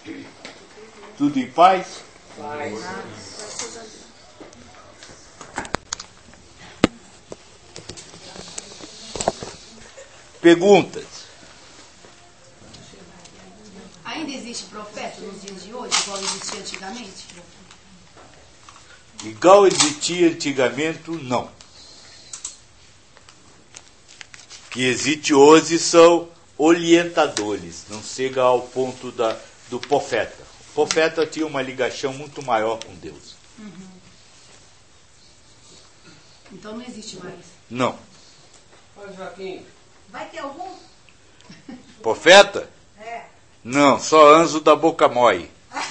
Tudo em paz? Perguntas? Ainda existe profeta nos dias de hoje, igual existia antigamente? Igual existia antigamente, não. O que existe hoje são orientadores, não chega ao ponto do profeta. O profeta tinha uma ligação muito maior com Deus. Então não existe mais. Não. Joaquim, Vai ter algum? Profeta? É. Não, só anjo da boca mole.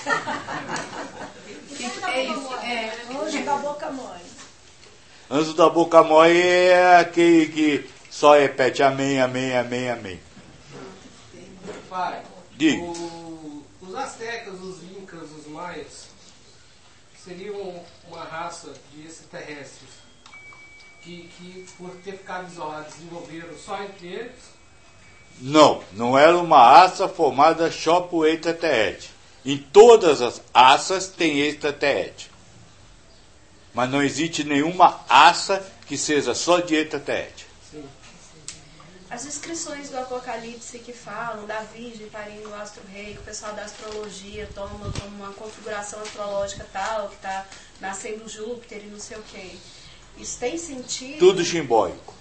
É isso, Anjo da boca mole. Anjo da boca mole é aquele que só repete amém, amém, amém, amém. pai, Diga. Os astecas, os incas, os maias seriam uma raça de extraterrestres que por ter ficado isolados, desenvolveram só entre eles? Não era uma raça formada só por extraterrestre. Em todas as raças tem extraterrestre. Mas não existe nenhuma raça que seja só de extraterrestre. Sim. As descrições do Apocalipse que falam da Virgem parindo o astro-rei, que o pessoal da astrologia toma uma configuração astrológica tal, que está nascendo Júpiter e não sei o quê. Isso tem sentido? Tudo simbólico.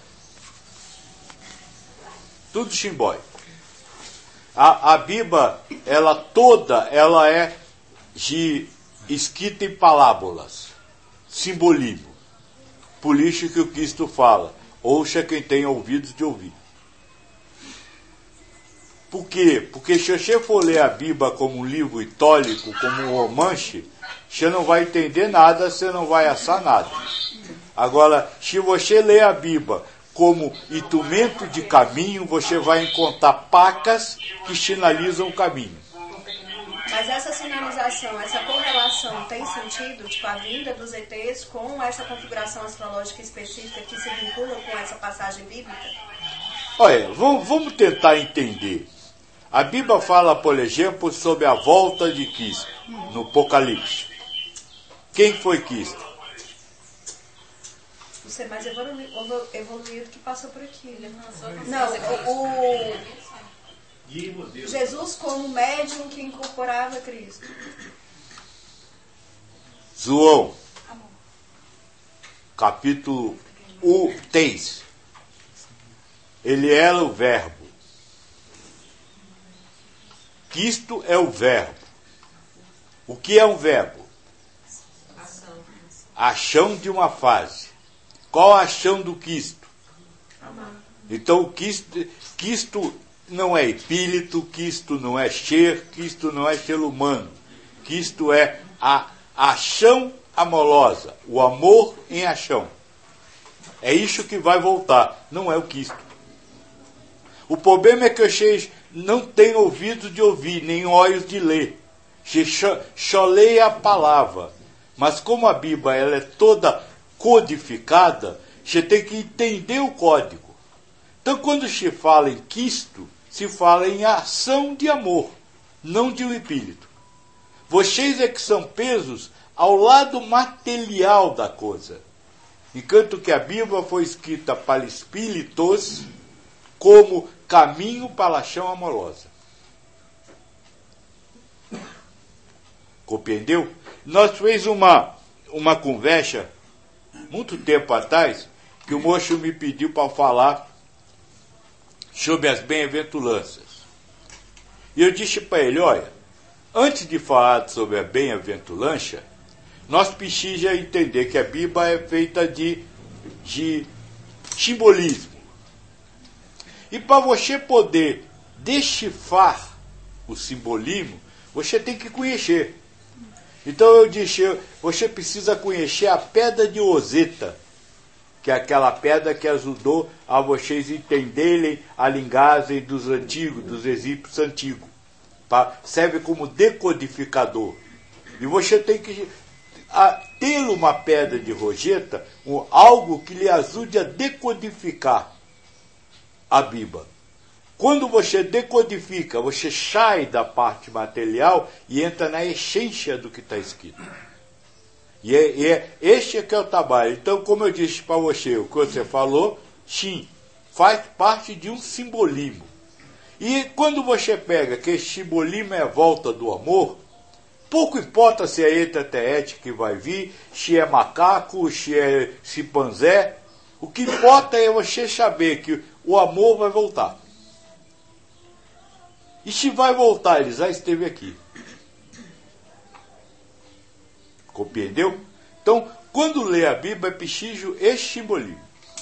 Tudo simbólico. A Bíblia, ela é escrita em parábolas, simbolismo. Por isso que o Cristo fala, ouça quem tem ouvidos de ouvir. Por quê? Porque se você for ler a Bíblia como um livro histórico, como um romance, você não vai entender nada, você não vai achar nada. Agora, se você ler a Bíblia como instrumento de caminho, você vai encontrar placas que sinalizam o caminho. Mas essa sinalização, essa correlação tem sentido? Tipo, a vinda dos ETs com essa configuração astrológica específica que se vincula com essa passagem bíblica? Olha, vamos tentar entender. A Bíblia fala, por exemplo, sobre a volta de Cristo, no Apocalipse. Quem foi Cristo? O ser mais evoluído que passou por aqui. Né? Jesus como médium que incorporava Cristo. João, capítulo 3. Ele era o verbo. Cristo é o verbo. O que é um verbo? Ação de uma fase. Qual a ação do Cristo? Então, o Cristo não é espírito, Cristo não é ser, Cristo não é ser humano. Cristo é a ação amorosa, o amor em ação. É isso que vai voltar, não é o Cristo. O problema é que vocês não têm ouvido de ouvir, nem olhos de ler. Você só lê a palavra. Mas como a Bíblia ela é toda codificada, você tem que entender o código. Então, quando se fala em Cristo, se fala em ação de amor, não de um espírito. Vocês é que são pesos ao lado material da coisa. Enquanto que a Bíblia foi escrita para espíritos como caminho para a ação amorosa. Compreendeu? Nós fez uma conversa muito tempo atrás, que o moço me pediu para falar sobre as bem-aventuranças. E eu disse para ele, olha, antes de falar sobre a bem-aventurança, nós precisamos entender que a Bíblia é feita de simbolismo. E para você poder decifrar o simbolismo, você tem que conhecer. Então eu disse, você precisa conhecer a pedra de Roseta, que é aquela pedra que ajudou a vocês entenderem a linguagem dos antigos, dos egípcios antigos. Serve como decodificador. E você tem que ter uma pedra de Roseta, algo que lhe ajude a decodificar a Bíblia. Quando você decodifica, você sai da parte material e entra na essência do que está escrito. Este é que é o trabalho. Então, como eu disse para você, o que você falou, sim, faz parte de um simbolismo. E quando você pega que esse simbolismo é a volta do amor, pouco importa se é extraterrestre que vai vir, se é macaco, se é chimpanzé. O que importa é você saber que o amor vai voltar. E se vai voltar, ele já esteve aqui. Compreendeu? Então, quando lê a Bíblia, é preciso esse simbolismo.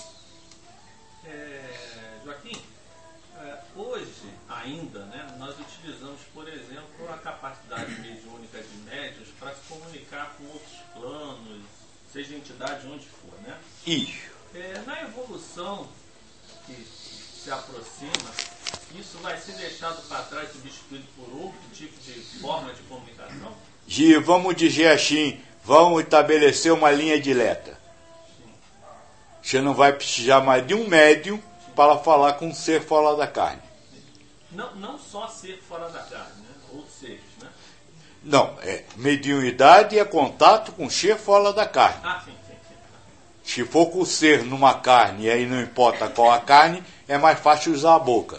Joaquim, hoje ainda, né, nós utilizamos, por exemplo, a capacidade mediúnica de médios para se comunicar com outros planos, seja entidade onde for, né? Isso. Na evolução que se aproxima, isso vai ser deixado para trás, substituído por outro tipo de forma de comunicação? Vamos dizer assim, vamos estabelecer uma linha direta. Você não vai precisar mais de um médium para falar com um ser fora da carne. Não só ser fora da carne, né? Outros seres, né? Não, mediunidade é contato com ser fora da carne. Ah, sim. Se for com o ser numa carne, e aí não importa qual a carne, é mais fácil usar a boca.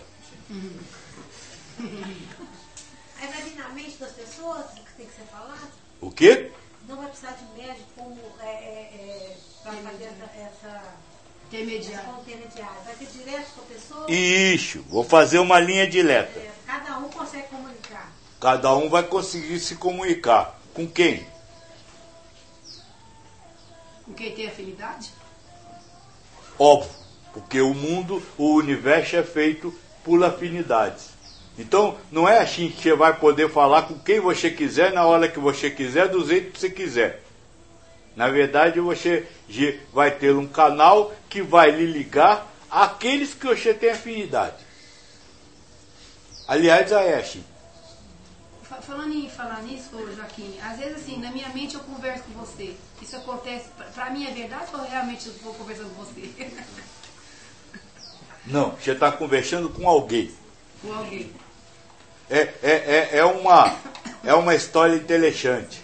Aí vai vir na mente das pessoas que tem que ser falado? O quê? Não vai precisar de médico como para fazer essa intermediária. Vai ter direto com a pessoa? Isso, vou fazer uma linha direta. Cada um consegue comunicar. Cada um vai conseguir se comunicar. Com quem? Com quem tem afinidade? Óbvio, porque o mundo, o universo é feito por afinidades. Então, não é assim que você vai poder falar com quem você quiser, na hora que você quiser, do jeito que você quiser. Na verdade, você vai ter um canal que vai lhe ligar àqueles que você tem afinidade. Aliás, é assim. Falando em falar nisso, Joaquim, às vezes assim, na minha mente eu converso com você. Isso acontece, pra mim é verdade ou realmente eu estou conversando com você? Não, você está conversando com alguém. Com alguém. É uma história interessante.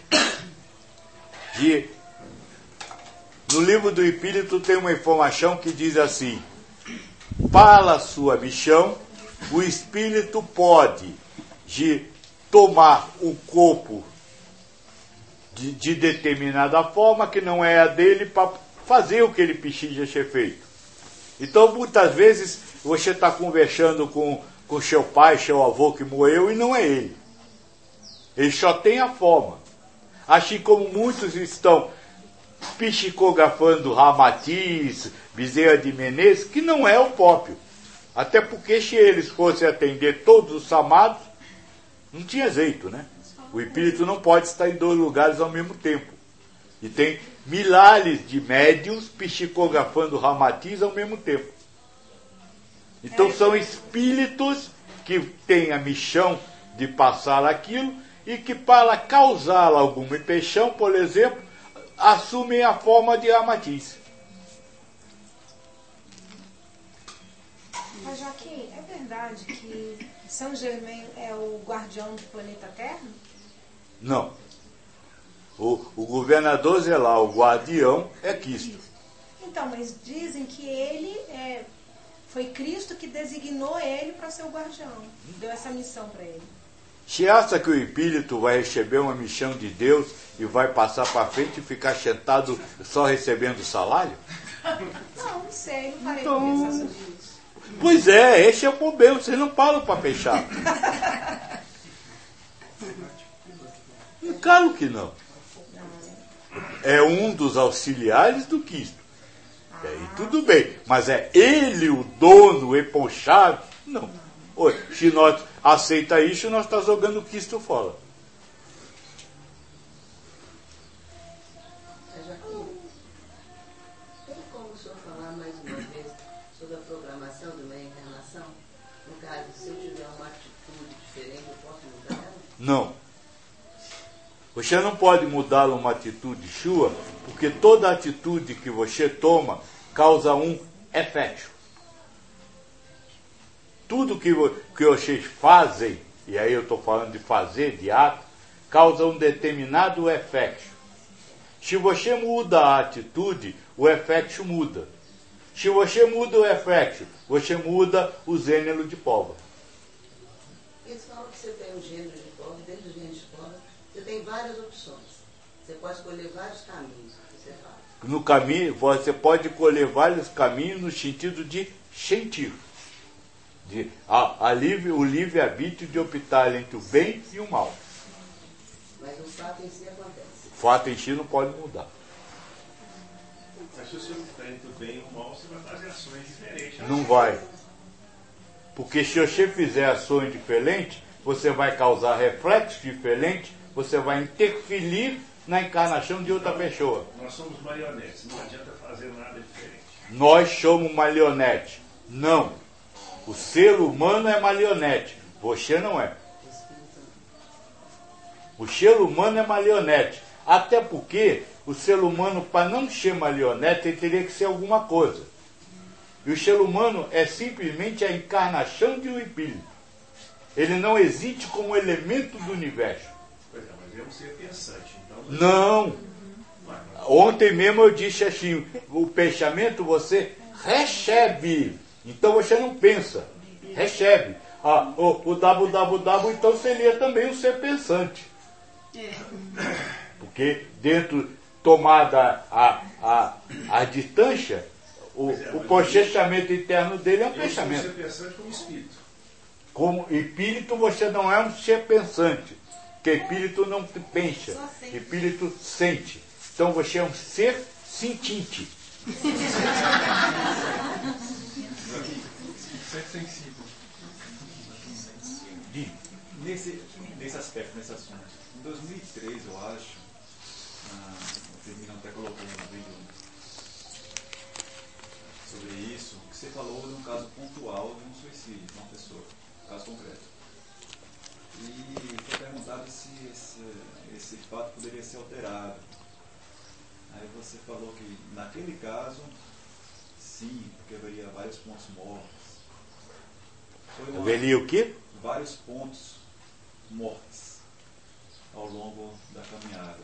No livro do Espírito tem uma informação que diz assim: para a sua missão, o Espírito pode tomar o corpo de determinada forma que não é a dele para fazer o que ele precisa ser feito. Então, muitas vezes, você está conversando com seu pai, seu avô que morreu, e não é ele. Ele só tem a forma. Assim como muitos estão psicografando Ramatiz, Bezerra de Menezes, que não é o próprio. Até porque se eles fossem atender todos os chamados, não tinha jeito, né? O espírito não pode estar em dois lugares ao mesmo tempo. E tem milhares de médiuns psicografando Ramatiz ao mesmo tempo. Então são espíritos que têm a missão de passar aquilo e que, para causar alguma impressão, por exemplo, assumem a forma de Ramatiz. Mas, Joaquim, é verdade que São Germain é o guardião do planeta Terra? Não. O governador Zelar, o guardião, é Cristo. Então, mas dizem que ele foi Cristo que designou ele para ser o guardião. Deu essa missão para ele. Você acha que o espírito vai receber uma missão de Deus e vai passar para frente e ficar sentado só recebendo salário? Não sei, não parei para pensar sobre isso. Pois é, esse é o problema, vocês não param para fechar. Claro que não. É um dos auxiliares do Cristo. E aí tudo bem, mas é ele o dono, o responsável? Não. Se nós aceita isso, nós estamos jogando o Cristo fora. Tem como o senhor falar mais uma vez sobre a programação de uma reencarnação? No caso, se eu tiver uma atitude diferente, eu posso mudar ela? Não. Você não pode mudar uma atitude sua, porque toda atitude que você toma causa um efeito. tudo que vocês fazem, e aí eu estou falando de fazer, de ato, causa um determinado efeito. Se você muda a atitude, o efeito muda. Se você muda o efeito, você muda o gênero de pólvora. Eles falam que você tem um gênero de pólvora, dentro do gênero de pólvora, você tem várias opções. Você pode escolher vários caminhos que você faz. No caminho, você pode colher vários caminhos no sentido de sentir. O livre-arbítrio de optar entre o bem e o mal. Mas o fato em si acontece. O fato em si não pode mudar. Mas se você optar entre o bem e o mal, você vai fazer ações diferentes. Não vai. Porque se você fizer ações diferentes, você vai causar reflexos diferentes, você vai interferir na encarnação de outra pessoa. Nós somos marionetes, não adianta fazer nada diferente. Nós somos marionete. Não. O ser humano é marionete. Você não é. O ser humano é marionete. Até porque o ser humano, para não ser marionete, ele teria que ser alguma coisa. E o ser humano é simplesmente a encarnação de um espírito. Ele não existe como elemento do universo. Pois é, mas é um ser pensante. Então, não. Ontem mesmo eu disse assim, o pensamento você recebe. Então você não pensa, recebe. O www então seria também um ser pensante. Porque dentro, tomada a distância, o processamento interno dele é um pensamento. Ser pensante como espírito. Como espírito você não é um ser pensante. Porque espírito não pensa, espírito sente. Então você é um ser sentinte. Ser sensível. Nesse aspecto, nesse assunto. Em 2003, eu acho, o Firmino até colocou um vídeo sobre isso, que você falou de um caso pontual de um suicídio de uma pessoa, um caso concreto. E foi perguntado se esse fato poderia ser alterado. Aí você falou que naquele caso, sim, porque haveria vários pontos mortos. Haveria o quê? Vários pontos mortos ao longo da caminhada.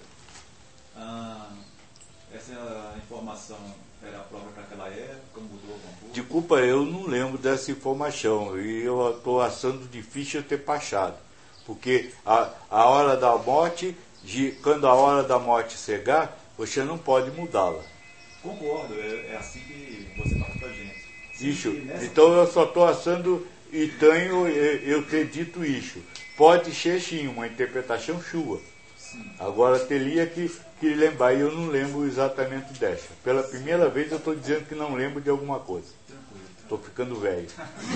Essa informação era própria para aquela época, mudou alguma coisa? Desculpa, eu não lembro dessa informação e eu estou achando difícil ter passado. Porque a hora da morte, quando a hora da morte chegar, você não pode mudá-la. Concordo, é assim que você fala para a gente. Isso, então eu só estou achando estranho eu ter dito isso. Pode ser sim, uma interpretação sua. Sim. Agora teria que lembrar, e eu não lembro exatamente dessa. Pela primeira vez eu estou dizendo que não lembro de alguma coisa. Estou ficando velho.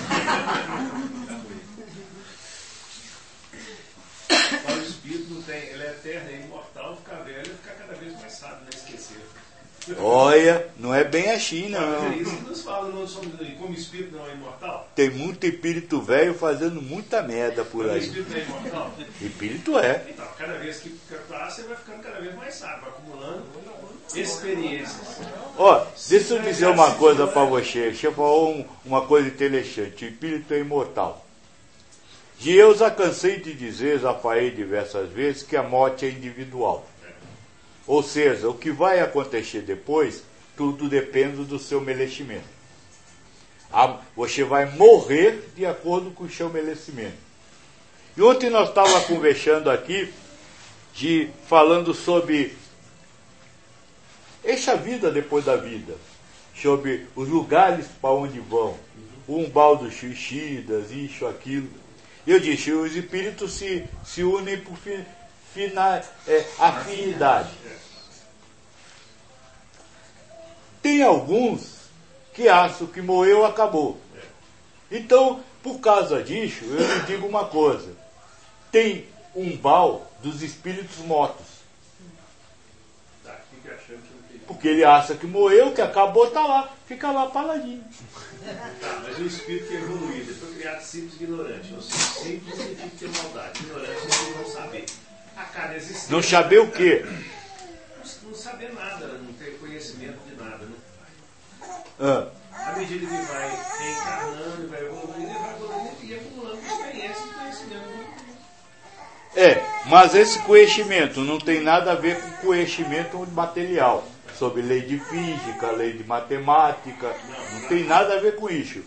Para o espírito não tem, ele é eterno, é imortal, ficar velho e ficar cada vez mais sábio, não esquecer. Olha, não é bem assim, não. É isso que nos falam, não somos, como o espírito não é imortal. Tem muito espírito velho fazendo muita merda por aí. O espírito não é imortal? Espírito é. Então, cada vez que passa, você vai ficando cada vez mais sábio, acumulando experiências. Ó, deixa eu dizer uma coisa para você. Você falou uma coisa interessante. O espírito é imortal. E eu já cansei de dizer, já falei diversas vezes, que a morte é individual. Ou seja, o que vai acontecer depois, tudo depende do seu merecimento. Você vai morrer de acordo com o seu merecimento. E ontem nós estávamos conversando aqui, falando sobre essa vida depois da vida, sobre os lugares para onde vão, o umbral dos suicidas, isso, aquilo. Eu disse, os espíritos se unem por afinidade. Tem alguns que acham que morreu, acabou. Então, por causa disso, eu lhe digo uma coisa. Tem umbral dos espíritos mortos. Porque ele acha que morreu, que acabou, está lá. Fica lá paradinho. Tá, mas o espírito que é evoluído, foi criado simples e ignorante. Não simples significa ter maldade. Ignorante significa não saber. A cada existência. Não saber o quê? Não saber nada, não ter conhecimento de nada. Né? À medida que vai reencarnando, vai evoluindo, ele vai evoluindo Mas esse conhecimento não tem nada a ver com conhecimento material, sobre lei de física, lei de matemática, não tem nada a ver com isso.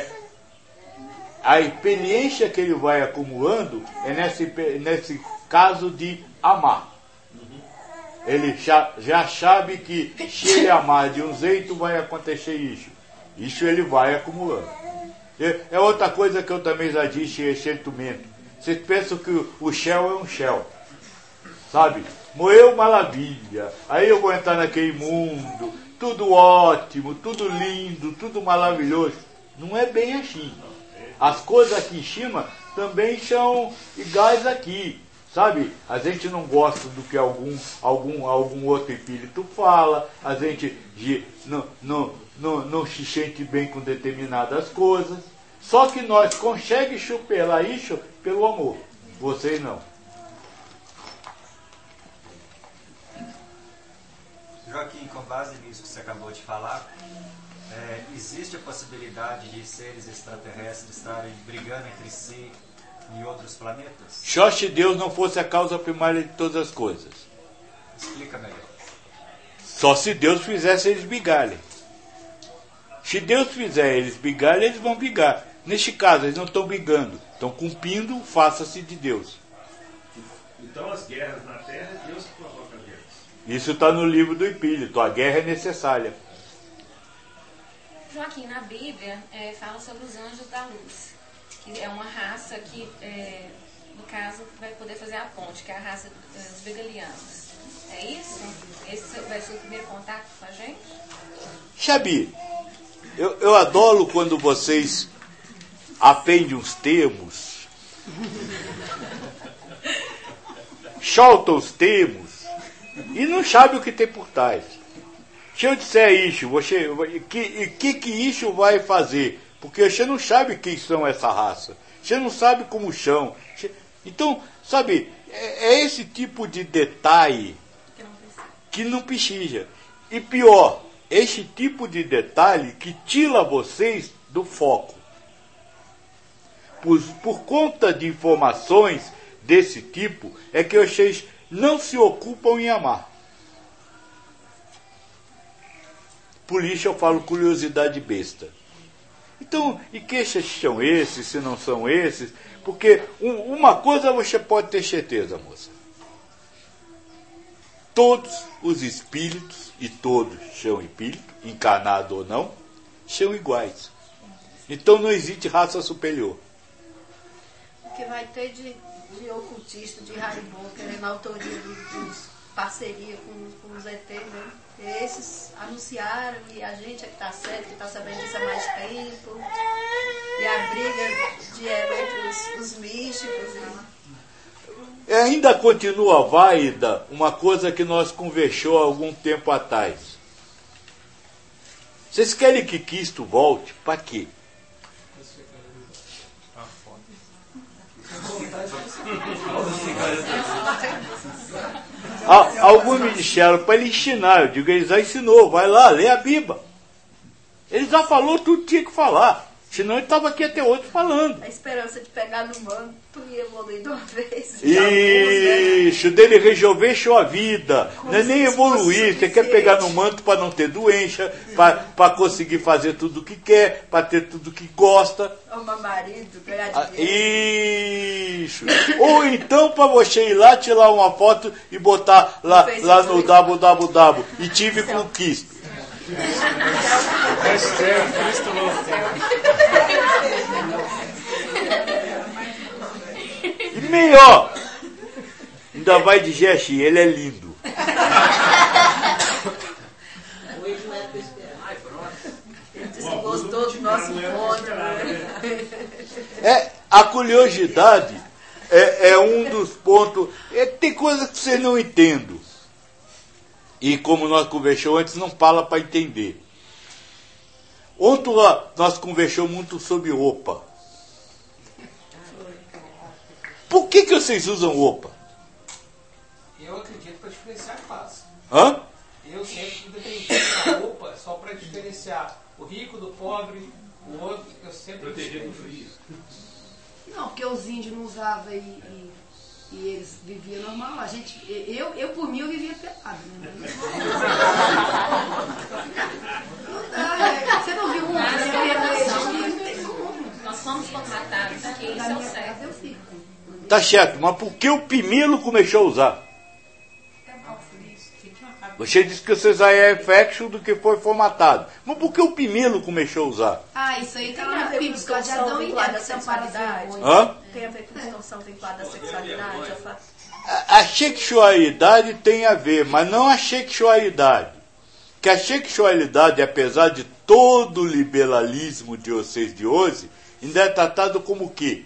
A experiência que ele vai acumulando é nesse caso de amar. Ele já sabe que se ele amar de um jeito vai acontecer isso. Isso ele vai acumulando. É outra coisa que eu também já disse recentemente. Vocês pensam que o céu é um céu, sabe? Moeu maravilha. Aí eu vou entrar naquele mundo, tudo ótimo, tudo lindo, tudo maravilhoso. Não é bem assim. As coisas aqui em cima também são iguais aqui, sabe? A gente não gosta do que algum outro espírito fala, a gente não se sente bem com determinadas coisas. Só que nós conseguimos superar isso pelo amor. Vocês não. Joaquim, com base nisso que você acabou de falar, existe a possibilidade de seres extraterrestres estarem brigando entre si em outros planetas? Só se Deus não fosse a causa primária de todas as coisas. Explica melhor. Só se Deus fizesse eles brigarem. Se Deus fizer eles brigarem, eles vão brigar. Neste caso, eles não estão brigando, estão cumprindo o faça-se de Deus. Então as guerras na Terra, Deus provoca guerras. Isso está no livro do Espírito. A guerra é necessária. Joaquim, na Bíblia, fala sobre os anjos da luz, que é uma raça que, no caso, vai poder fazer a ponte, que é a raça dos vegalianos. É isso? Esse vai ser o primeiro contato com a gente? Xabi, eu adoro quando vocês aprendem uns termos, soltam os termos e não sabem o que tem por trás. Se eu disser isso, que isso vai fazer? Porque você não sabe quem são essa raça. Você não sabe como são. Então, sabe, é esse tipo de detalhe que não precisa. E pior, esse tipo de detalhe que tira vocês do foco. Por conta de informações desse tipo, é que vocês não se ocupam em amar. Por isso eu falo curiosidade besta. Então, e que são esses, se não são esses? Porque uma coisa você pode ter certeza, moça. Todos os espíritos, e todos são espíritos, encarnado ou não, são iguais. Então não existe raça superior. O que vai ter de ocultista, de Haribo, querendo autoria de parceria com os ET, né? Esses anunciaram e a gente é que está certo, que está sabendo disso há mais tempo. E a briga entre os místicos. Ainda continua válida uma coisa que nós conversamos há algum tempo atrás. Vocês querem que Cristo volte? Para quê? Alguns me disseram para ele ensinar. Eu digo, ele já ensinou, vai lá, lê a Bíblia. Ele já falou tudo que tinha que falar. Senão ele estava aqui até hoje falando. A esperança de pegar no manto e evoluir de uma vez. Isso, dele resolver sua vida. Não é nem evoluir. Você quer pegar no manto para não ter doença, para conseguir fazer tudo o que quer, para ter tudo o que gosta. Arrumar marido, ganhar dinheiro. Isso. Ou então para você ir lá, tirar uma foto e botar lá no www. E tive conquista. E melhor, ainda vai dizer assim, ele é lindo. Ele disse que gostou do nosso encontro. A curiosidade é um dos pontos. Tem coisas que vocês não entendem. E como nós conversamos antes, não fala para entender. Ontem nós conversamos muito sobre roupa. Por que vocês usam roupa? Eu acredito para diferenciar a classe. Hã? Eu sempre defendi a roupa só para diferenciar o rico do pobre, o outro, eu sempre proteger do frio. Não, porque os índios não usavam e eles vivia normal. Eu por mim, eu vivia pelado. Né? Você não viu Nós somos contratados, porque isso é o certo. Eu fico. Tá certo, mas por que o Pimilo começou a usar? Você disse que o Cesaia é faction do que foi formatado. Mas por que o Pimilo começou a usar? Isso aí tá lá Tem a na ver com Bíblia, distorção de Adão e vinculada Eva, à que são para sexualidade? Hã? Tem a ver com distorção vinculada à sexualidade? A sexualidade tem a ver, mas não a sexualidade. Que a sexualidade, apesar de todo o liberalismo de vocês de hoje, ainda é tratado como o quê?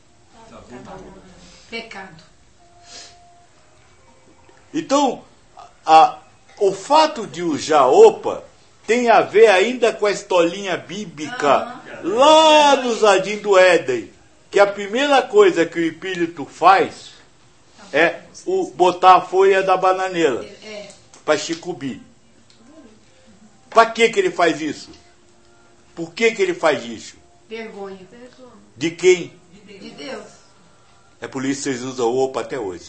Pecado. Então, o fato de usar opa tem a ver ainda com a historinha bíblica lá no Jardim do Éden, que a primeira coisa que o espírito faz é botar a folha da bananeira para chicubir. Para que ele faz isso? Por que ele faz isso? Vergonha. De quem? De Deus. É por isso que vocês usam opa até hoje.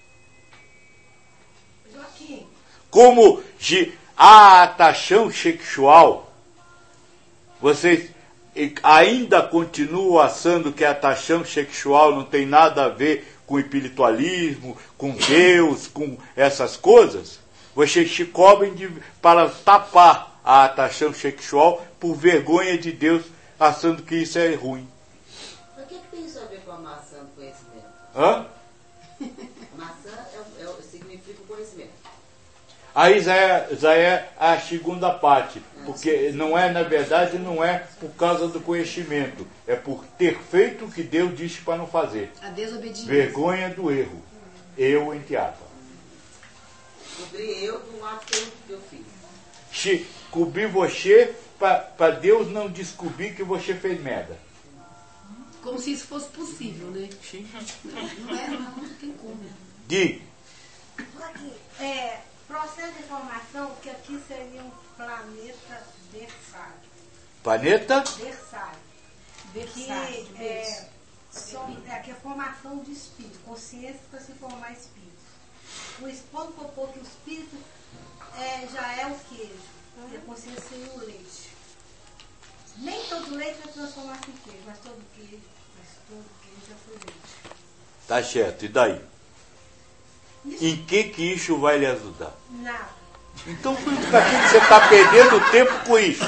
Como a atração sexual, vocês ainda continuam achando que a atração sexual não tem nada a ver com espiritualismo, com Deus, com essas coisas? Vocês se cobrem para tapar a atração sexual por vergonha de Deus, achando que isso é ruim. Mas o que tem isso a ver com a maçã do conhecimento? Hã? Maçã significa o conhecimento. Aí já é a segunda parte, porque na verdade não é por causa do conhecimento, é por ter feito o que Deus disse para não fazer. A desobediência. Vergonha do erro. Eu em teatro. Cobri eu do ato que eu fiz. Cobrir você para Deus não descobrir que você fez merda. Como se isso fosse possível, né? Sim. Não tem como. Processo de formação, que aqui seria um planeta Versailles. Planeta? Versailles. Que é a formação de espírito, consciência para se formar espírito. O esposo propôs que o espírito já é o queijo, e a consciência seria o leite. Nem todo leite vai transformar-se em queijo, mas todo queijo já foi leite. Tá certo, e daí? Em que isso vai lhe ajudar? Nada. Então por que você está perdendo tempo com isso?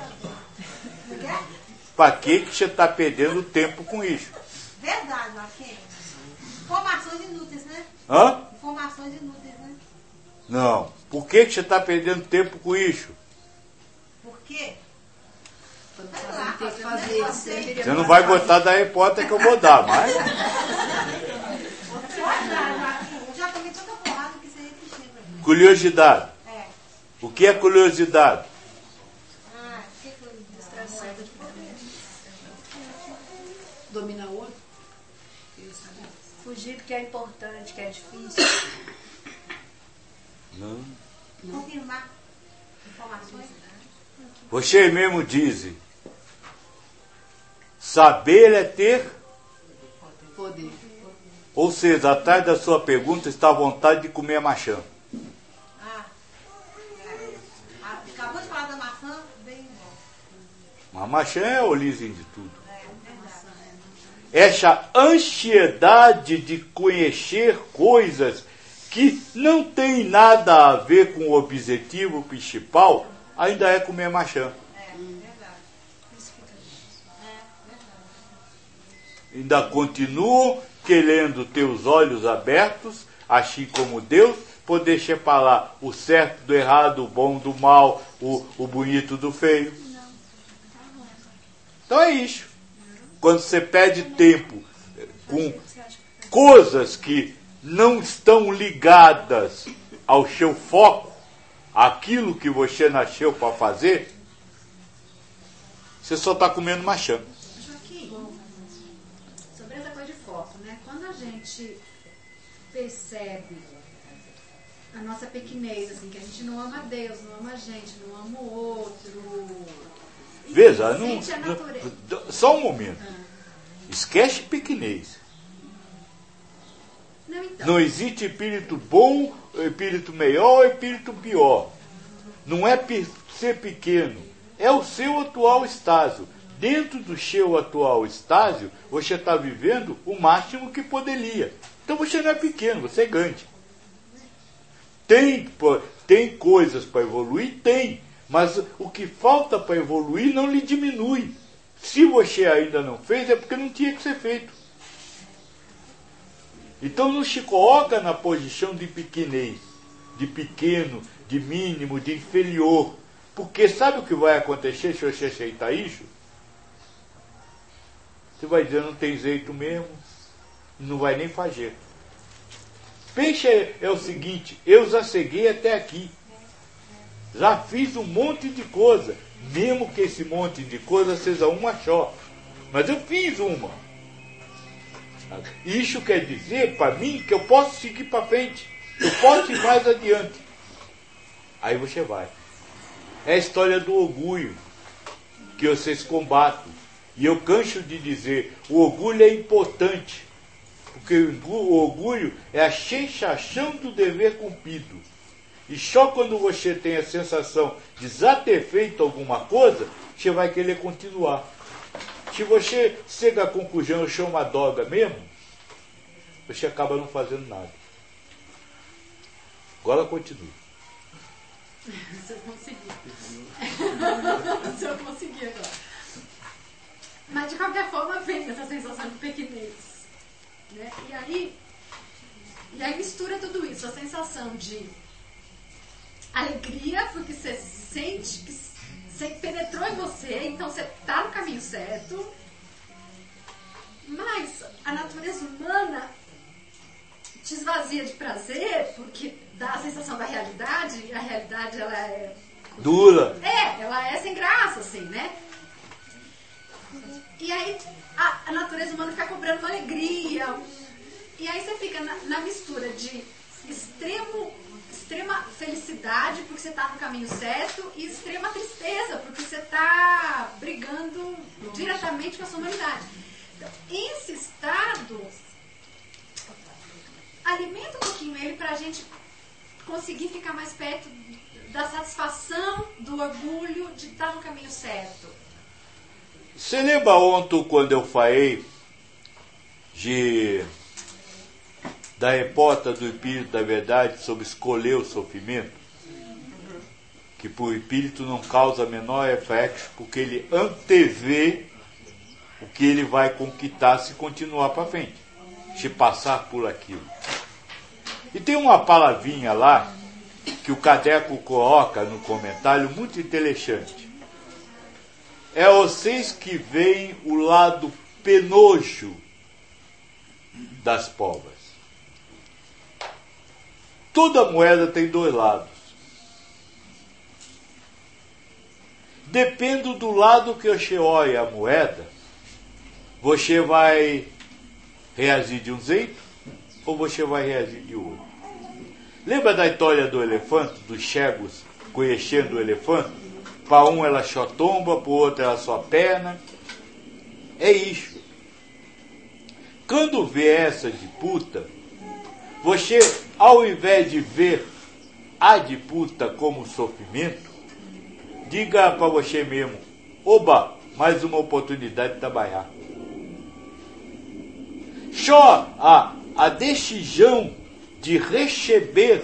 Para que você está perdendo tempo com isso? Verdade, Joaquim. Informações inúteis, né? Hã? Informações inúteis, né? Não. Por que você está perdendo tempo com isso? Por quê? Tem que fazer. Você não vai gostar da repórter que eu vou dar, mas... Eu já tomei toda a porrada que você repetiu pra mim. Curiosidade. O que é curiosidade? Que distração. Dominar o outro. Fugir porque é importante, que é difícil. Não. Confirmar informações. Você mesmo diz, saber é ter poder. Ou seja, atrás da sua pergunta está a vontade de comer a maçã. Acabou de falar da maçã, bem bom. Mas a maçã é a origem de tudo. Essa ansiedade de conhecer coisas que não tem nada a ver com o objetivo principal, ainda é comer maçã. Ainda continuam querendo ter os olhos abertos, assim como Deus, poder separar o certo do errado, o bom do mal, o bonito do feio. Então é isso. Quando você perde tempo com coisas que não estão ligadas ao seu foco, aquilo que você nasceu para fazer, você só está comendo maçã. Joaquim, sobre essa coisa de foco, né? Quando a gente percebe a nossa pequenez, assim, que a gente não ama Deus, não ama a gente, não ama o outro. Veja, só um momento. Esquece pequenez. Não existe espírito bom, espírito melhor ou espírito pior. Não é ser pequeno, é o seu atual estágio. Dentro do seu atual estágio, você está vivendo o máximo que poderia. Então você não é pequeno, você é grande. Tem coisas para evoluir? Tem. Mas o que falta para evoluir não lhe diminui. Se você ainda não fez, é porque não tinha que ser feito. Então não se coloca na posição de pequenez, de pequeno, de mínimo, de inferior. Porque sabe o que vai acontecer se você aceitar isso? Você vai dizer, não tem jeito mesmo, não vai nem fazer. Pense é o seguinte, eu já cheguei até aqui. Já fiz um monte de coisa, mesmo que esse monte de coisa seja uma só. Mas eu fiz uma. Isso quer dizer para mim que eu posso seguir para frente. Eu posso ir mais adiante. Aí você vai. É a história do orgulho que vocês combatem. E eu canso de dizer, o orgulho é importante. Porque o orgulho é a sensação do dever cumprido. E só quando você tem a sensação de já ter feito alguma coisa, você vai querer continuar. Se você chega à conclusão, eu sou uma droga mesmo, você acaba não fazendo nada. Agora continue. Se eu conseguir. Se eu conseguir agora. Mas de qualquer forma vem essa sensação de pequenez. Né? E aí mistura tudo isso, a sensação de alegria, porque você sente que você penetrou em você, então você está no caminho certo. Mas a natureza humana te esvazia de prazer, porque dá a sensação da realidade, e a realidade ela é dura. Ela é sem graça, assim, né? E aí a natureza humana fica cobrando uma alegria. E aí você fica na mistura de extrema felicidade, porque você está no caminho certo, e extrema tristeza, porque você está brigando diretamente com a sua humanidade. Então, esse estado alimenta um pouquinho ele para a gente conseguir ficar mais perto da satisfação, do orgulho de estar no caminho certo. Você lembra ontem quando eu falei da hipótese do espírito da verdade sobre escolher o sofrimento? Que para o espírito não causa menor reflexo, porque ele antevê o que ele vai conquistar se continuar para frente, se passar por aquilo. E tem uma palavrinha lá que o Kardec coloca no comentário muito interessante. É vocês que veem o lado penoso das provas. Toda moeda tem dois lados. Depende do lado que você olha a moeda, você vai reagir de um jeito ou você vai reagir de outro. Lembra da história do elefante, dos cegos conhecendo o elefante? Para um ela só tomba, para o outro ela só perna. É isso. Quando vê essa disputa, você, ao invés de ver a disputa como sofrimento, diga para você mesmo, oba, mais uma oportunidade de trabalhar. Só a decisão de receber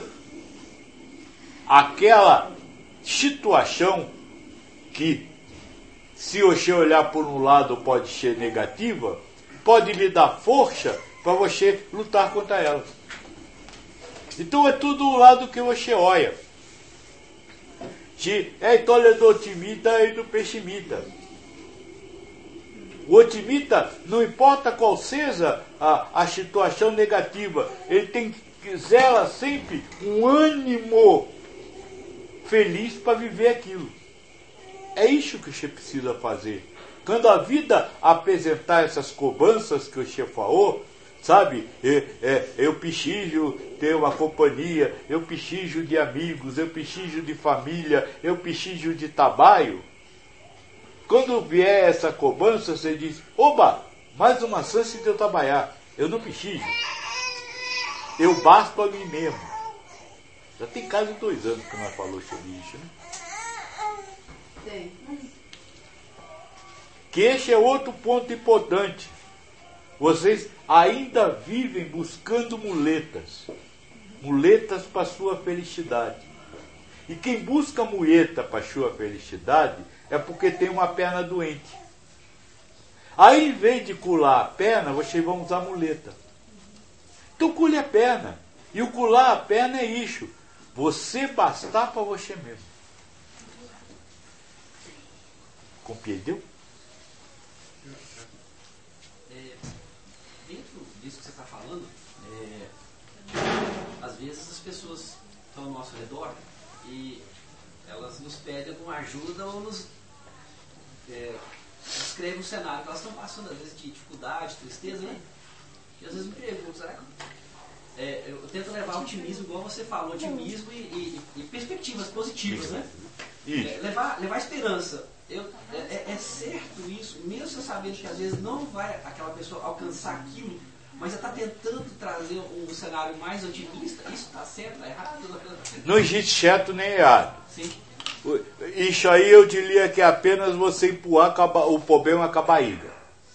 aquela situação que, se você olhar por um lado pode ser negativa, pode lhe dar força para você lutar contra ela. Então é tudo o lado que você olha. É a história do otimista e do pessimista. O otimista, não importa qual seja a situação negativa, ele tem que zela sempre um ânimo feliz para viver aquilo. É isso que você precisa fazer. Quando a vida apresentar essas cobranças que você falou, sabe, eu preciso ter uma companhia, eu preciso de amigos, eu preciso de família, eu preciso de trabalho. Quando vier essa cobrança, você diz, oba, mais uma chance de eu trabalhar, eu não preciso. Eu basto a mim mesmo. Já tem quase 2 anos que nós falamos sobre isso, né? Tem. Que este é outro ponto importante. Vocês ainda vivem buscando muletas. Muletas para sua felicidade. E quem busca muleta para sua felicidade é porque tem uma perna doente. Aí, em vez de curar a perna, vocês vão usar muleta. Então, cule a perna. E o curar a perna é isso. Você bastar para você mesmo. Compreendeu? Dentro disso que você está falando, às vezes as pessoas estão ao nosso redor e elas nos pedem alguma ajuda ou nos descrevem um cenário que elas estão passando, às vezes, de dificuldade, tristeza, né? E às vezes me perguntam, será que eu tento levar otimismo, igual você falou, otimismo e perspectivas positivas, né? Levar esperança. É certo isso, mesmo você sabendo que às vezes não vai aquela pessoa alcançar aquilo, mas você está tentando trazer um cenário mais otimista, isso está certo, está errado? Não existe certo nem errado. Sim. Isso aí eu diria que é apenas você empurrar o problema com a barriga.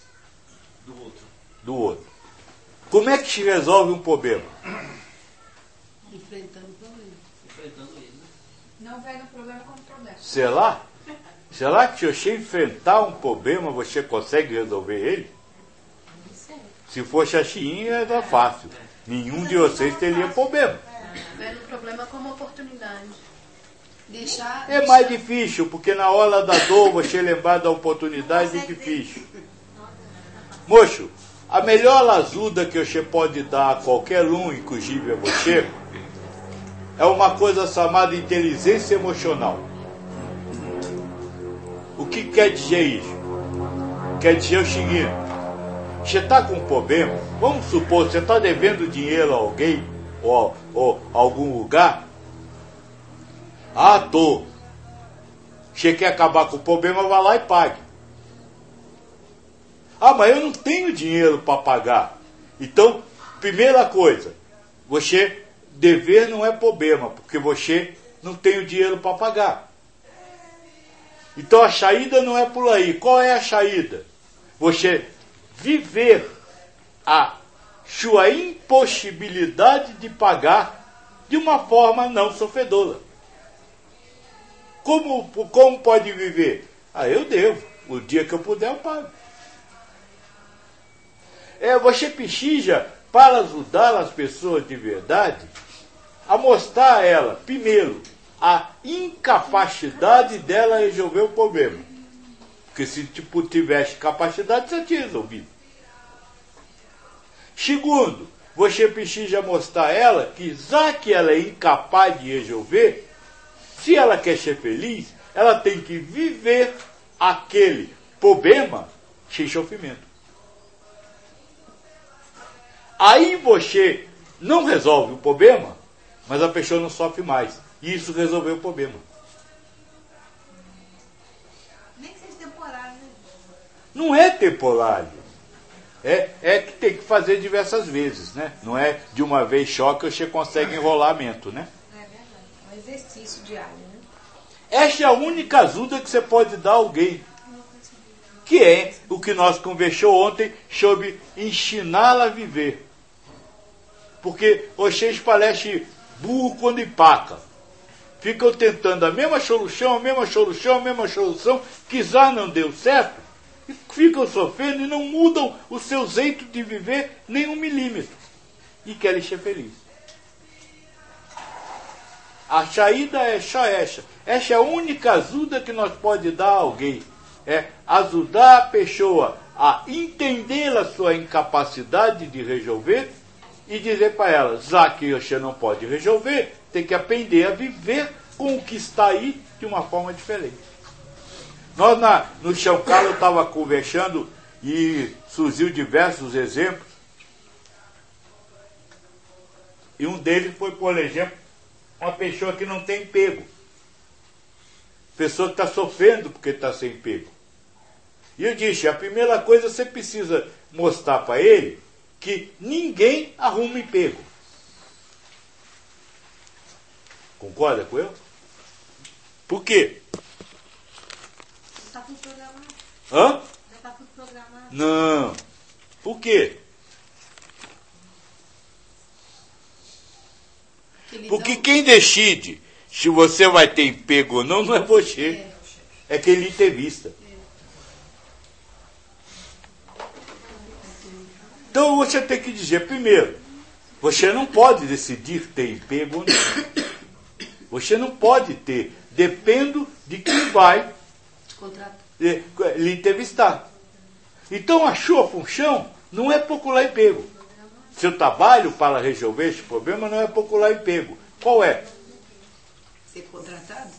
Do outro. Como é que se resolve um problema? Enfrentando o problema. Enfrentando ele, né? Não vai no problema como problema. Será que se você enfrentar um problema, você consegue resolver ele? Se for chachiinha, é fácil. Nenhum de vocês teria problema. Vendo o problema como oportunidade. É mais difícil, porque na hora da dor, você lembrar da oportunidade é difícil. Moço, a melhor ajuda que você pode dar a qualquer um, inclusive a você, é uma coisa chamada inteligência emocional. O que quer dizer isso? Quer dizer o seguinte: você está com um problema, vamos supor, você está devendo dinheiro a alguém ou a algum lugar. Tô. Você quer acabar com o problema, vai lá e pague. Mas eu não tenho dinheiro para pagar. Então, primeira coisa, você dever não é problema, porque você não tem o dinheiro para pagar. Então a saída não é por aí. Qual é a saída? Você viver a sua impossibilidade de pagar de uma forma não sofredora. Como pode viver? Eu devo. O dia que eu puder, eu pago. Você precisa, para ajudar as pessoas de verdade, a mostrar a ela, primeiro, a incapacidade dela resolver o problema. Porque se tivesse capacidade, você tinha resolvido. Segundo, você precisa mostrar a ela que, já que ela é incapaz de resolver, se ela quer ser feliz, ela tem que viver aquele problema sem sofrimento. Aí você não resolve o problema, mas a pessoa não sofre mais. E isso resolveu o problema. Nem que seja temporário, né? Não é temporário. É que tem que fazer diversas vezes, né? Não é de uma vez só que você consegue enrolamento, né? É verdade. É um exercício diário, né? Esta é a única ajuda que você pode dar a alguém. Que é o que nós conversamos ontem sobre ensiná-la a viver. Porque vocês parecem burro quando empaca. Ficam tentando a mesma solução, que já não deu certo, e ficam sofrendo e não mudam o seu jeito de viver nem 1 milímetro. E querem ser felizes. A saída é só essa. Essa é a única ajuda que nós podemos dar a alguém. É ajudar a pessoa a entender a sua incapacidade de resolver e dizer para ela, já que você não pode resolver, tem que aprender a viver com o que está aí de uma forma diferente. Nós no São Carlos estava conversando e surgiu diversos exemplos. E um deles foi, por exemplo, uma pessoa que não tem emprego. Pessoa que está sofrendo porque está sem emprego. E eu disse, a primeira coisa você precisa mostrar para ele que ninguém arruma emprego. concorda com eu? Por quê? Está tudo programado. Hã? Já está tudo programado. Não. Por quê? Porque quem decide se você vai ter emprego ou não é você. É quem lhe tem vista. Então você tem que dizer, primeiro, você não pode decidir ter emprego ou não. Você não pode ter. Depende de quem vai lhe entrevistar. Então a sua função não é procurar emprego. Seu trabalho para resolver esse problema não é procurar emprego. Qual é? Ser contratado?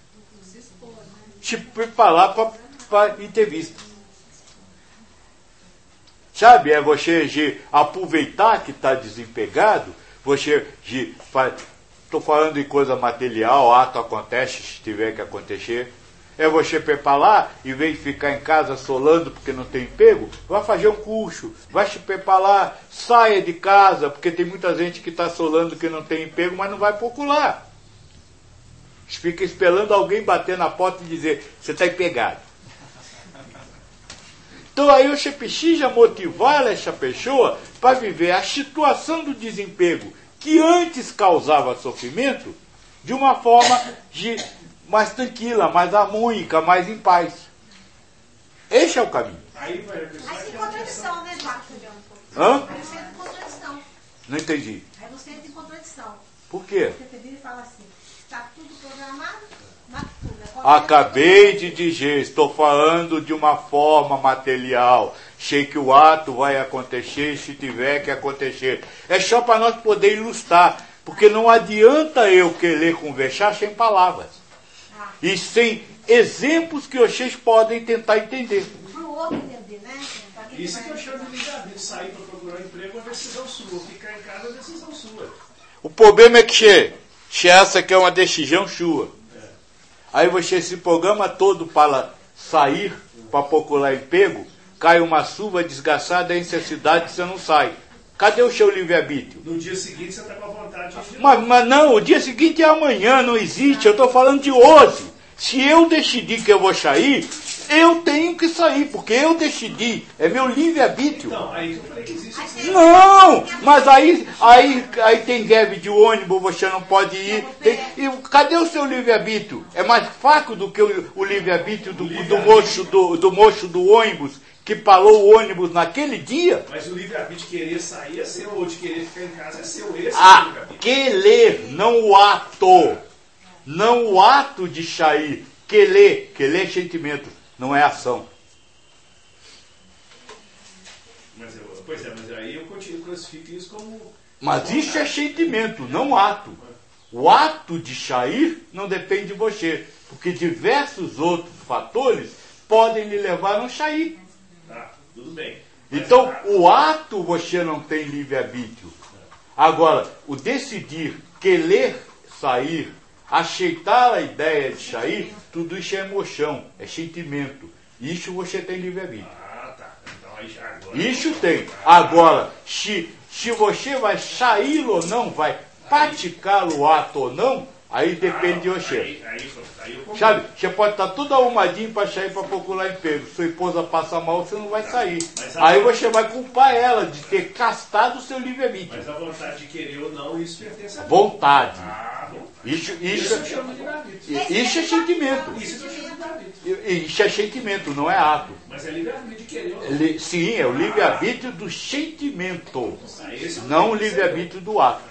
Se preparar para entrevista. Sabe, é você de aproveitar que está desempregado, você de... Estou falando de coisa material, ato acontece, se tiver que acontecer. É você preparar, em vez de ficar em casa solando porque não tem emprego, vai fazer um curso, vai se preparar, saia de casa, porque tem muita gente que está solando que não tem emprego, mas não vai procurar. Fica esperando alguém bater na porta e dizer, você está empregado. Então aí você precisa motivar essa pessoa para viver a situação do desemprego que antes causava sofrimento de uma forma mais tranquila, mais harmônica, mais em paz. Esse é o caminho. Aí tem contradição, né, Jacques? Hã? Aí você entra em contradição. Não entendi. Aí você entra em contradição. Por quê? Você vira e fala assim, está tudo programado, mas tudo. Acabei de dizer, estou falando de uma forma material. Sei que o ato vai acontecer se tiver que acontecer. É só para nós poder ilustrar, porque não adianta eu querer conversar sem palavras. E sem exemplos que vocês podem tentar entender. Para o outro entender, né? Isso que eu chamo de livre-arbítrio. Sair para procurar um emprego é uma decisão sua. Ficar em casa é uma decisão sua. O problema é que essa que é uma decisão sua. Aí você se programa todo para sair, para procurar emprego, cai uma chuva desgraçada em sua cidade e você não sai. Cadê o seu livre-arbítrio? No dia seguinte você está com a vontade de... Mas não, o dia seguinte é amanhã, não existe. Eu estou falando de hoje. Se eu decidir que eu vou sair, eu tenho que sair, porque eu decidi. É meu livre-arbítrio. Não, aí eu falei que existe. Não, mas aí tem greve de ônibus, você não pode ir. E cadê o seu livre-arbítrio? É mais fraco do que o livre-arbítrio do moço do ônibus, que parou o ônibus naquele dia? Mas o livre-arbítrio de querer sair é seu, ou de querer ficar em casa é seu. Esse querer, não o ato. Não o ato de sair. Querer é sentimento, não é ação. Pois é, mas aí eu classifico isso como... Mas isso é sentimento, não ato. O ato de sair não depende de você, porque diversos outros fatores podem lhe levar a não sair. Tá, tudo bem. Então, o ato você não tem livre-arbítrio. Agora, o decidir, querer sair, aceitar a ideia de sair, tudo isso é emoção, é sentimento. Isso você tem livre-arbítrio. Ah, tá. Então aí já agora... Isso tem. Agora, se você vai sair ou não, vai praticar o ato ou não, aí depende de você. Sabe, você pode estar tudo arrumadinho para sair para procurar emprego. Sua esposa passa mal, você não vai sair. Aí você vai culpar ela de ter castado o seu livre-arbítrio. Mas a vontade de querer ou não, isso pertence a mim. Vontade. Isso eu chamo de livre-arbítrio. Isso é sentimento. Isso eu chamo de livre-arbítrio. Isso é sentimento, não é ato. Mas é livre-arbítrio de querer ou não. Sim, é o livre-arbítrio do sentimento, não o livre-arbítrio do ato.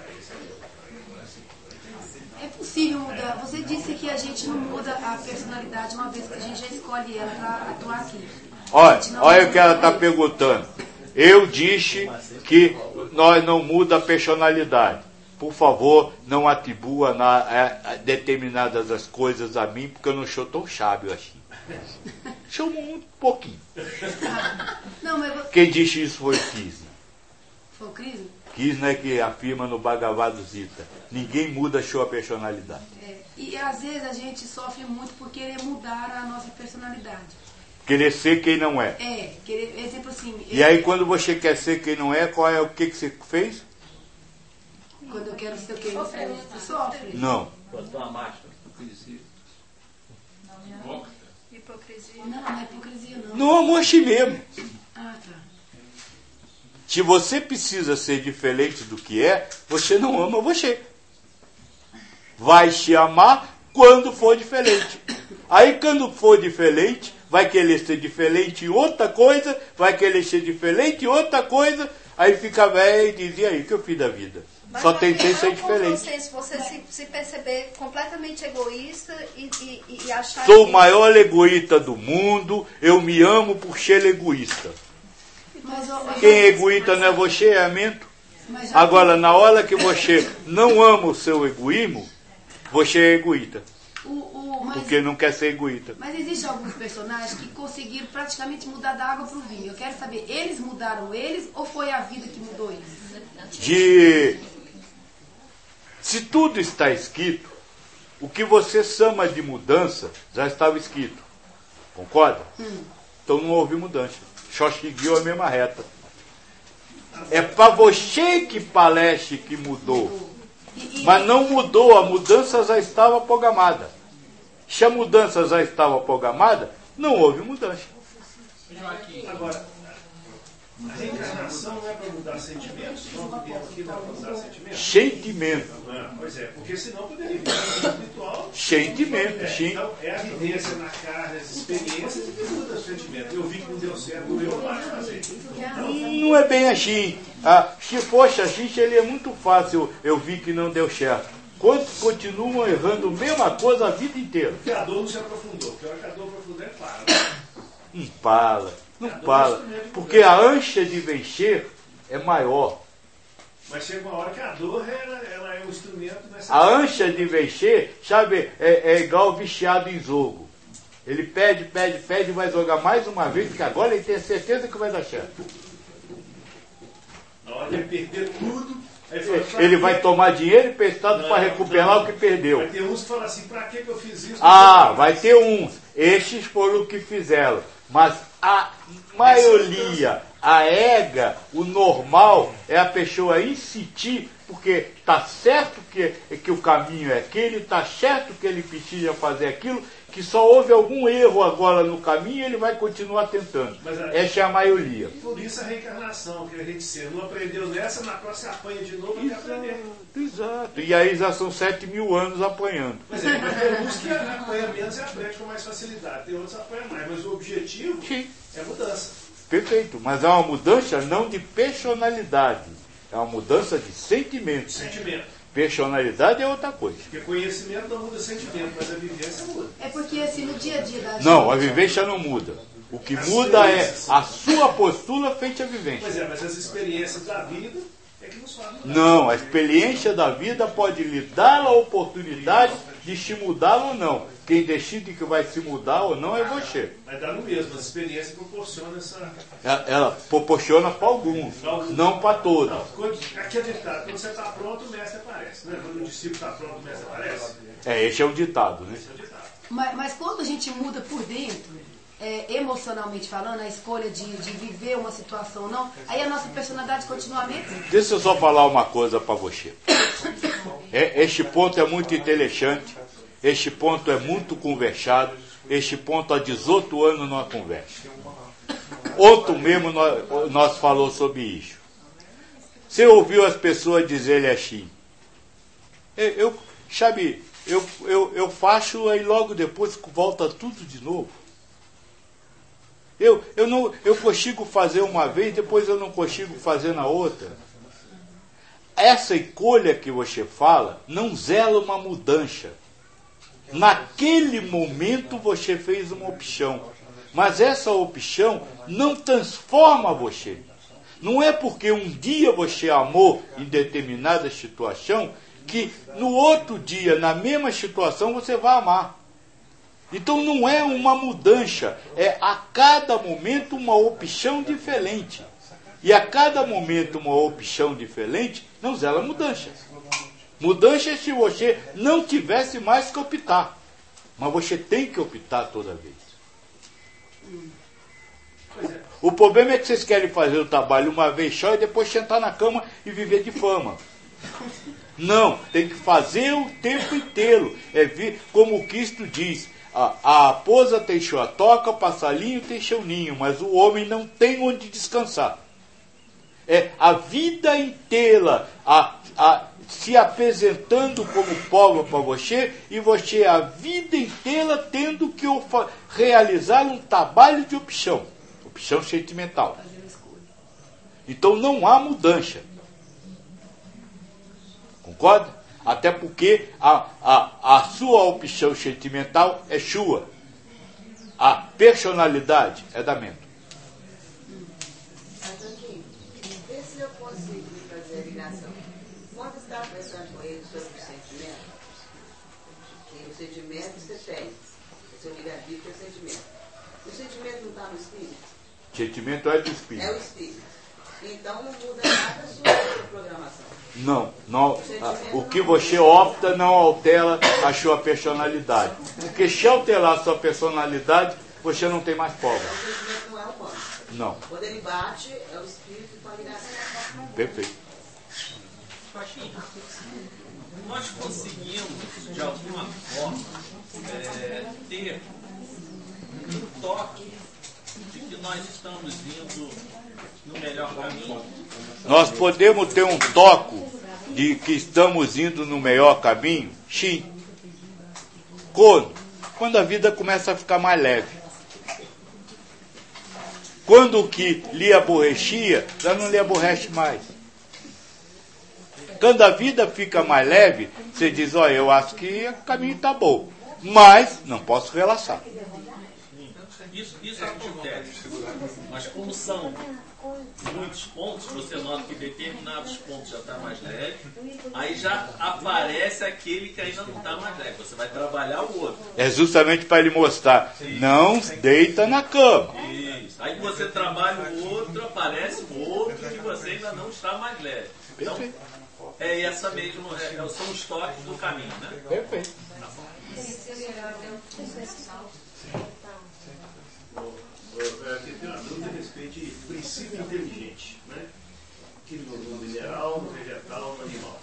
É possível mudar. Você disse que a gente não muda a personalidade uma vez que a gente já escolhe ela para atuar aqui. Olha o que ela está perguntando. Eu disse que nós não muda a personalidade. Por favor, não atribua determinadas as coisas a mim, porque eu não sou tão sábio assim. Sou um pouquinho. Não, mas... Quem disse isso foi o Krishna. Foi o Krishna? Krishna é que afirma no Bhagavad Gita. Ninguém muda a sua personalidade. E às vezes a gente sofre muito por querer mudar a nossa personalidade. Querer ser quem não é. Querer, exemplo assim... E aí quando você quer ser quem não é, o que você fez? quando eu quero ser o que? Você sofre. Não. Tua máscara. Hipocrisia. Não é hipocrisia, não. Não amo a si mesmo. Ah, tá. Se você precisa ser diferente do que é, você não ama você. Vai te amar quando for diferente. Aí quando for diferente, vai querer ser diferente em outra coisa, vai querer ser diferente em outra coisa, aí fica velho e diz, e aí, o que eu fiz da vida? Mas Só tentei ser diferente. Se você se perceber completamente egoísta e achar Sou o que... maior egoísta do mundo, eu me amo por ser egoísta. Quem é egoísta não é você, é mento. Agora, na hora que você não ama o seu egoísmo, você é egoísta. Porque não quer ser egoísta. Mas existem alguns personagens que conseguiram praticamente mudar da água para o vinho. Eu quero saber, eles mudaram eles ou foi a vida que mudou eles? Se tudo está escrito, o que você chama de mudança já estava escrito. Concorda? Então não houve mudança. Só seguiu a mesma reta. É para você que parece que mudou. Mas não mudou, a mudança já estava programada. Se a mudança já estava programada, não houve mudança. Agora, a reencarnação não é para mudar sentimentos? Não viemos aqui para mudar sentimentos? Sentimento. Pois é, porque senão poderia vir um espiritual. Sentimento, sim. Então, é a vivência na carne, as experiências que muda o sentimento. Eu vi que não deu certo, eu não fazer. Não é bem assim. Se fosse assim, seria muito fácil. Eu vi que não deu certo. Quantos continuam errando a mesma coisa a vida inteira? Porque a dor não se aprofundou. Porque a hora que a dor aprofundou, Não para. Porque a ânsia de vencer é maior. Mas chega uma hora que a dor ela é um instrumento nessa. A ânsia de vencer, sabe, é igual viciado em jogo. Ele pede, vai jogar mais uma vez, porque agora ele tem certeza que vai dar certo. Na hora de ele perder tudo. Ele vai tomar dinheiro emprestado para recuperar o que perdeu. Vai ter uns que falam assim, para que eu fiz isso? Vai ter uns. Estes foram o que fizeram. Mas a maioria, a ega, o normal, é a pessoa insistir, porque está certo que o caminho é aquele, está certo que ele precisa fazer aquilo, que só houve algum erro agora no caminho e ele vai continuar tentando. Essa é a maioria. Por isso a reencarnação, que a gente não aprendeu nessa, na próxima apanha de novo e aprender. Exato. E aí já são 7.000 anos apanhando. Mas tem uns que apanha menos e aprende com mais facilidade. Tem outros que apanham mais. Mas o objetivo é mudança. Perfeito. Mas é uma mudança não de personalidade. É uma mudança de sentimento. Personalidade é outra coisa. Porque conhecimento não muda sentimento, mas a vivência muda. É porque assim, no dia a dia da gente... Não, a vivência não muda. O que muda é a sua postura frente à vivência. Pois é, mas as experiências da vida é que nos fazem mudar. Não, a experiência da vida pode lhe dar a oportunidade de se mudar ou não. Quem decide que vai se mudar ou não é você. Mas dá no mesmo, as experiências proporcionam essa... Ela proporciona para alguns, não para todos. Aqui é ditado, quando você está pronto, o mestre aparece. Né? Quando o discípulo está pronto, o mestre aparece. Esse é o ditado, né? Mas quando a gente muda por dentro, emocionalmente falando, a escolha de viver uma situação ou não, aí a nossa personalidade continua a mesma. Deixa eu só falar uma coisa para você. Este ponto é muito interessante. Este ponto é muito conversado. Este ponto há 18 anos nós conversa. Outro mesmo nós falou sobre isso. Você ouviu as pessoas dizerem assim, eu faço aí logo depois volta tudo de novo. Eu consigo fazer uma vez, depois eu não consigo fazer na outra. Essa escolha que você fala não zela uma mudança. Naquele momento você fez uma opção, mas essa opção não transforma você. Não é porque um dia você amou em determinada situação que no outro dia, na mesma situação, você vai amar. Então não é uma mudança, é a cada momento uma opção diferente. E a cada momento uma opção diferente não zela mudança. Mudança é se você não tivesse mais que optar. Mas você tem que optar toda vez. O problema é que vocês querem fazer o trabalho uma vez só e depois sentar na cama e viver de fama. Não, tem que fazer o tempo inteiro. Como o Cristo diz, a raposa tem sua toca, o passarinho tem seu ninho, mas o homem não tem onde descansar. É a vida inteira se apresentando como povo para você, e você a vida inteira tendo que realizar um trabalho de opção sentimental. Então não há mudança. Concorda? Até porque a sua opção sentimental é sua. A personalidade é da mente. Mas aqui, vê se eu consigo fazer a ligação. Quando está conversando com ele sobre o sentimento, que o sentimento você tem, o seu livre-arbítrio é o sentimento. O sentimento não está no espírito? O sentimento é do espírito. É o espírito. Então não muda nada a sua programação. Não. O que você opta não altera a sua personalidade. Porque se alterar a sua personalidade, você não tem mais folga. O sentimento não é humano. Não. Quando ele bate, é o espírito com a ligação. Perfeito. Joaquim, nós conseguimos, de alguma forma, ter um toque de que nós estamos indo no melhor caminho? Nós podemos ter um toque de que estamos indo no melhor caminho? Sim. Quando a vida começa a ficar mais leve. Quando o que lhe aborrecia, já não lhe aborrece mais. Quando a vida fica mais leve, você diz, eu acho que o caminho está bom, mas não posso relaxar. Isso acontece, mas como são muitos pontos, você nota que determinados pontos já está mais leve, aí já aparece aquele que ainda não está mais leve, você vai trabalhar o outro. É justamente para ele mostrar, não deita na cama. Isso. Aí você trabalha o outro, aparece o outro que você ainda não está mais leve. Então, é essa mesmo, são os toques do caminho, né? Perfeito. Aqui tem uma dúvida a respeito de princípio inteligente, né? Aqui no mineral, no vegetal, no animal.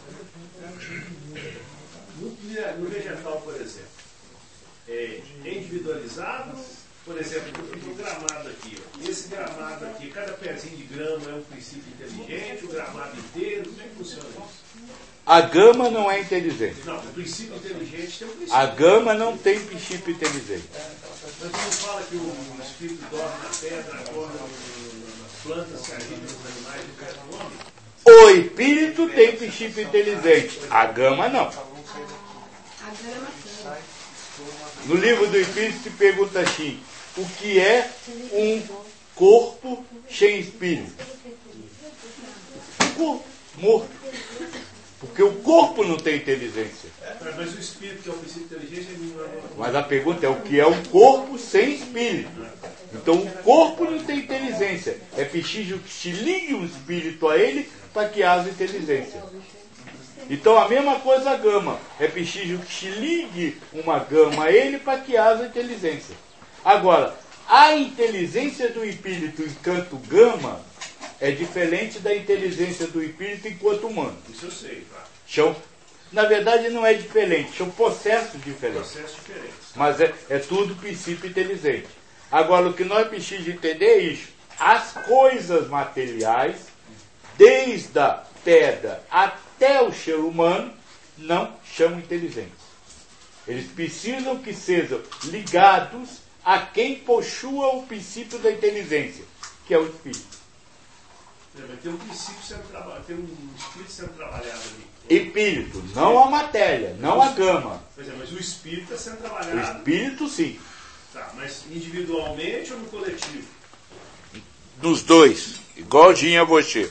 No vegetal, por exemplo, é individualizado, por exemplo, o gramado aqui. Ó. Esse gramado aqui, cada pezinho de grama é um princípio inteligente, o gramado inteiro, como é que funciona isso? A gama não é inteligente. Não, o princípio inteligente tem um princípio. A gama não tem princípio inteligente. Mas não fala que o espírito dorme na pedra, acorda nas plantas, se agita nos animais e perde o homem? O espírito tem princípio inteligente. A gama não. No livro do Espírito se pergunta assim, o que é um corpo sem espírito? Um corpo morto. Porque o corpo não tem inteligência. Mas o espírito, que é o princípio de inteligência, não é. Mas a pergunta é o que é um corpo sem espírito. Então o corpo não tem inteligência. É preciso que se ligue um espírito a ele para que haja inteligência. Então a mesma coisa a gama. É preciso que se ligue uma gama a ele para que haja inteligência. Agora, a inteligência do espírito enquanto gama é diferente da inteligência do espírito enquanto humano. Isso eu sei, tá? São, na verdade não é diferente, são processos diferentes. Processos diferentes. Mas é tudo princípio inteligente. Agora o que nós precisamos entender é isso. As coisas materiais, desde a pedra até o ser humano, não são inteligentes. Eles precisam que sejam ligados a quem possua o princípio da inteligência, que é o espírito. Tem um princípio sendo trabalhado, tem um espírito sendo trabalhado ali. Espírito, não a matéria, não a gama. Pois é, mas o espírito está sendo trabalhado. O espírito sim. Tá, mas individualmente ou no coletivo? Nos dois, igualzinho a você.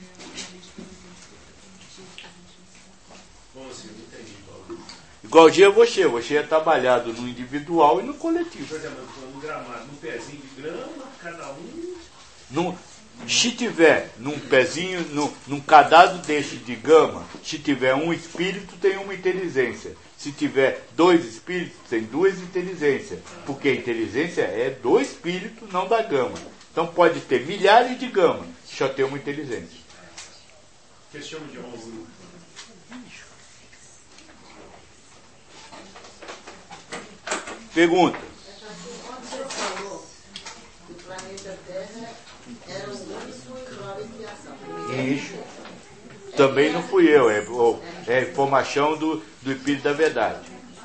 Como assim? Não entendi, Paulo. Igualzinho a você. Você é trabalhado no individual e no coletivo. Por exemplo, no gramado, num pezinho de grama, cada um. Se tiver num pezinho, num cadado desse de gama, se tiver um espírito, tem uma inteligência. Se tiver dois espíritos, tem duas inteligências. Porque a inteligência é do espírito, não da gama. Então pode ter milhares de gamas, só tem uma inteligência. Que eles chamam de ovo. Pergunta. Quando você falou que o planeta Terra era o único em nova criação. Isso. Também não fui eu, é informação do Espírito da Verdade.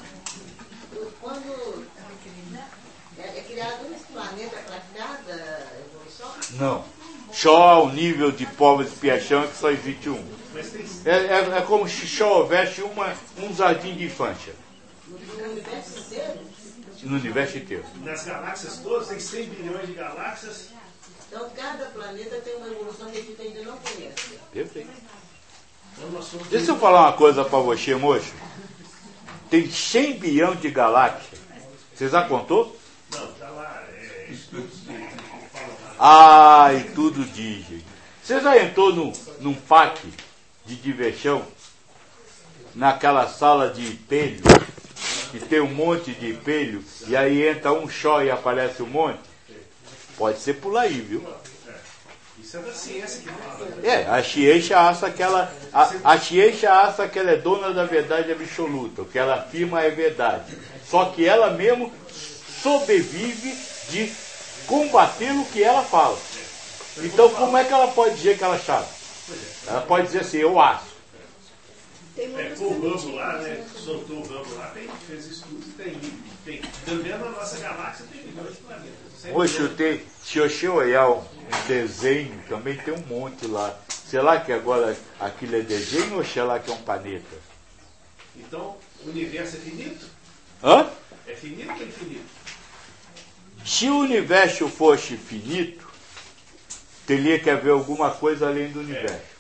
Quando é criado um planeta para cada evolução? Não. Só ao nível de povos de expiação é que só existe um. É como se só houvesse um jardim de infância. No universo inteiro? No universo inteiro. Nas galáxias todas, tem 100 bilhões de galáxias. Então cada planeta tem uma evolução que a gente ainda não conhece. Perfeito. Então, nós somos... Deixa eu falar uma coisa para você, moço. Tem 100 bilhões de galáxias. Você já contou? Não, está lá. Estudos que falam lá. E tudo diz, gente. Você já entrou num parque de diversão? Naquela sala de espelho? Que tem um monte de espelho, e aí entra um só e aparece um monte? Pode ser por aí, viu? Isso é da ciência que fala. A ciência acha que ela. A ciência acha que ela é dona da verdade absoluta. O que ela afirma é verdade. Só que ela mesmo sobrevive de combater o que ela fala. Então como é que ela pode dizer que ela sabe? Ela pode dizer assim, eu acho. Com o Hubble lá, né? Soltou o Hubble lá, fez estudos e tem. Também na nossa galáxia tem milhões de planetas. Poxa, se você olhar um desenho, também tem um monte lá. Será que agora aquilo é desenho ou será que é um planeta? Então, o universo é finito? Hã? É finito ou infinito? Se o universo fosse finito, teria que haver alguma coisa além do universo.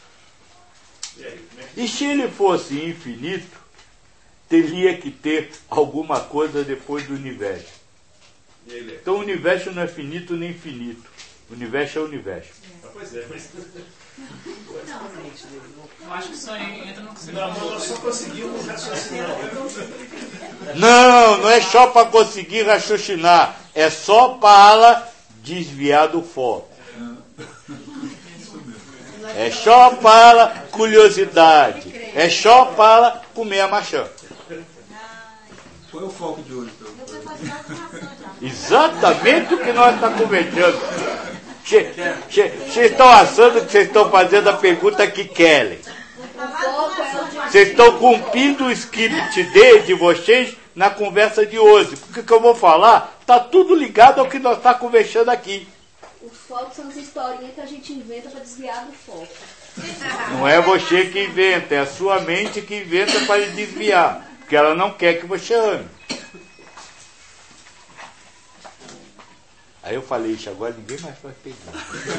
E se ele fosse infinito, teria que ter alguma coisa depois do universo. Então o universo não é finito nem infinito. O universo é o universo. Pois é, mas... Eu acho que isso aí entra no que você Não, mas nós só conseguimos raciocinar. Não é só para conseguir raciocinar. É só para desviar do foco. É só para curiosidade. É só para comer a maçã. Qual é o foco de hoje, então? Exatamente o que nós estamos conversando. Vocês estão achando que vocês estão fazendo a pergunta que querem. Vocês estão cumprindo o script de vocês na conversa de hoje. Porque o que eu vou falar está tudo ligado ao que nós estamos conversando aqui. Os focos são as historinhas que a gente inventa para desviar do foco. Não é você que inventa, é a sua mente que inventa para desviar. Porque ela não quer que você ame. Aí eu falei, isso agora ninguém mais vai pegar.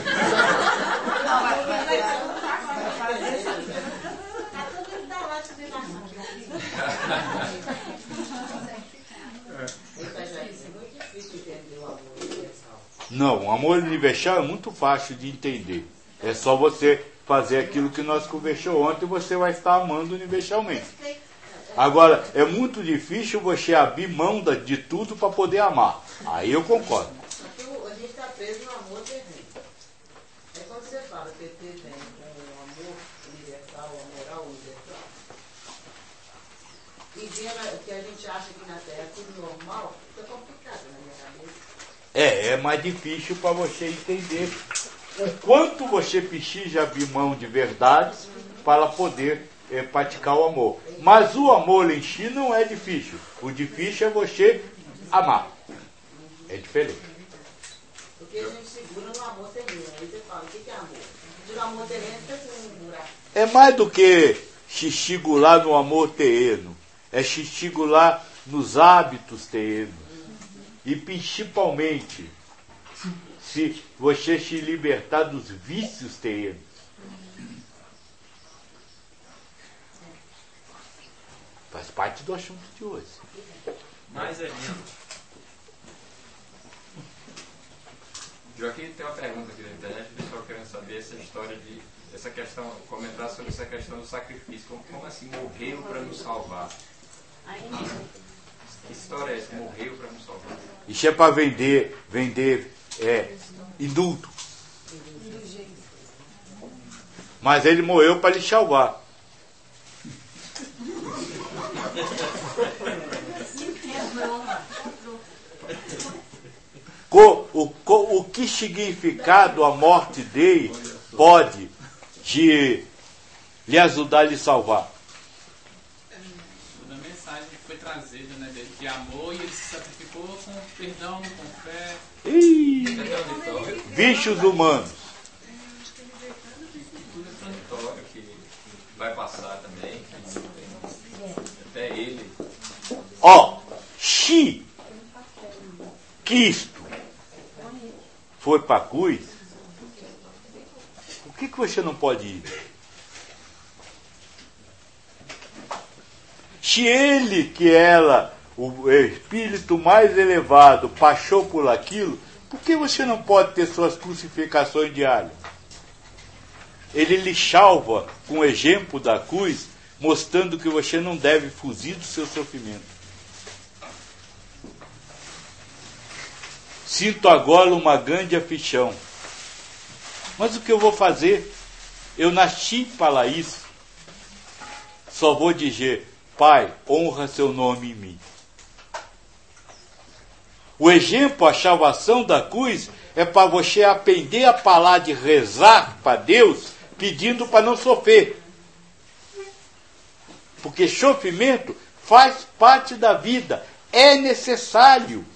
Não, o amor universal é muito fácil de entender. É só você fazer aquilo que nós conversamos ontem e você vai estar amando universalmente. Agora, é muito difícil você abrir mão de tudo para poder amar. Aí eu concordo. A gente está preso no amor terreno. É quando você fala que PT vem com o amor universal, a moral universal, e vendo que a gente acha que na Terra é tudo normal, fica complicado na minha cabeça. É mais difícil para você entender o quanto você precisa abrir mão de verdades para poder praticar o amor. Mas o amor em si não é difícil. O difícil é você amar. É diferente. Porque a gente segura no amor terreno. Aí você fala, o que é amor? O amor terreno fica com um buraco. É mais do que se segurar no amor terreno. É se segurar nos hábitos terrenos. E principalmente, se você se libertar dos vícios terrenos. Faz parte do assunto de hoje. Mais é menos. Joaquim, tem uma pergunta aqui na internet, o pessoal querendo saber essa questão, comentar sobre essa questão do sacrifício. Como assim, morreu para nos salvar? Que história é essa? Morreu para nos salvar? Isso é para vender indulto. Mas ele morreu para lhe salvar. significado a morte dele pode lhe ajudar a lhe salvar? A mensagem que foi trazida, né, dele, de amor, e ele se sacrificou com perdão, com fé. Vícios humanos. Que vai passar também. Até ele. Ó, se Cristo foi para a cruz, por que você não pode ir? Se ele, que era o espírito mais elevado, passou por aquilo, por que você não pode ter suas crucificações diárias? Ele lhe salva com o exemplo da cruz, mostrando que você não deve fugir do seu sofrimento. Sinto agora uma grande aflição. Mas o que eu vou fazer? Eu nasci para isso. Só vou dizer: Pai, honra seu nome em mim. O exemplo, a salvação da cruz, é para você aprender a parar de rezar para Deus, pedindo para não sofrer. Porque sofrimento faz parte da vida, é necessário.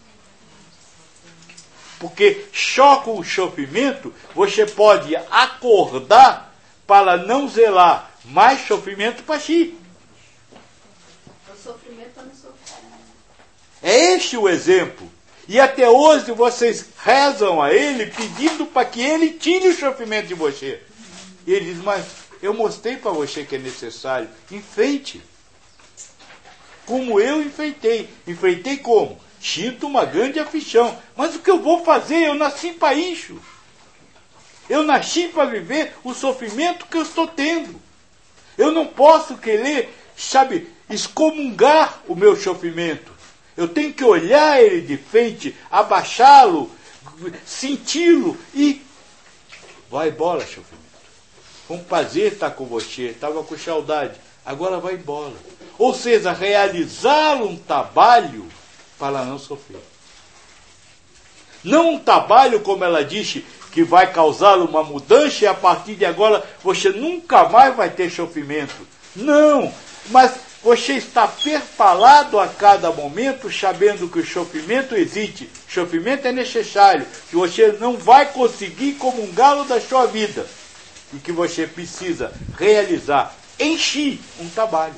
Porque só com o sofrimento você pode acordar para não zelar mais sofrimento para si. O sofrimento para não sofrer. É este o exemplo. E até hoje vocês rezam a ele pedindo para que ele tire o sofrimento de você. E ele diz: mas eu mostrei para você que é necessário. Enfeite. Como eu enfeitei. Enfeitei como? Sinto uma grande aflição. Mas o que eu vou fazer? Eu nasci para isso. Eu nasci para viver o sofrimento que eu estou tendo. Eu não posso querer, excomungar o meu sofrimento. Eu tenho que olhar ele de frente, abaixá-lo, senti-lo e vai embora, sofrimento. Foi um prazer estar com você, estava com saudade, agora vai embora. Ou seja, realizar um trabalho para não sofrer. Não um trabalho, como ela disse, que vai causar uma mudança e a partir de agora você nunca mais vai ter sofrimento. Não, mas você está preparado a cada momento, sabendo que o sofrimento existe. Sofrimento é necessário, que você não vai conseguir comungá-lo da sua vida. E que você precisa realizar em si um trabalho.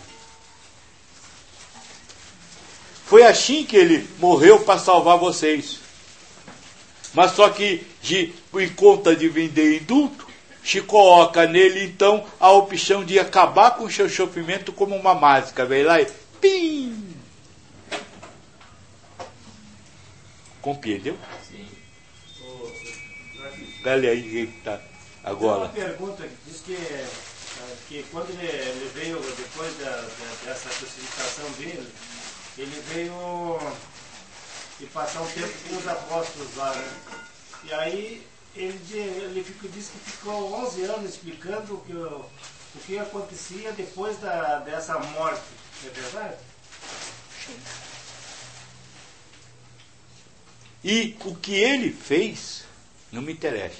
Foi assim que ele morreu para salvar vocês. Mas só que, em conta de vender indulto, se coloca nele, então, a opção de acabar com o seu sofrimento como uma mágica. Vem lá e pim! Compreendeu? Sim. Dale aí que está agora. Tem uma pergunta que diz que quando ele veio, depois dessa crucificação dele, ele veio e passar um tempo com os apóstolos lá, né? E aí ele disse que ficou 11 anos explicando o que acontecia depois dessa morte. É verdade? E o que ele fez não me interessa.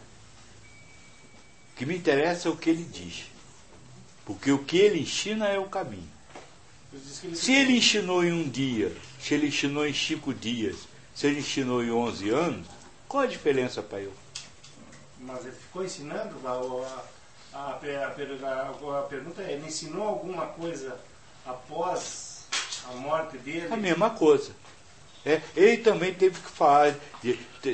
O que me interessa é o que ele diz. Porque o que ele ensina é o caminho. Se ele ensinou em um dia, se ele ensinou em 5 dias, se ele ensinou em 11 anos, qual a diferença para eu? Mas ele ficou ensinando? A pergunta é: ele ensinou alguma coisa após a morte dele? A mesma coisa. Ele também teve que falar de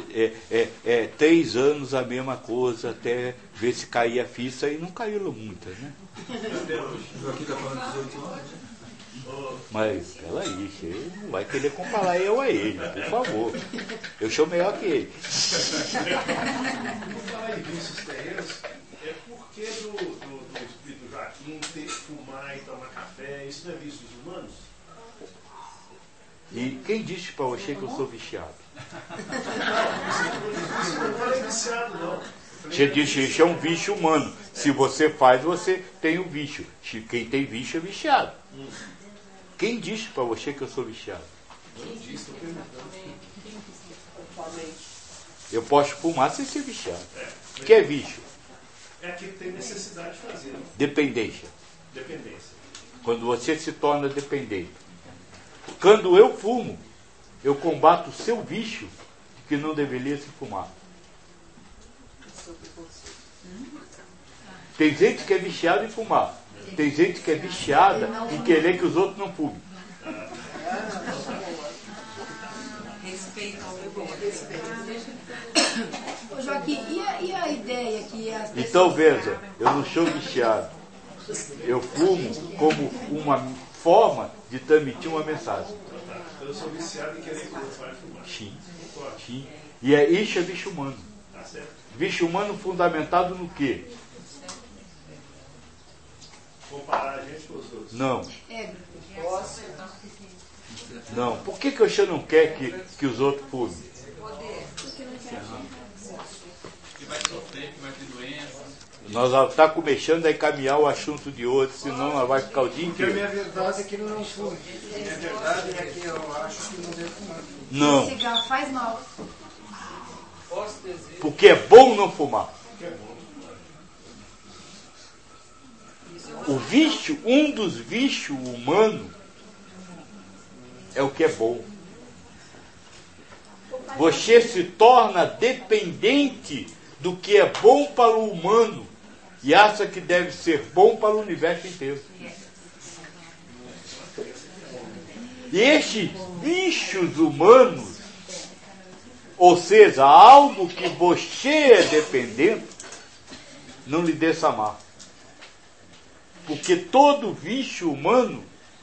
3 anos a mesma coisa, até ver se caía a ficha, e não caíram muitas, né? Joaquim está falando 18 anos. Mas, peraí, você não vai querer comparar eu a ele, por favor. Eu sou melhor que ele. Por falar em vícios terrenos, por que do espírito Joaquim ter que fumar e tomar café? Isso não é vícios humanos? E quem disse para você que eu sou viciado? Não falei viciado, não. Você disse, isso é um vício humano. Se você faz, você tem o vício. Quem tem vício é viciado. Quem disse para você que eu sou viciado? Não disse, estou perguntando. Eu posso fumar sem ser viciado. O que é vício? É aquilo que tem necessidade de fazer. Dependência. Dependência. Quando você se torna dependente. Quando eu fumo, eu combato o seu vício de que não deveria se fumar. Tem gente que é viciada em fumar. Tem gente que é viciada em querer que os outros não fumem. Respeito ao Ô Joaquim, e a ideia que as pessoas... Então veja, eu não sou viciado. Eu fumo como uma forma de transmitir uma mensagem. Eu sou viciado em querer que o outro vai fumar. Sim. Sim. E isso é vício humano. Tá certo. Vício humano fundamentado no quê? Comparar a gente com os outros. Não. Posso? Não. Por que você não quer que os outros fumem? Que vai sofrer, que vai ter doença. Nós vamos estar começando a encaminhar o assunto de hoje, senão nós vai ficar o dia Porque a inteiro. minha verdade é que ele não fuma. A minha verdade é que eu acho que não deve fumar. Não. Cigarro faz mal. Porque é bom não fumar. O vício, um dos vícios humanos é o que é bom. Você se torna dependente do que é bom para o humano e acha que deve ser bom para o universo inteiro. E estes bichos humanos, ou seja, algo que você é dependente, não lhe deixa amar. Porque todo vício humano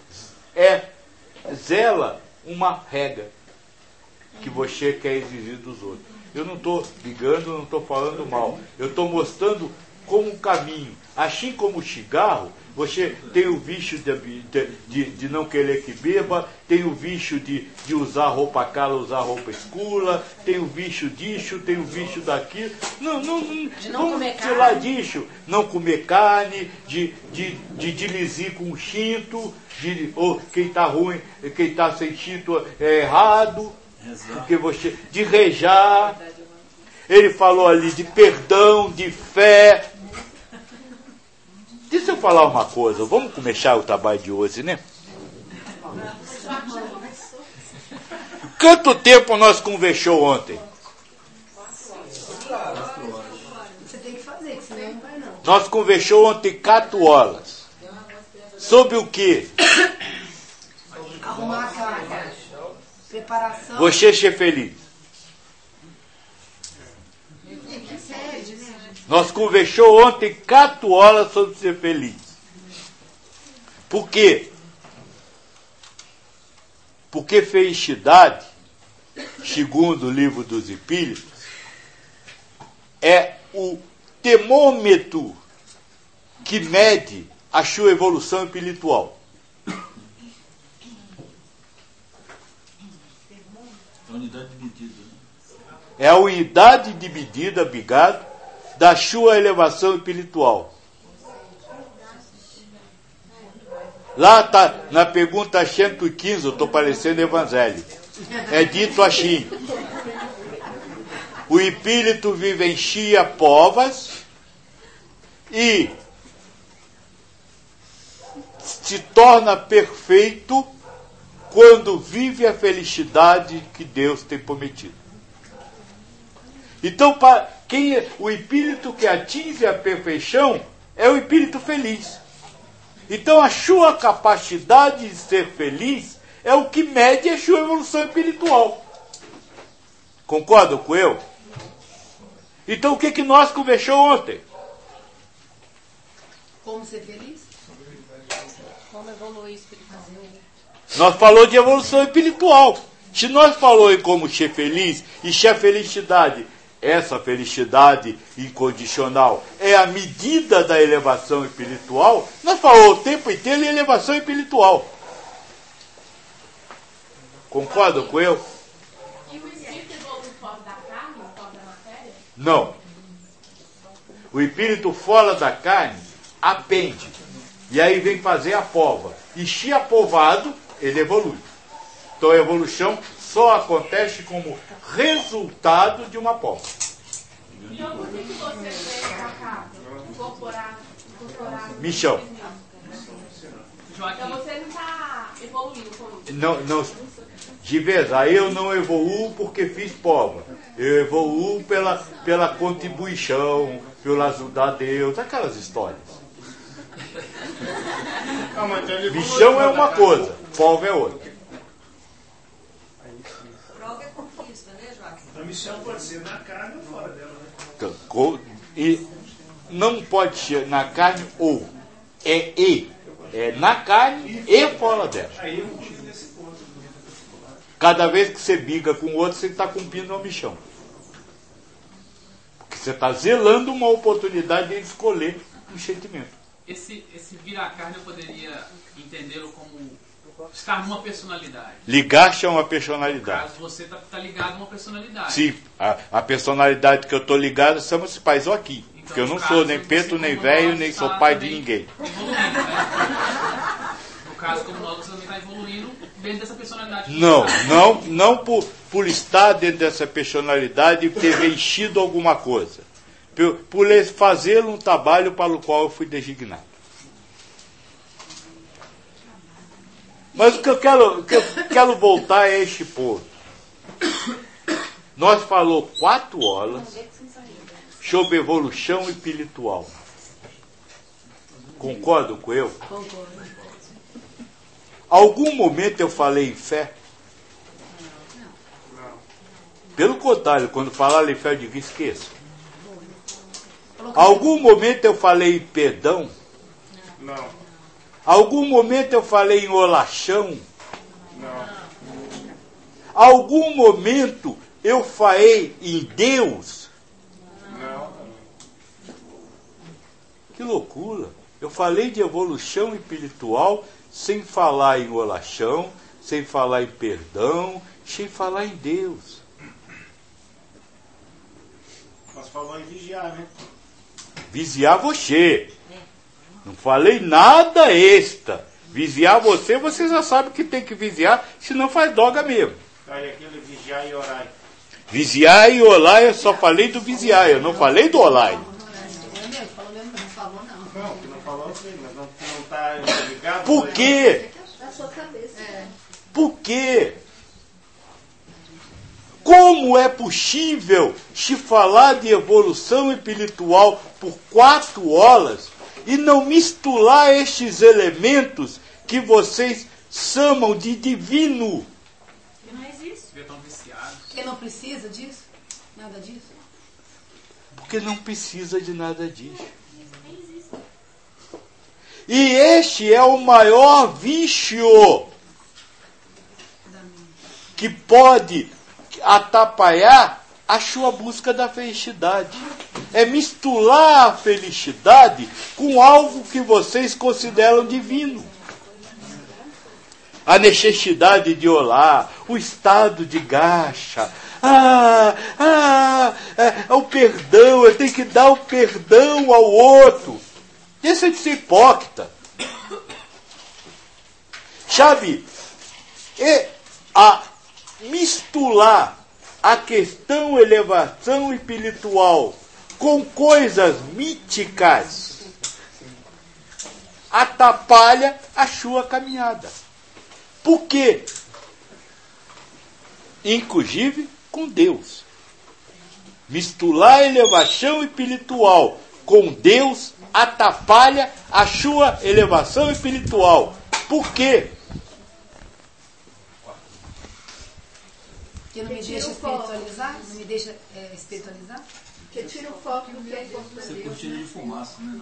zela uma regra que você quer exigir dos outros. Eu não estou ligando, não estou falando mal. Eu estou mostrando como um caminho. Assim como o cigarro, você tem o vício de não querer que beba, tem o vício de usar roupa cara, usar roupa escura, tem o vício disso, tem o vício daquilo. De não comer sei lá carne. disso. Não comer carne, de dirigir com cinto, ou quem está ruim, quem está sem cinto é errado. Porque você, de rejar, ele falou ali de perdão, de fé. Deixa eu falar uma coisa, vamos começar o trabalho de hoje, né? Quanto tempo nós conversou ontem? Você tem que fazer, que senão não vai não. Nós conversou ontem 4 horas. Sobre o quê? Arrumar a casa. Preparação. Você ser feliz. Que sede, né? Nós conversou ontem 4 horas sobre ser feliz. Por quê? Porque felicidade, segundo o livro dos Espíritos, é o termômetro que mede a sua evolução espiritual. Unidade de medida. É a unidade de medida, obrigado, da sua elevação espiritual. Lá está, na pergunta 115, eu estou parecendo evangelho. É dito assim: o espírito vivencia povas e se torna perfeito quando vive a felicidade que Deus tem prometido. Então, o espírito que atinge a perfeição é o espírito feliz. Então, a sua capacidade de ser feliz é o que mede a sua evolução espiritual. Concordam com eu? Então, o que nós conversamos ontem? Como ser feliz? Como evoluir espiritualmente. Nós falamos de evolução espiritual. Se nós falamos em como ser feliz, e se a felicidade, essa felicidade incondicional, é a medida da elevação espiritual, nós falamos o tempo inteiro em elevação espiritual. Concordam com eu? E o espírito evolui fora da carne, fora da matéria? Não. O espírito fora da carne apende. E aí vem fazer a pova. E se apovado, ele evolui. Então a evolução só acontece como resultado de uma poda. Então por que você veio pra cá? Incorporar. Michão. Então você não está evoluindo como. Não, de verdade, eu não evoluo porque fiz prova. Eu evoluo pela contribuição, pelo ajudar a Deus, aquelas histórias. Michão é uma coisa, prova é outra. Prova é conquista, né, Joaquim? A missão pode ser na carne ou fora dela, né? Então, e não pode ser na carne ou. É na carne e fora dela. Aí eu contigo nesse ponto. Cada vez que você briga com o outro, você está cumprindo uma missão. Porque você está zelando uma oportunidade de escolher um sentimento. Esse virar-carne eu poderia entendê-lo como estar numa personalidade. Ligar-se a uma personalidade. Caso você está ligado a uma personalidade. Sim, a personalidade que eu estou ligado chama-se Paizó aqui. Então, porque eu não sou nem preto, nem velho, nem sou pai de ninguém. Evoluindo, né? No caso, como nós, você também está evoluindo dentro dessa personalidade. Não por estar dentro dessa personalidade e ter vencido alguma coisa. Por fazer um trabalho para o qual eu fui designado. Mas o que eu quero voltar é este ponto. Nós falamos 4 horas sobre evolução espiritual. Concordam com eu? Concordo. Algum momento eu falei em fé? Pelo contrário, quando falar em fé, eu digo, esqueça. Algum momento eu falei em perdão? Não. Algum momento eu falei em olação? Não. Algum momento eu falei em Deus? Não. Que loucura! Eu falei de evolução espiritual sem falar em olação, sem falar em perdão, sem falar em Deus. Nós falamos em vigiar, né? Vigiar você. Não falei nada extra. Vigiar você já sabe que tem que vigiar, senão faz droga mesmo. Aí aquele vigiar e orar. Vigiar e orar, eu só falei do vigiar, eu não falei do orar. Não falou, não. Não, que não falou sim, mas não está ligado. Por quê? Da sua cabeça. Por quê? Como é possível se falar de evolução espiritual por 4 horas e não misturar estes elementos que vocês chamam de divino? Que não existe. Porque estão viciados. Porque não precisa disso? Nada disso? Porque não precisa de nada disso. E este é o maior vício que pode atrapalhar a sua busca da felicidade. É misturar a felicidade com algo que vocês consideram divino. A necessidade de orar, o estado de gacha, o perdão, eu tenho que dar o perdão ao outro. Isso é de ser hipócrita. Sabe, misturar a questão elevação espiritual com coisas míticas atrapalha a sua caminhada. Por quê? Inclusive com Deus. Misturar a elevação espiritual com Deus atrapalha a sua elevação espiritual. Por quê? Que não me deixa espiritualizar? Não me deixa espiritualizar? Porque tira o foco do que é importante. Você cortina de fumaça, né?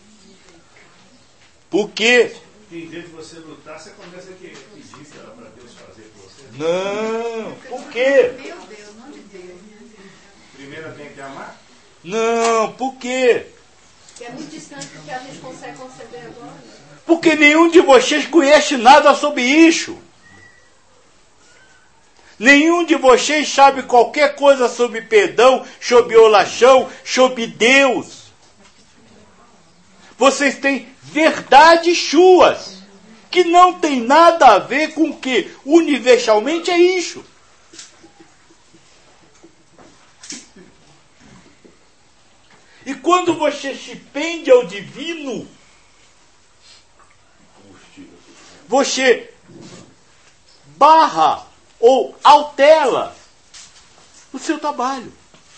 Por quê? Em vez de você lutar, você começa a pedir para Deus fazer por você. Não, por quê? Meu Deus, não de Deus. Primeiro tem que amar? Não, por quê? Que é muito distante do que a gente consegue conceber agora. Porque nenhum de vocês conhece nada sobre isso. Nenhum de vocês sabe qualquer coisa sobre perdão, sobre oração, sobre Deus. Vocês têm verdades suas. que não tem nada a ver com o que universalmente é isso. E quando você se pende ao divino, você barra ou altera o seu trabalho.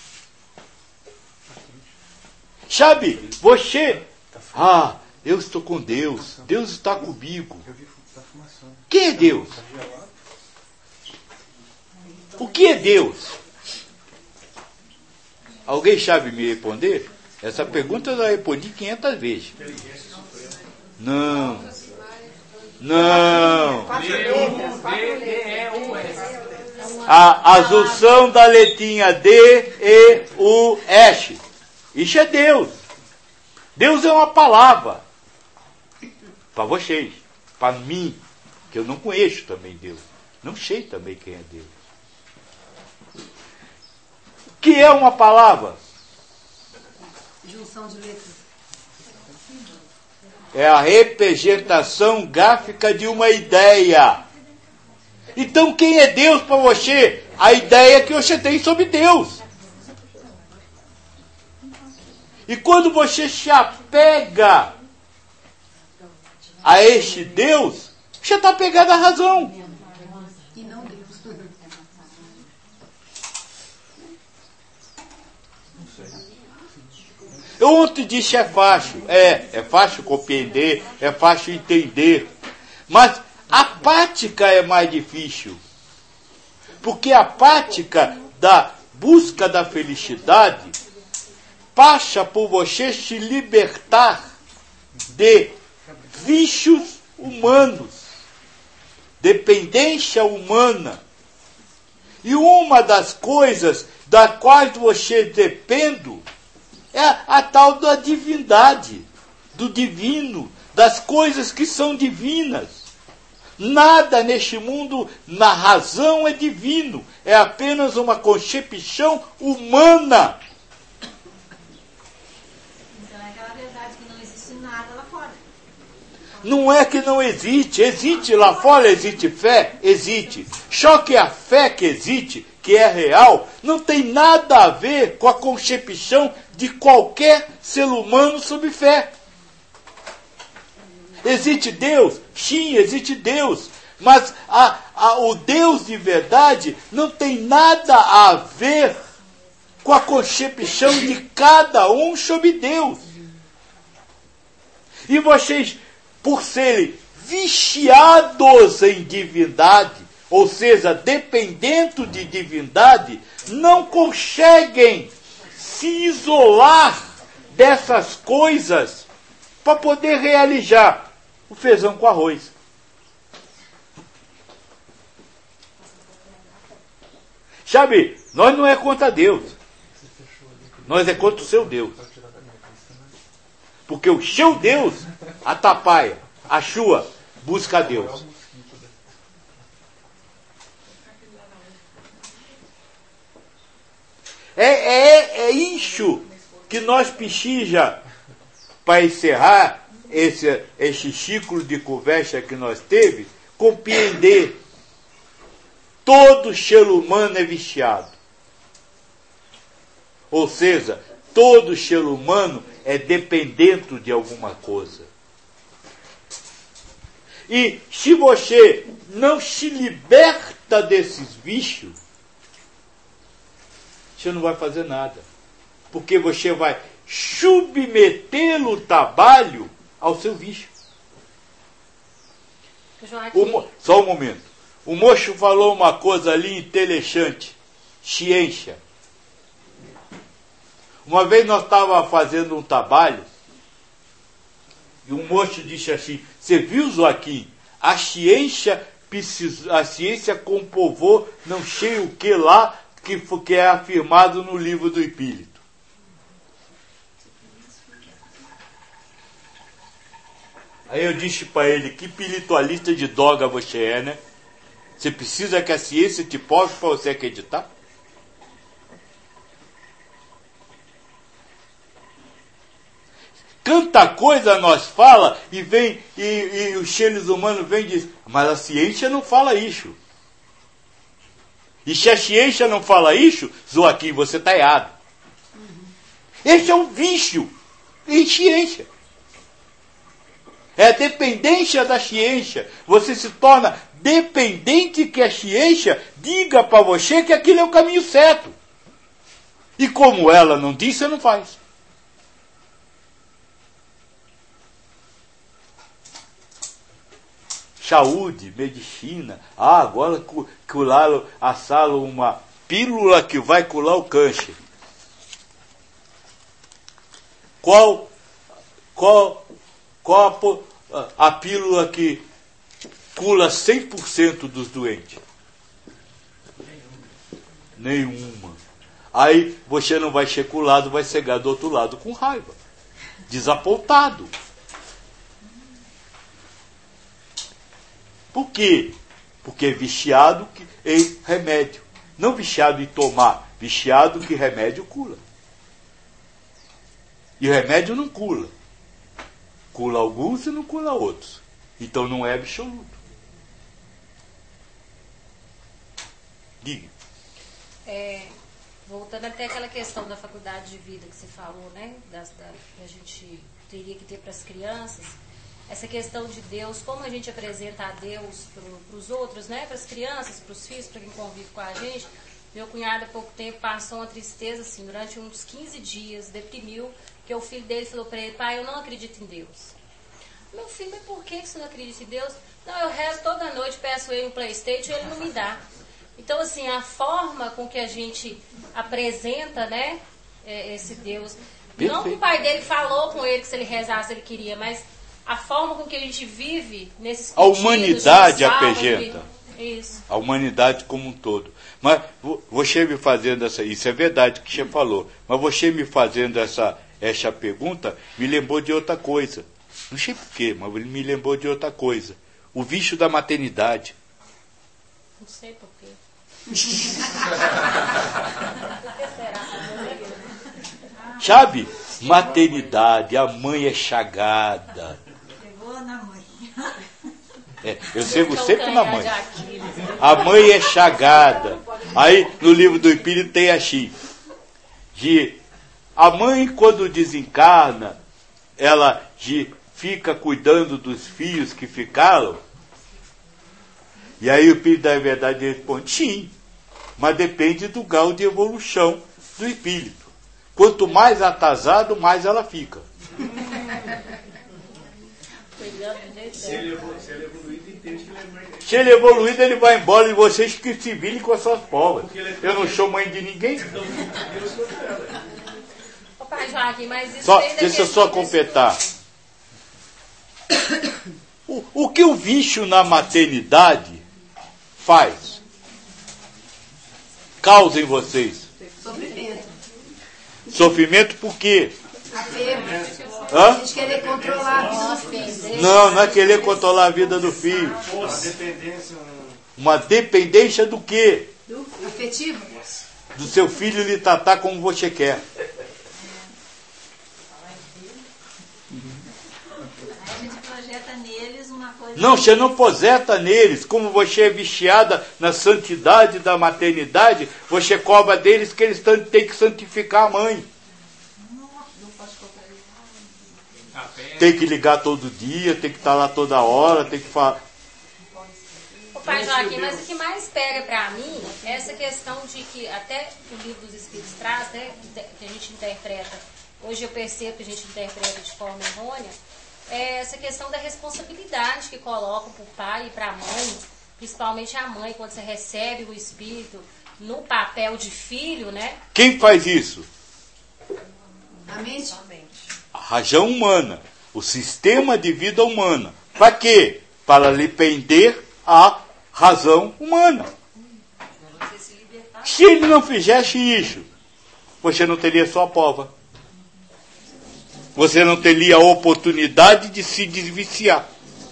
Sabe, você... eu estou com Deus. Deus está comigo. Quem é Deus? O que é Deus? Alguém sabe me responder? Essa pergunta eu já respondi 500 vezes. Não. A junção da letrinha D, E, U, S. Isso é Deus. Deus é uma palavra. Para vocês. Para mim, que eu não conheço também Deus. Não sei também quem é Deus. O que é uma palavra? Junção de letras. É a representação gráfica de uma ideia. Então quem é Deus para você? A ideia que você tem sobre Deus. E quando você se apega a este Deus, você está apegado à razão. E não Deus. Eu ontem disse é fácil. É fácil compreender, é fácil entender. Mas a prática é mais difícil. Porque a prática da busca da felicidade passa por você se libertar de vícios humanos, dependência humana. E uma das coisas da quais você depende é a tal da divindade, do divino, das coisas que são divinas. Nada neste mundo, na razão, é divino. É apenas uma concepção humana. Então é aquela verdade que não existe nada lá fora. Não é que não existe. Existe lá fora, existe fé? Existe. Só que a fé que existe, que é real, não tem nada a ver com a concepção de qualquer ser humano sobre fé. Existe Deus? Sim, existe Deus. Mas o Deus de verdade não tem nada a ver com a concepção de cada um sobre Deus. E vocês, por serem viciados em divindade, ou seja, dependendo de divindade, não conseguem se isolar dessas coisas para poder realizar o feijão com arroz. Sabe, nós não é contra Deus. Nós é contra o seu Deus. Porque o seu Deus atrapalha, a sua busca a Deus. É isso que nós precisamos para encerrar esse ciclo de conversa que nós teve, compreender. Todo ser humano é viciado. Ou seja, todo ser humano é dependente de alguma coisa. E se você não se liberta desses vícios, você não vai fazer nada. Porque você vai submeter o trabalho ao seu vício. Só um momento. O moço falou uma coisa ali interessante. Ciência. Uma vez nós estávamos fazendo um trabalho e um moço disse assim: você viu, Joaquim? A ciência comprovou não sei o que lá que é afirmado no livro do Espírito. Aí eu disse para ele: que espiritualista de droga você é, né? Você precisa que a ciência te prove para você acreditar? canta coisa nós fala e vem e os seres humanos vêm e dizem, mas a ciência não fala isso. E se a ciência não fala isso, Joaquim, você está errado. Esse é um vício em ciência. É a dependência da ciência. Você se torna dependente que a ciência diga para você que aquilo é o caminho certo. E como ela não diz, você não faz. Saúde, medicina. Agora assalam uma pílula que vai curar o câncer. Qual a pílula que cura 100% dos doentes? Nenhuma. Aí você não vai ser curado, vai chegar do outro lado com raiva. Desapontado. Por quê? Porque é viciado em remédio. Não viciado em tomar, viciado que remédio cura. E o remédio não cura. Cura alguns e não cura outros. Então não é absoluto. Diga. Voltando até aquela questão da faculdade de vida que você falou, né? Que a gente teria que ter para as crianças. Essa questão de Deus, como a gente apresenta a Deus para os outros, né? Para as crianças, para os filhos, para quem convive com a gente. Meu cunhado há pouco tempo passou uma tristeza, assim, durante uns 15 dias, deprimiu, porque o filho dele falou para ele, pai, eu não acredito em Deus. Meu filho, mas por que você não acredita em Deus? Não, eu rezo toda noite, peço ele um PlayStation e ele não me dá. Então, assim, a forma com que a gente apresenta, né, esse Deus, Perfeito. Não que o pai dele falou com ele que se ele rezasse ele queria, mas a forma com que a gente vive nesses pedidos, a humanidade apegenta. Isso. A humanidade como um todo. Mas você me fazendo isso é verdade que você falou, mas você me fazendo essa pergunta me lembrou de outra coisa. Não sei porquê, mas ele me lembrou de outra coisa. O vício da maternidade. Não sei porquê. Sabe? Maternidade, a mãe é chagada. Pegou na mãe. Eu chego sempre na mãe. A mãe é chagada. Aí no livro do Espírito tem assim, de a mãe quando desencarna, ela fica cuidando dos filhos que ficaram. E aí o Espírito da Verdade responde, sim, mas depende do grau de evolução do espírito. Quanto mais atrasado, mais ela fica. Se ele evoluído, entende que ele é mãe. Se ele evoluído, ele vai embora e vocês que se virem com as suas provas. Eu não sou mãe de ninguém. Ô, pai Joaquim, mas isso deixa eu só completar. O que o vício na maternidade faz? Causa em vocês? Sofrimento. Sofrimento por quê? Apego. Hã? A gente querer controlar a vida dos filhos. Não é querer controlar a vida do filho. Uma dependência do quê? Afetivo. Do seu filho lhe tratar como você quer. A gente projeta neles uma coisa... Não, você não projeta neles. Como você é viciada na santidade da maternidade, você cobra deles que eles têm que santificar a mãe. Tem que ligar todo dia, tem que estar lá toda hora, tem que falar. Ô, pai Joaquim, mas o que mais pega pra mim é essa questão de que até o livro dos Espíritos traz, né, que a gente interpreta, hoje eu percebo que a gente interpreta de forma errônea, é essa questão da responsabilidade que colocam pro pai e pra mãe, principalmente a mãe, quando você recebe o Espírito no papel de filho, né? Quem faz isso? A mente. A razão humana. O sistema de vida humana. Para quê? Para lhe prender à razão humana. Se ele não fizesse isso, você não teria sua prova. Você não teria a oportunidade de se desviciar.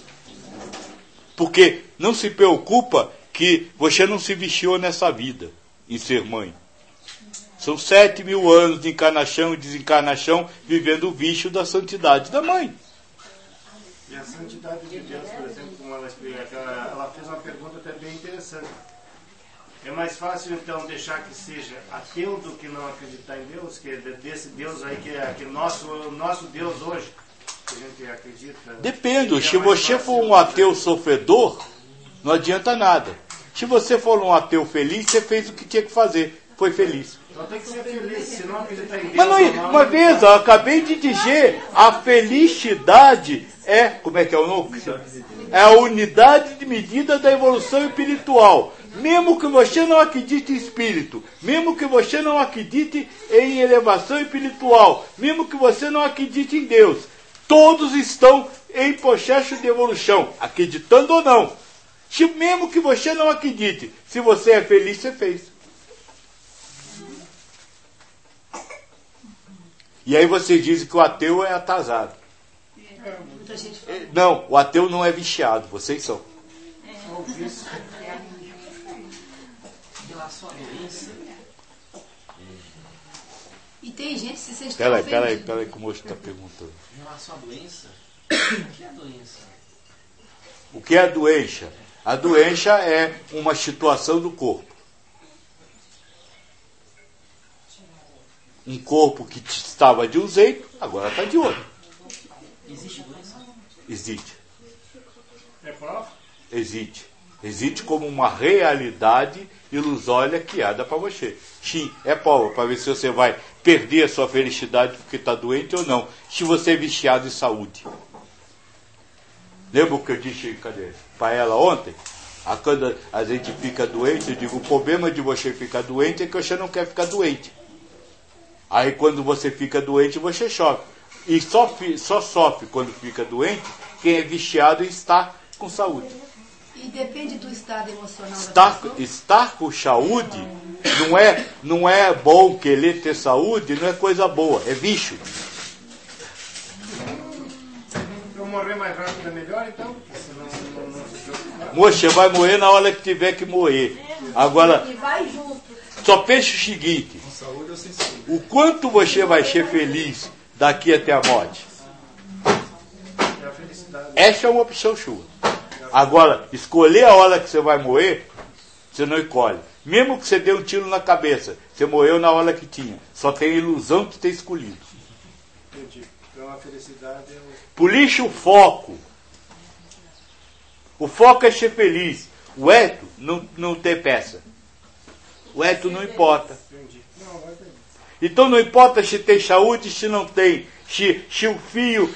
Porque não se preocupa que você não se viciou nessa vida em ser mãe. São 7.000 anos de encarnação e desencarnação vivendo o vício da santidade da mãe. E a santidade de Deus, por exemplo, como ela explica, ela fez uma pergunta até bem interessante. É mais fácil, então, deixar que seja ateu do que não acreditar em Deus? Que desse Deus aí, que é nosso Deus hoje, que a gente acredita... Depende. Se você for um ateu sofredor, não adianta nada. Se você for um ateu feliz, você fez o que tinha que fazer. Foi feliz. Então tem que ser feliz, se não acreditar em Deus... Mas não, uma vez, eu acabei de dizer, a felicidade é... Como é que é o nome? É a unidade de medida da evolução espiritual. Mesmo que você não acredite em espírito, mesmo que você não acredite em elevação espiritual, mesmo que você não acredite em Deus, todos estão em processo de evolução, acreditando ou não. Mesmo que você não acredite, se você é feliz, você fez. E aí vocês dizem que o ateu é atrasado. Não, o ateu não é viciado, vocês são. Relação à doença. E tem gente, se vocês Peraí, que o moço está perguntando. Em relação à doença, o que é a doença? O que é a doença? A doença é uma situação do corpo. Um corpo que estava de um jeito, agora está de outro. Existe doença? Existe. É prova? Existe. Existe como uma realidade ilusória criada para você. Sim, é prova para ver se você vai perder a sua felicidade porque está doente ou não. Se você é viciado em saúde. Lembra o que eu disse para ela ontem? Quando a gente fica doente, eu digo, o problema de você ficar doente é que você não quer ficar doente. Aí quando você fica doente, você sofre. E só sofre quando fica doente quem é viciado em estar com saúde. E depende do estado emocional da pessoa. Estar com saúde não é bom querer ter saúde, não é coisa boa, é vício. Se eu morrer mais rápido é melhor, então? Senão não se preocupa. Moça, vai morrer na hora que tiver que morrer. Agora, E vai junto. só pense o seguinte: o quanto você vai ser feliz daqui até a morte? Essa é uma opção sua. Agora, escolher a hora que você vai morrer, você não escolhe. Mesmo que você dê um tiro na cabeça, você morreu na hora que tinha. Só tem a ilusão de ter escolhido. Entendi. Então a felicidade é o... Polixe o foco. O foco é ser feliz. O eto não tem peça. O eto não importa. Entendi. Não, vai ter. Então não importa se tem saúde, se não tem. Se o filho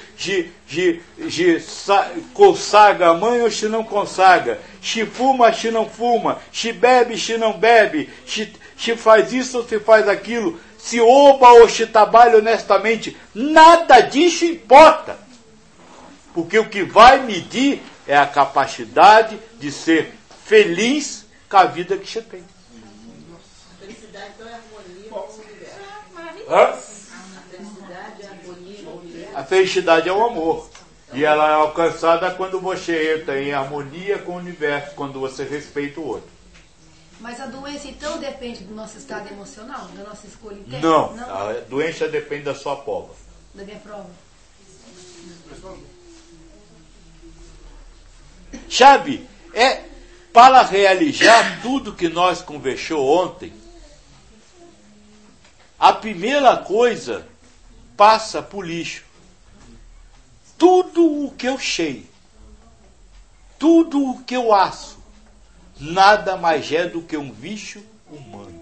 consagra a mãe ou se não consagra. Se fuma, se não fuma. Se bebe, se não bebe. Se faz isso ou se faz aquilo. Se rouba ou se trabalha honestamente. Nada disso importa. Porque o que vai medir é a capacidade de ser feliz com a vida que você tem. Felicidade então é harmonia com o universo. Hã? Felicidade é harmonia com o universo. A felicidade é o amor. E ela é alcançada quando você entra em harmonia com o universo, quando você respeita o outro. Mas a doença, então, depende do nosso estado emocional, da nossa escolha interna? Não, a doença depende da sua prova. Da minha prova. Sabe, para realizar tudo que nós conversou ontem, a primeira coisa passa por lixo. Tudo o que eu sei, tudo o que eu acho, nada mais é do que um vício humano.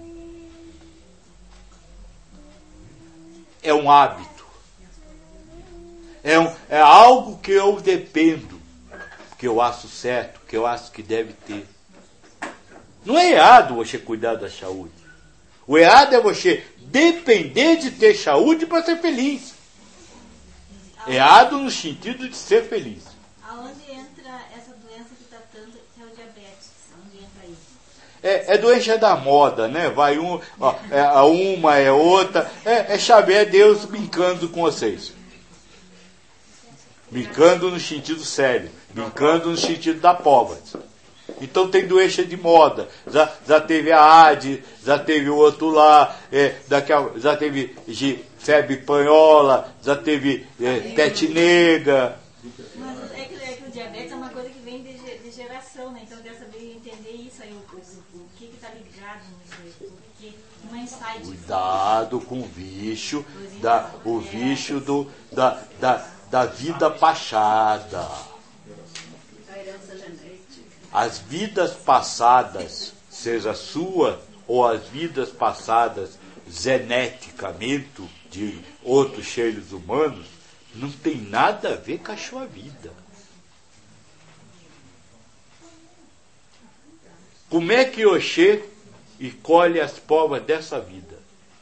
É um hábito. É algo que eu dependo, que eu acho certo, que eu acho que deve ter. Não é errado você cuidar da saúde. O errado é você depender de ter saúde para ser feliz. Errado no sentido de ser feliz. Aonde entra essa doença que está tanto, que é o diabetes? Onde entra isso? É doença da moda, né? Vai uma é outra. É Deus brincando com vocês. Brincando no sentido sério. Brincando no sentido da pobreza. Então tem doença de moda. Já teve a AIDS, já teve o outro lá, já teve febre espanhola, já teve peste negra. Mas é que o diabetes é uma coisa que vem de geração, né? Então eu quero saber entender isso aí, o que está ligado nisso aí. Porque não é insight. Cuidado com o vício, da vida passada. As vidas passadas, seja sua ou as vidas passadas geneticamente de outros seres humanos, não tem nada a ver com a sua vida. Como é que Oxê colhe as provas dessa vida?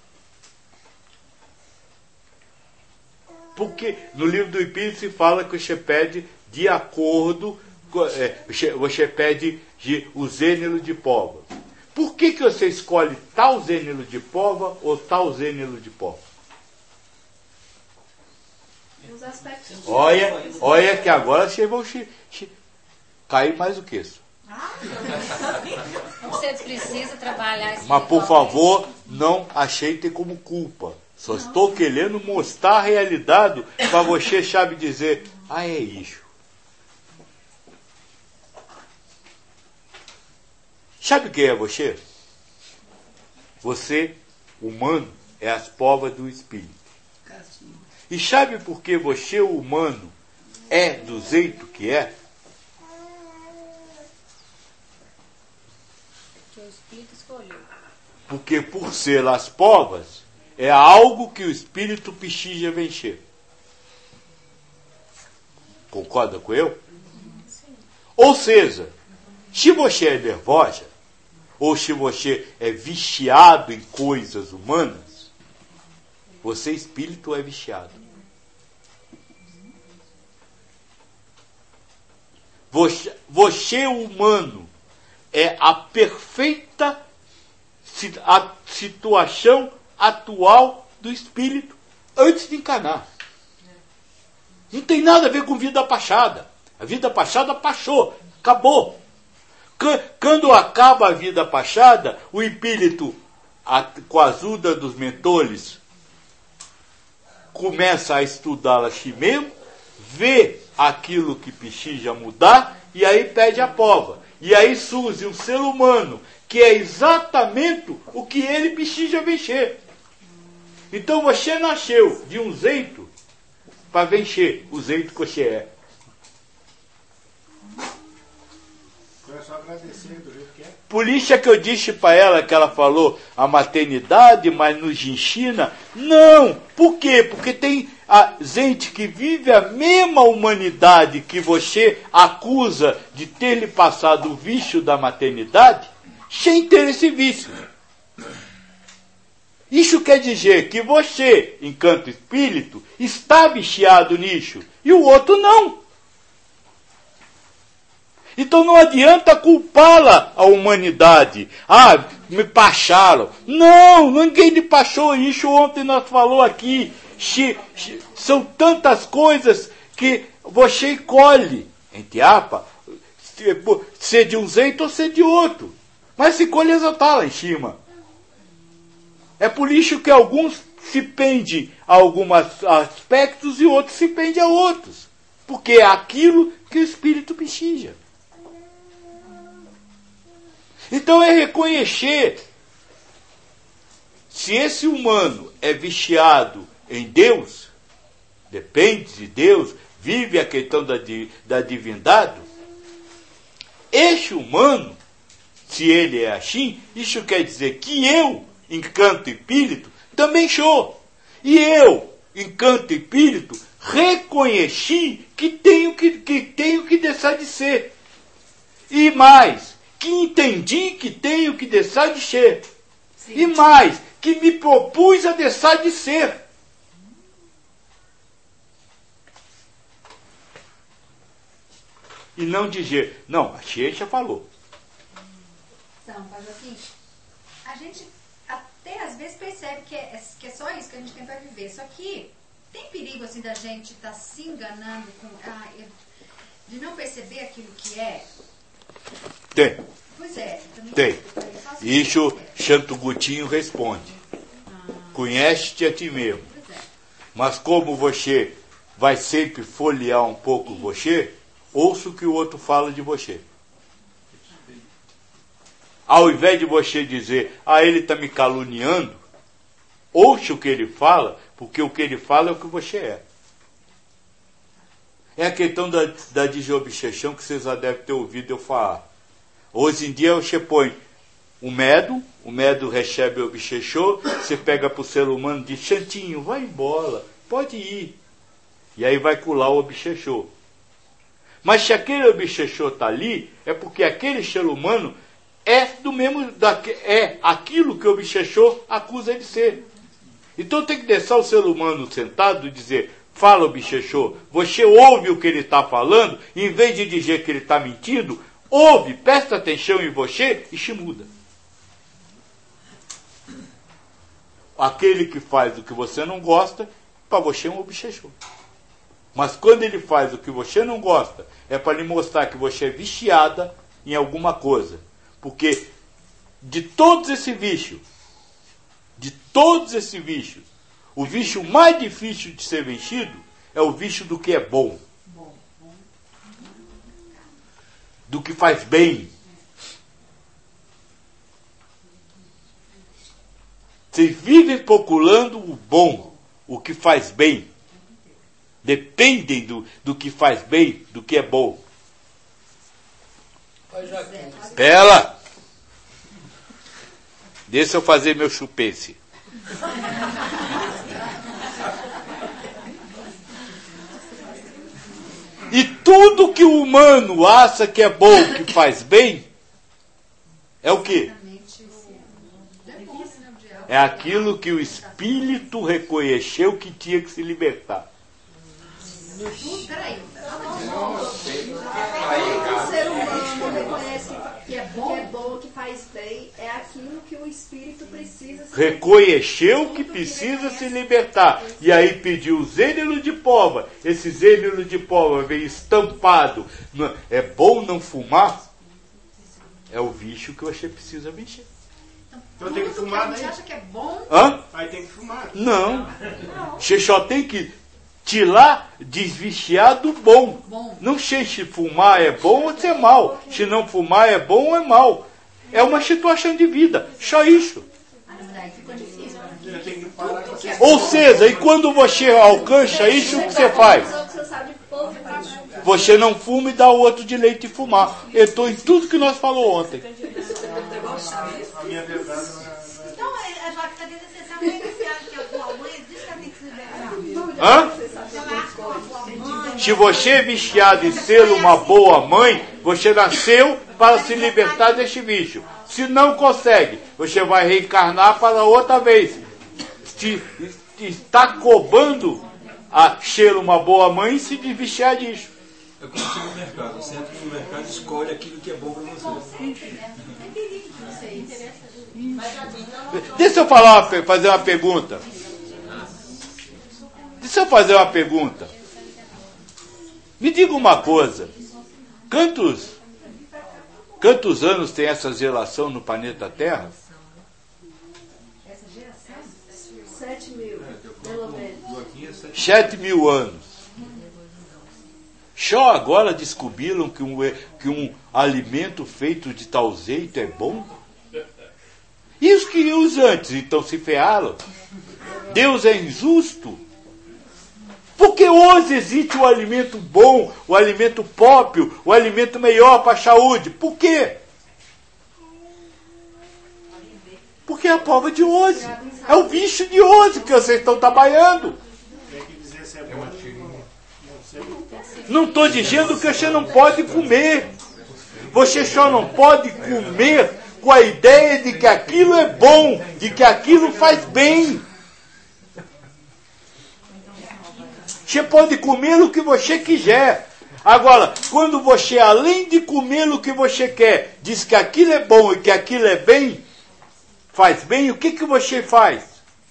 Porque no livro do Espírito se fala que Oxê pede de acordo, Oxê pede o gênero de prova. Por que você escolhe tal gênero de prova ou tal gênero de prova? Os aspectos. Olha que agora vocês vão cair mais do que isso. Você precisa trabalhar. Mas por favor, não aceitem como culpa. Só estou querendo mostrar a realidade para você, sabe, dizer, é isso. Sabe o que é você? Você, humano, é as provas do Espírito. E sabe por que você, humano, é do jeito que é? Que o Espírito escolheu. Porque por ser as provas, é algo que o Espírito precisa vencer. Concorda com eu? Sim. Ou seja, se você é nervosa, ou se você é viciado em coisas humanas, você, espírito, é viciado. Você, humano, é a perfeita situação atual do espírito antes de encarnar. Não tem nada a ver com vida passada. A vida passada passou, acabou. Quando acaba a vida passada, o espírito, com a ajuda dos mentores, começa a estudá-la a si mesmo, vê aquilo que precisa mudar, e aí pede a prova. E aí surge um ser humano, que é exatamente o que ele precisa vencer. Então você nasceu de um jeito para vencer o jeito que você é. É só agradecer do jeito que é. Por isso é que eu disse para ela que ela falou a maternidade, mas nos ensina. Não! Por quê? Porque tem a gente que vive a mesma humanidade que você acusa de ter lhe passado o vício da maternidade, sem ter esse vício. Isso quer dizer que você, enquanto espírito, está viciado nisso, e o outro não. Então não adianta culpá-la, a humanidade. Me pacharam. Não, ninguém lhe pachou isso. Ontem nós falou aqui. São tantas coisas que você colhe, entre aspas, ser de um jeito ou ser de outro. Mas se colhe exaltar lá em cima. É por isso que alguns se pendem a alguns aspectos e outros se pendem a outros. Porque é aquilo que o espírito precisa. Então é reconhecer se esse humano é viciado em Deus, depende de Deus, vive a questão da divindade, esse humano, se ele é assim, isso quer dizer que eu, enquanto espírito, também sou. E eu, enquanto espírito, reconheci que tenho que deixar de ser. E mais, que entendi que tenho que deixar de ser. Sim. E mais, que me propus a deixar de ser. E não dizer, não, a Xexa falou. Então, mas assim, a gente até às vezes percebe que é só isso que a gente tem para viver. Só que tem perigo assim da gente estar se enganando com de não perceber aquilo que é. Tem. Pois é. Tem. Isso, Santo Gutinho responde. Conhece-te a ti mesmo. Mas como você vai sempre folhear um pouco você, ouça o que o outro fala de você. Ao invés de você dizer, ele está me caluniando, ouça o que ele fala, porque o que ele fala é o que você é. É a questão da desobsessão que vocês já devem ter ouvido eu falar. Hoje em dia você põe o medo recebe o obsessor, você pega para o ser humano e diz, Santinho, vai embora, pode ir. E aí vai colar o obsessor. Mas se aquele obsessor está ali, é porque aquele ser humano é aquilo que o obsessor acusa de ser. Então tem que deixar o ser humano sentado e dizer, fala, obsessor, você ouve o que ele está falando, em vez de dizer que ele está mentindo, ouve, presta atenção em você e se muda. Aquele que faz o que você não gosta, para você é um obsessor. Mas quando ele faz o que você não gosta, é para lhe mostrar que você é viciada em alguma coisa. Porque de todos esses vícios, o vício mais difícil de ser vencido é o vício do que é bom. Do que faz bem. Vocês vivem procurando o bom, o que faz bem. Dependem do que faz bem, do que é bom. Pera! Deixa eu fazer meu chupesse. E tudo que o humano acha que é bom, que faz bem, é o quê? É aquilo que o espírito reconheceu que tinha que se libertar. Peraí. O ser humano reconhece que é bom, que faz bem, é aquilo que o espírito precisa se reconheceu que precisa se libertar. E aí pediu o zênilo de pova. Esse zênilo de pova veio estampado. É bom não fumar? É o vício que você precisa mexer. Então tem que fumar, né? Você acha que é bom? Hã? Aí tem que fumar. Não. Você só tem que tirar, desviciar do bom. Não sei se fumar é bom ou se é mal. Se não fumar é bom ou é mal. É uma situação de vida. Só isso. Ou seja, e quando você alcança isso, o que você faz? Você não fuma e dá o outro direito de fumar. Eu estou em tudo que nós falamos ontem. A minha verdade não é... Então, a Joaquim está dizendo que você sabe iniciar que é o amor, ele diz que tem que se libertar. Hã? Se você é viciado em ser uma boa mãe, você nasceu para se libertar deste vício. Se não consegue, você vai reencarnar para outra vez. Se está cobrando a ser uma boa mãe e se desviciar disso. É como se no mercado. Você entra no mercado e escolhe aquilo que é bom para você. Deixa eu fazer uma pergunta. Me diga uma coisa. Quantos anos tem essa geração no planeta Terra? 7.000, pelo menos. 7.000 anos. Só agora descobriram que um alimento feito de tal jeito é bom? E os antes, então, se ferraram? Deus é injusto? Porque hoje existe o alimento bom, o alimento próprio, o alimento melhor para a saúde. Por quê? Porque é a prova de hoje. É o vício de hoje que vocês estão trabalhando. Não estou dizendo que você não pode comer. Você só não pode comer com a ideia de que aquilo é bom, de que aquilo faz bem. Você pode comer o que você quiser. Agora, quando você, além de comer o que você quer, diz que aquilo é bom e que aquilo é bem, faz bem, o que você faz?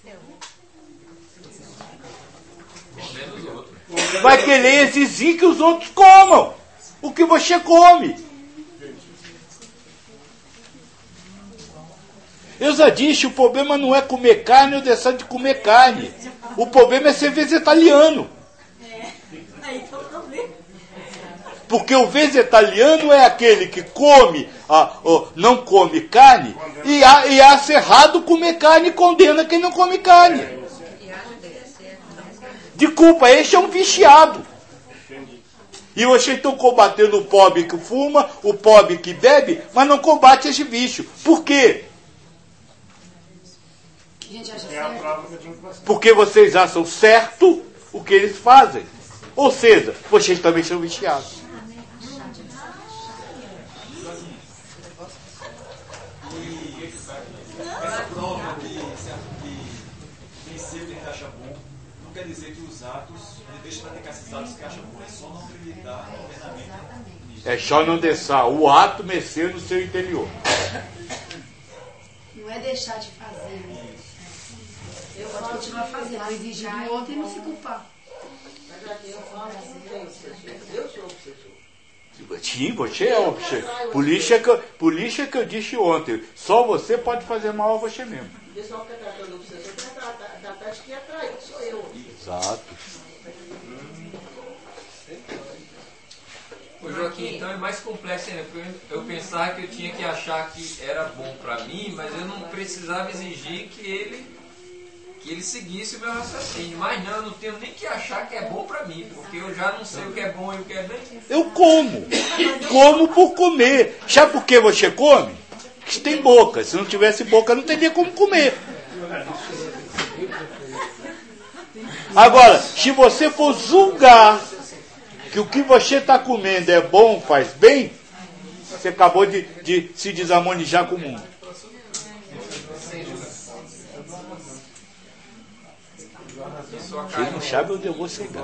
Vai querer exigir que os outros comam o que você come. Eu já disse, o problema não é comer carne ou deixar de comer carne. O problema é ser vegetariano. Aí tá o problema. Porque o vegetariano é aquele que come, não come carne, e acha errado comer carne e condena quem não come carne. De culpa, esse é um viciado. E vocês estão combatendo o pobre que fuma, o pobre que bebe, mas não combate esse vício. Por quê? Porque vocês acham certo o que eles fazem. Ou seja, vocês também são viciados. Essa prova que vencer tem que achar bom, não quer dizer que os atos ele deixa de praticar esses atos que acham bom, é só não acreditar plenamente nisso. É só não deixar o ato mexer no seu interior. Não é deixar de fazer, né? Eu pode continuar fazendo, não exigir do outro e não se culpar. Mas aqui eu falo assim, eu sou obsessor. Sim, você é obsessor. Polícia que eu disse ontem. Só você pode fazer mal a você mesmo. O pessoal que está tratando obsessor está tratar de que é traído, sou eu. Exato. Ô Joaquim, então é mais complexo ainda, porque eu pensava que eu tinha que achar que era bom para mim, mas eu não precisava exigir que ele seguisse o meu raciocínio. Mas não, eu não tenho nem que achar que é bom para mim, porque eu já não sei o que é bom e o que é bem. Eu como. Como por comer. Sabe por que você come? Porque tem boca. Se não tivesse boca, não teria como comer. Agora, se você for julgar que o que você está comendo é bom, faz bem, você acabou de se desarmonizar com o mundo. Quem não sabe onde eu vou chegar.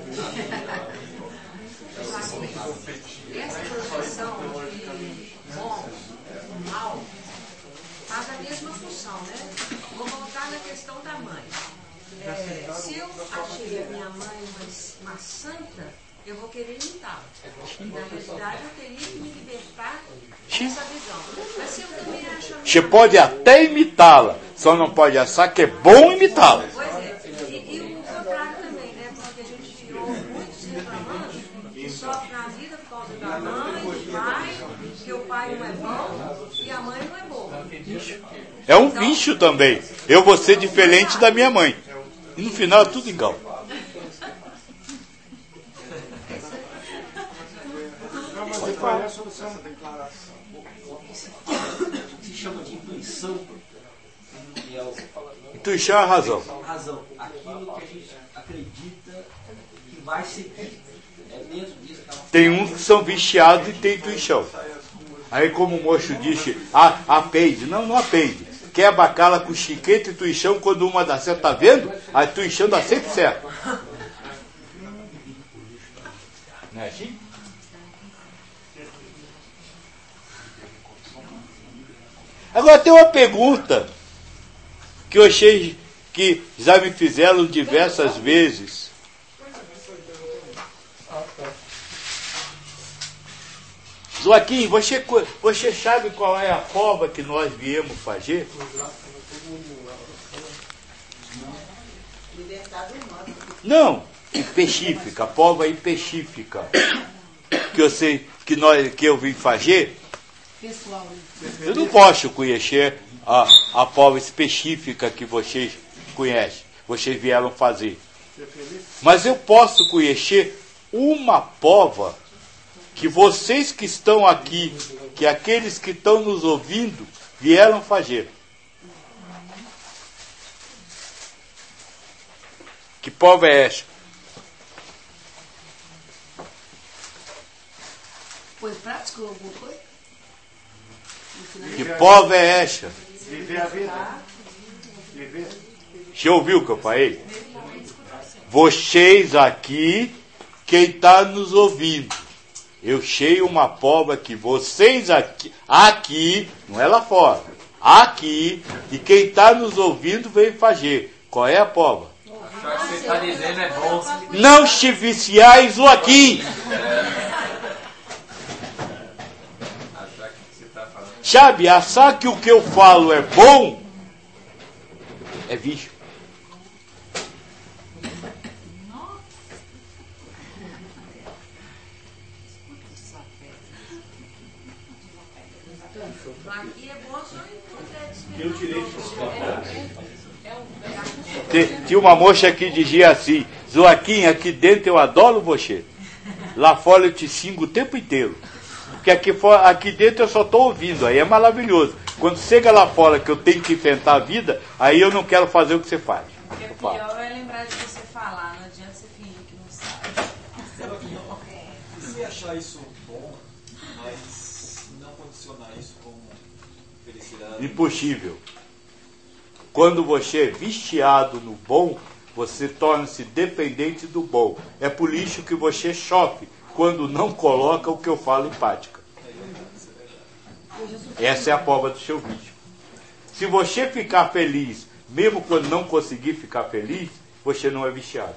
Essa projeção de bom, mal, faz a mesma função, né? Vou voltar na questão da mãe. Se eu achei a minha mãe uma santa, eu vou querer imitá-la. Na realidade, eu teria que me libertar dessa visão. Mas se eu também acho... Você pode até imitá-la, só não pode achar que é bom imitá-la. Pois é. E o contrário também, né? Porque a gente ouve muitos reclamando que sofre na vida por causa da mãe, do pai, que o pai não é bom e a mãe não é boa. É um vício também. Eu vou ser diferente da minha mãe. E no final é tudo igual. Qual é a solução? Se chama de intuição. Intuição é a razão. Razão. Aquilo que a gente acredita que vai seguir. É mesmo isso. Tem uns que são viciados e tem intuição. Aí como o moço disse, apende. Não apende. Quebra a cala com chiquete e intuição, quando uma dá certo, tá vendo? A intuição dá sempre certo. Não é assim? Agora tem uma pergunta que eu achei que já me fizeram diversas vezes. Joaquim, você sabe qual é a prova que nós viemos fazer? Não, específica, prova específica que eu vim fazer. Pessoal, Eu não posso conhecer a prova específica que vocês conhecem, vocês vieram fazer. Mas eu posso conhecer uma prova que vocês que estão aqui, que aqueles que estão nos ouvindo, vieram fazer. Que prova é essa? Foi prático alguma coisa? Que prova é essa? Viver a vida. Viver. Já ouviu o que eu falei? Vocês aqui, quem está nos ouvindo, eu sei uma prova que vocês aqui, não é lá fora, aqui, e quem está nos ouvindo veio fazer. Qual é a prova? Achar que você está dizendo é bom. Não te viciais o aqui. está falando. Sabe, achar que o que eu falo é bom é vício. Aqui é bom só em Eu tirei de Tinha uma moça que dizia assim: Joaquim, aqui dentro eu adoro você. Lá fora eu te xingo o tempo inteiro. Porque aqui dentro eu só estou ouvindo, aí é maravilhoso. Quando chega lá fora que eu tenho que enfrentar a vida, aí eu não quero fazer o que você faz. Porque o pior é lembrar de você falar, não adianta você fingir que não sabe. E se achar isso bom, mas não condicionar isso como felicidade? Impossível. Quando você é viciado no bom, você torna-se dependente do bom. É por isso que você sofre quando não coloca o que eu falo em prática. Essa é a prova do seu vício. Se você ficar feliz, mesmo quando não conseguir ficar feliz, você não é viciado.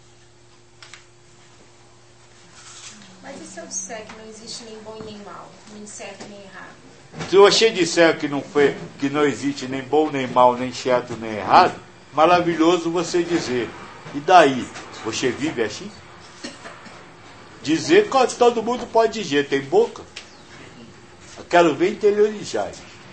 Mas e se eu disser que não existe nem bom e nem mal, nem certo nem errado? Se você disser que não existe nem bom, nem mal, nem certo, nem errado, maravilhoso você dizer. E daí? Você vive assim? Dizer que todo mundo pode dizer, tem boca? Eu quero ver interiorizar.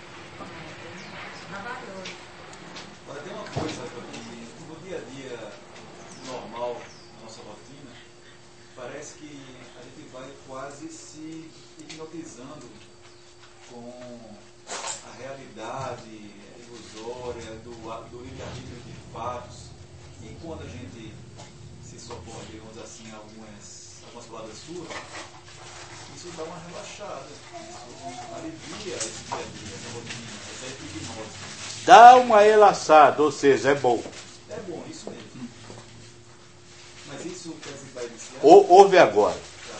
Agora tem uma coisa que no dia a dia normal, na nossa rotina, parece que a gente vai quase se hipnotizando com a realidade ilusória do livre-arbítrio de fatos. E quando a gente se socorre, digamos assim, algumas palavras suas, isso dá uma relaxada, isso alivia esse dia a dia, essa rotina, essa hipnose. Dá uma relaxada, ou seja, é bom. É bom, isso mesmo. Mas isso quer dizer que vai viciar? Ouve agora.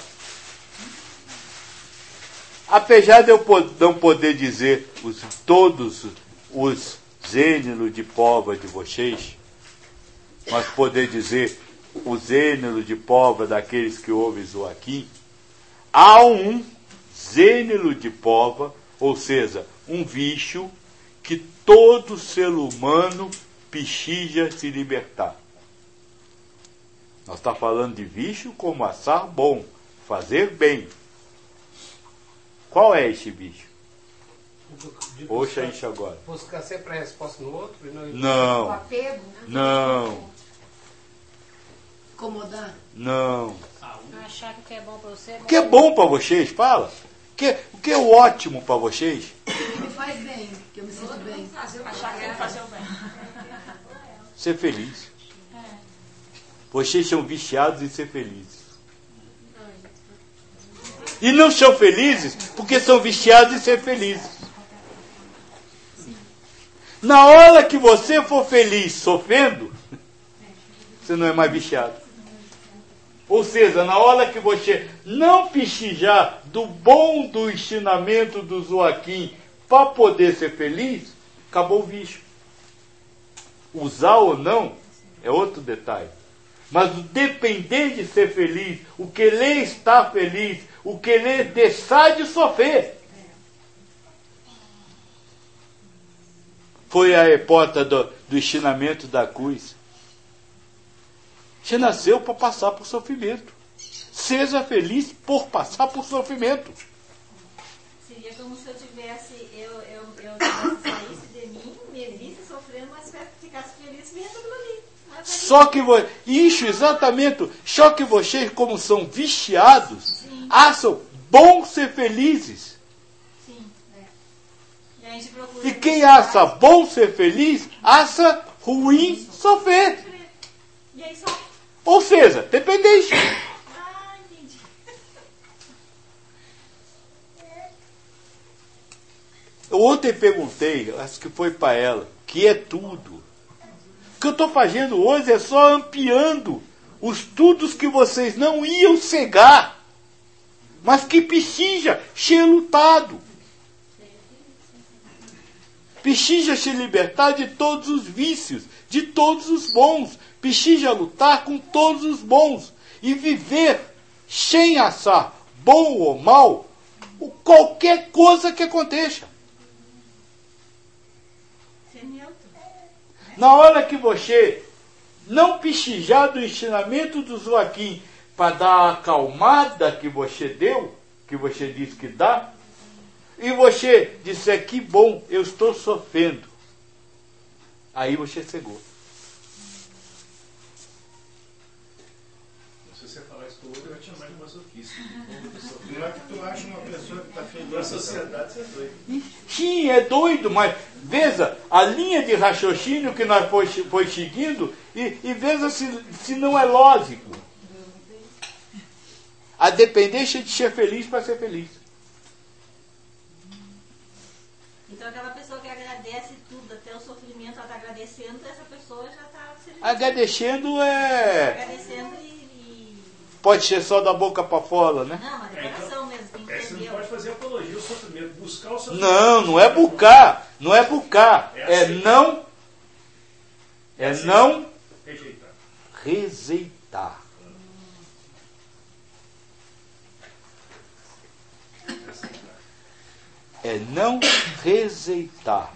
Apesar de eu não poder dizer todos os gêneros de prova de vocês, mas poder dizer o gênero de prova daqueles que ouvem Joaquim, há um gênero de prova, ou seja, um vício que todo ser humano precisa se libertar. Nós estamos falando de vício como achar bom, fazer bem. Qual é esse vício? Poxa, isso agora. Buscar sempre a resposta no outro? E não. O apego? Não. Incomodar? Não. Achar que o que é bom para você é bom. O que é bom para vocês? Fala. O que é ótimo para vocês? Me faz bem, que eu me sinto bem. Achar que é fazer o bem. Ser feliz. Vocês são viciados em ser felizes. E não são felizes porque são viciados em ser felizes. Na hora que você for feliz sofrendo, você não é mais viciado. Ou seja, na hora que você não precisar do bom do ensinamento do Joaquim para poder ser feliz, acabou o vício. Usar ou não é outro detalhe. Mas o depender de ser feliz, o querer estar feliz, o querer deixar de sofrer. Foi a repórter do ensinamento da cruz. Você nasceu para passar por sofrimento. Seja feliz por passar por sofrimento. Seria como se eu tivesse, saísse de mim, me visse sofrendo, mas ficasse feliz vendo aquilo ali. Só que isso exatamente, só que vocês, como são viciados, acham bom ser felizes. Sim, E a gente procura. E quem acha bom ser feliz, acha ruim sofrer. E aí só. Ou seja, dependência. Entendi. Eu ontem perguntei, acho que foi para ela, que é tudo. O que eu estou fazendo hoje é só ampliando os estudos que vocês não iam cegar, mas que precisa ser lutado. Precisa se libertar de todos os vícios, de todos os bons. Precisa lutar com todos os bons. E viver sem achar bom ou mal qualquer coisa que aconteça. Na hora que você não pichijar do ensinamento do Joaquim para dar a acalmada que você deu, que você disse que dá, e você disser que bom, eu estou sofrendo, aí você cegou. Se você falar isso para o outro, eu te chamar de masoquista. Não é que tu acha uma pessoa que está feliz. Na sociedade você é doido. Sim, é doido, mas veja a linha de raciocínio que nós foi seguindo e veja se não é lógico. A dependência de ser feliz para ser feliz. Então aquela pessoa que agradece tudo, até o sofrimento, ela está agradecendo, essa pessoa já está feliz. Agradecendo é... Agradecendo e... Pode ser só da boca para fora, né? Não, mas é coração mesmo, tem que Você não pode fazer apologia ao sofrimento, buscar o sofrimento. Não é bucar. Não é bucar. É não rejeitar. Rejeitar. É não rejeitar.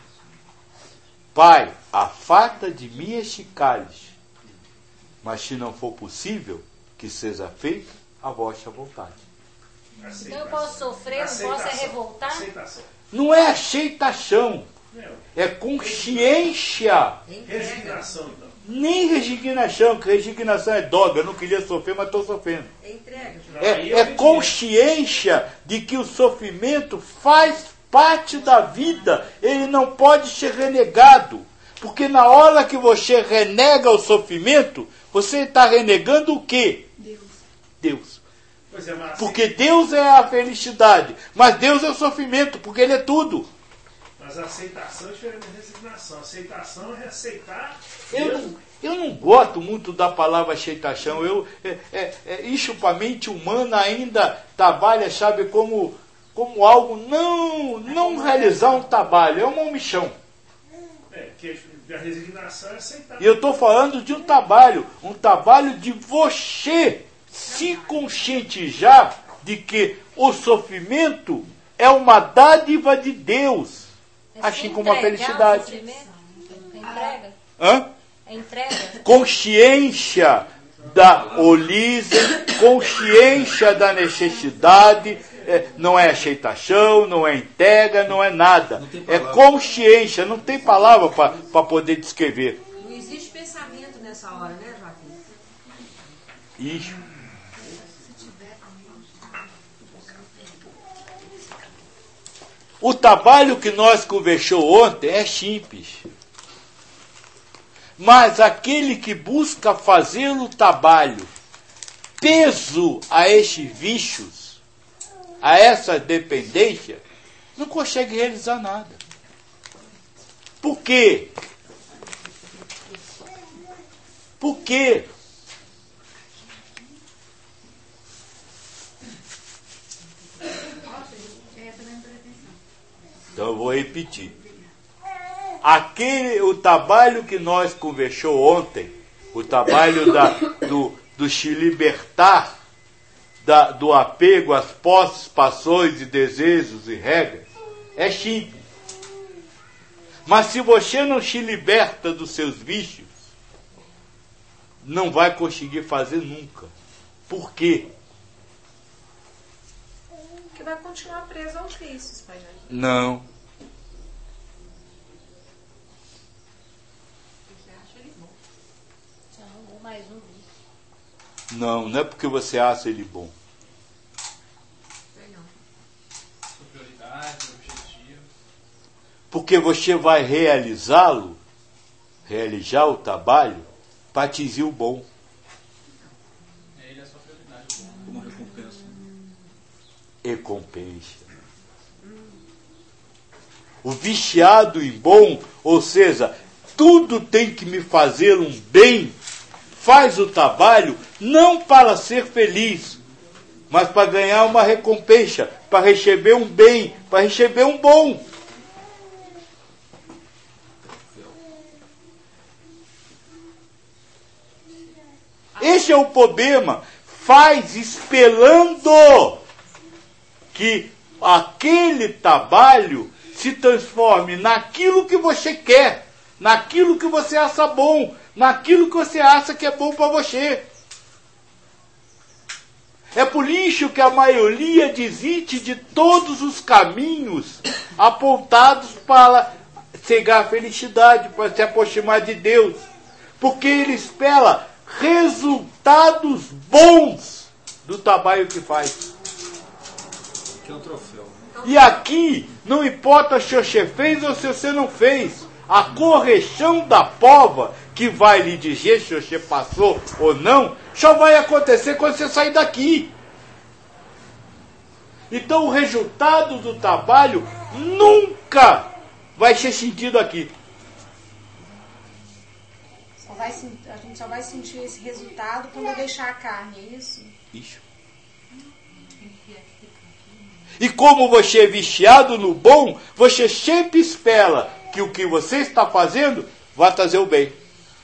Pai, afasta de mim este cálice, mas se não for possível, que seja feita a vossa vontade. Então eu posso sofrer, não posso é revoltar? Aceitação. Não é aceitação, é consciência. Resignação, então. Nem resignação, que resignação é dog, eu não queria sofrer, mas estou sofrendo. É consciência de que o sofrimento faz parte da vida, ele não pode ser renegado, porque na hora que você renega o sofrimento, você está renegando o quê? Deus. Pois é, mas porque Deus é a felicidade, mas Deus é o sofrimento, porque Ele é tudo. Mas a aceitação é diferente da resignação. A aceitação é aceitar. Eu não gosto muito da palavra aceitação. Isso para a mente humana ainda trabalha, sabe, como algo não realizar um trabalho, é uma omissão. Que a resignação é aceitar. E eu estou falando de um trabalho de você se conscientizar de que o sofrimento é uma dádiva de Deus, assim como a felicidade. Entrega? Hã? É entrega? Consciência da origem, consciência da necessidade, não é aceitação, não é entrega, não é nada. É consciência, não tem palavra para poder descrever. Não existe pensamento nessa hora, né, Joaquim? Isso. O trabalho que nós conversamos ontem é simples. Mas aquele que busca fazer o trabalho peso a estes vícios, a essa dependência, não consegue realizar nada. Por quê? Por quê? Então eu vou repetir. O trabalho que nós conversamos ontem, o trabalho do se libertar do apego às posses, paixões e desejos e regras, é simples. Mas se você não se liberta dos seus vícios, não vai conseguir fazer nunca. Por quê? Porque vai continuar preso aos vícios, pai. Não. Não é porque você acha ele bom. Sua prioridade, objetivo. Porque você vai realizar o trabalho para atingir o bom. Ele é a sua prioridade. Como recompensa. Recompensa. O viciado em bom, ou seja, tudo tem que me fazer um bem, faz o trabalho não para ser feliz, mas para ganhar uma recompensa, para receber um bem, para receber um bom. Esse é o problema. Faz esperando que aquele trabalho se transforme naquilo que você quer, naquilo que você acha bom, naquilo que você acha que é bom para você. É por isso que a maioria desiste de todos os caminhos apontados para chegar à felicidade, para se aproximar de Deus. Porque ele espera resultados bons do trabalho que faz. Que é um troféu. E aqui, não importa se você fez ou se você não fez, a correção da prova, que vai lhe dizer se você passou ou não, só vai acontecer quando você sair daqui. Então o resultado do trabalho nunca vai ser sentido aqui. A gente só vai sentir esse resultado quando eu deixar a carne, é isso? Isso. E como você é viciado no bom, você sempre espera que o que você está fazendo vá trazer o bem.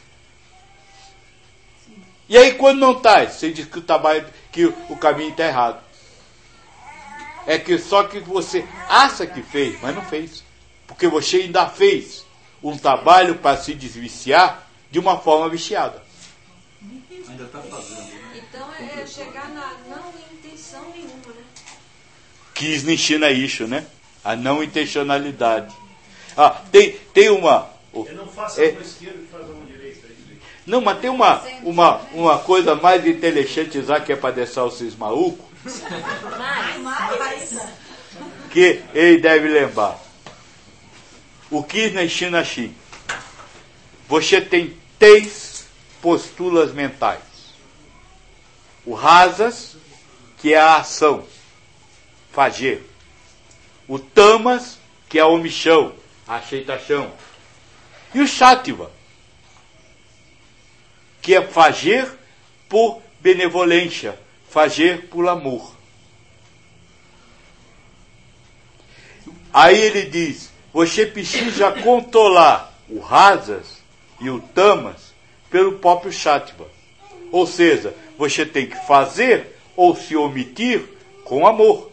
E aí quando não traz, você diz que o caminho está errado. É que só que você acha que fez, mas não fez. Porque você ainda fez um trabalho para se desviciar de uma forma viciada. Ainda está fazendo, né? Então é chegar na não intenção nenhuma, né? Quis ensina isso, né? A não intencionalidade. Tem uma... Eu não faço a mão esquerda e faço a mão direita. Não, mas tem uma coisa mais inteligente já que é para deixar o cismaúco. Que ele deve lembrar. O que na China assim? Você tem 3 postulas mentais. O rasas, que é a ação, fazer. O tamas, que é a omissão, a aceitação. E o sattva, que é fazer por benevolência, fazer por amor. Aí ele diz, você precisa controlar o rasas e o tamas pelo próprio sattva. Ou seja, você tem que fazer ou se omitir com amor.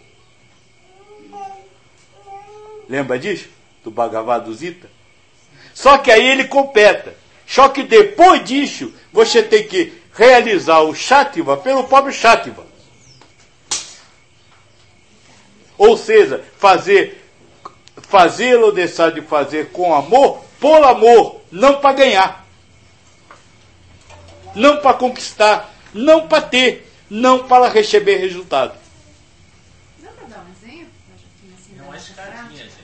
Lembra disso? Do Bhagavad Gita? Só que aí ele completa. Só que depois disso, você tem que realizar o sattva pelo próprio sattva. Ou seja, fazê-lo deixar de fazer com amor, por amor, não para ganhar. Não para conquistar, não para ter, não para receber resultado. Dá para dar um exemplo? É uma escadinha, gente.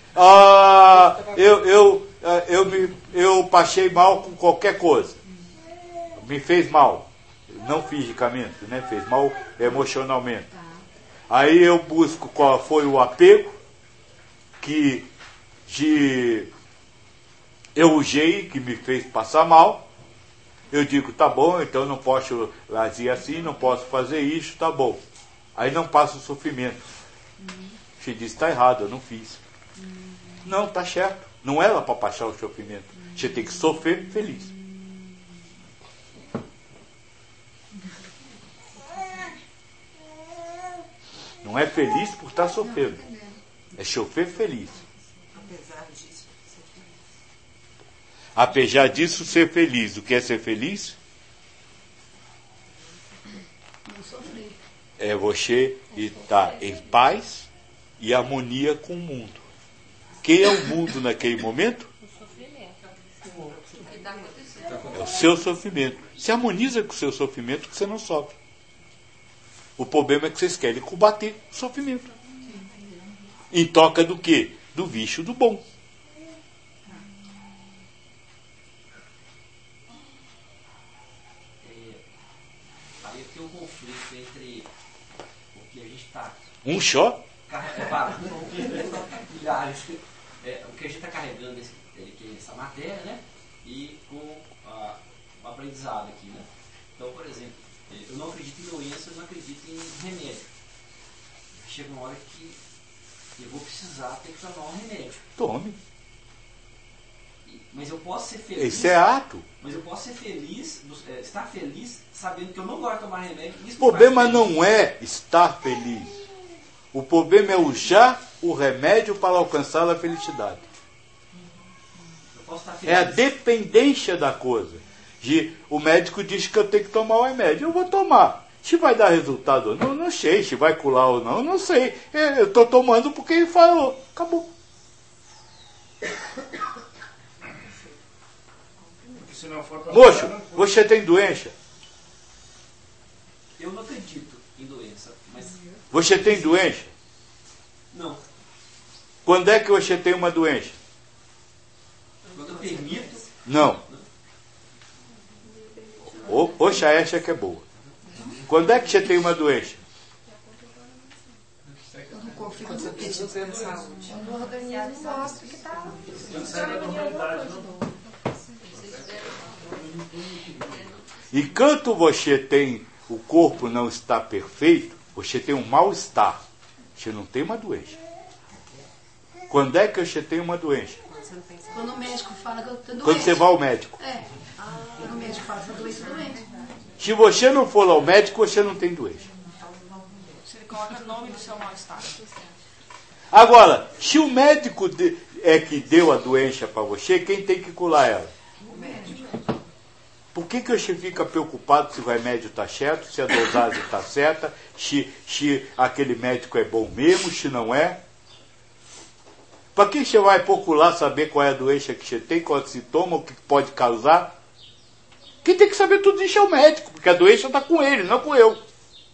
Eu passei mal com qualquer coisa. Me fez mal. Não fisicamente, né? Fez mal emocionalmente. Aí eu busco qual foi o apego que eu usei, que me fez passar mal. Eu digo, tá bom, então eu não posso agir assim, não posso fazer isso, tá bom. Aí não passa o sofrimento. Você diz, tá errado, eu não fiz. Não, tá certo. Não era para passar o sofrimento. Você tem que sofrer feliz. Não é feliz por estar sofrendo. É sofrer feliz. Apesar disso, ser feliz. O que é ser feliz? Não sofrer. É você estar em paz e harmonia com o mundo. Quem é o mundo naquele momento? É o seu sofrimento. Se harmoniza com o seu sofrimento que você não sofre. O problema é que vocês querem combater o sofrimento. Em troca do quê? Do vício do bom. Aí tem um conflito entre o que a gente está... Um só? O que a gente está carregando essa matéria, né? E com o aprendizado aqui, né? Então, por exemplo, eu não acredito em doença, eu não acredito em remédio. Chega uma hora que eu vou precisar ter que tomar um remédio. Tome. Mas eu posso ser feliz. Esse é ato. Mas eu posso ser feliz, estar feliz, sabendo que eu não gosto de tomar remédio. O problema não é estar feliz. O problema é usar o remédio para alcançar a felicidade. É a dependência da coisa. O médico diz que eu tenho que tomar o remédio. Eu vou tomar. Se vai dar resultado ou não, não sei. Se vai curar ou não, não sei. Eu estou tomando porque ele falou. Acabou. Moço, você tem doença? Eu não acredito em doença. Mas... Você tem doença? Não. Quando é que você tem uma doença? Quando eu permito. Não. Oxa, essa que é boa. Quando é que você tem uma doença? O corpo fica desaparecido da saúde. O organismo mostra que está funcionando em alguma coisa. Enquanto você tem, o corpo não está perfeito, você tem um mal-estar. Você não tem uma doença. Quando é que você tem uma doença? Quando o médico fala que eu estou doente. Quando você vai ao médico. Quando o médico fala que eu estou doente. Se você não for ao médico, você não tem doença. Se ele coloca o nome do seu mal-estar. Agora, se o médico é que deu a doença para você, quem tem que curar ela? O médico. Por que você fica preocupado se o remédio está certo, se a dosagem está certa, se aquele médico é bom mesmo, se não é? Para que você vai procurar saber qual é a doença que você tem, qual é o sintoma, o que pode causar? Quem tem que saber tudo isso é o médico, porque a doença está com ele, não com eu.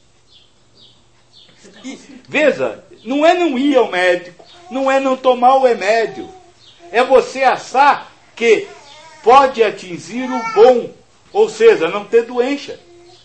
E, veja, não é não ir ao médico, não é não tomar o remédio. É você achar que pode atingir o bom, ou seja, não ter doença.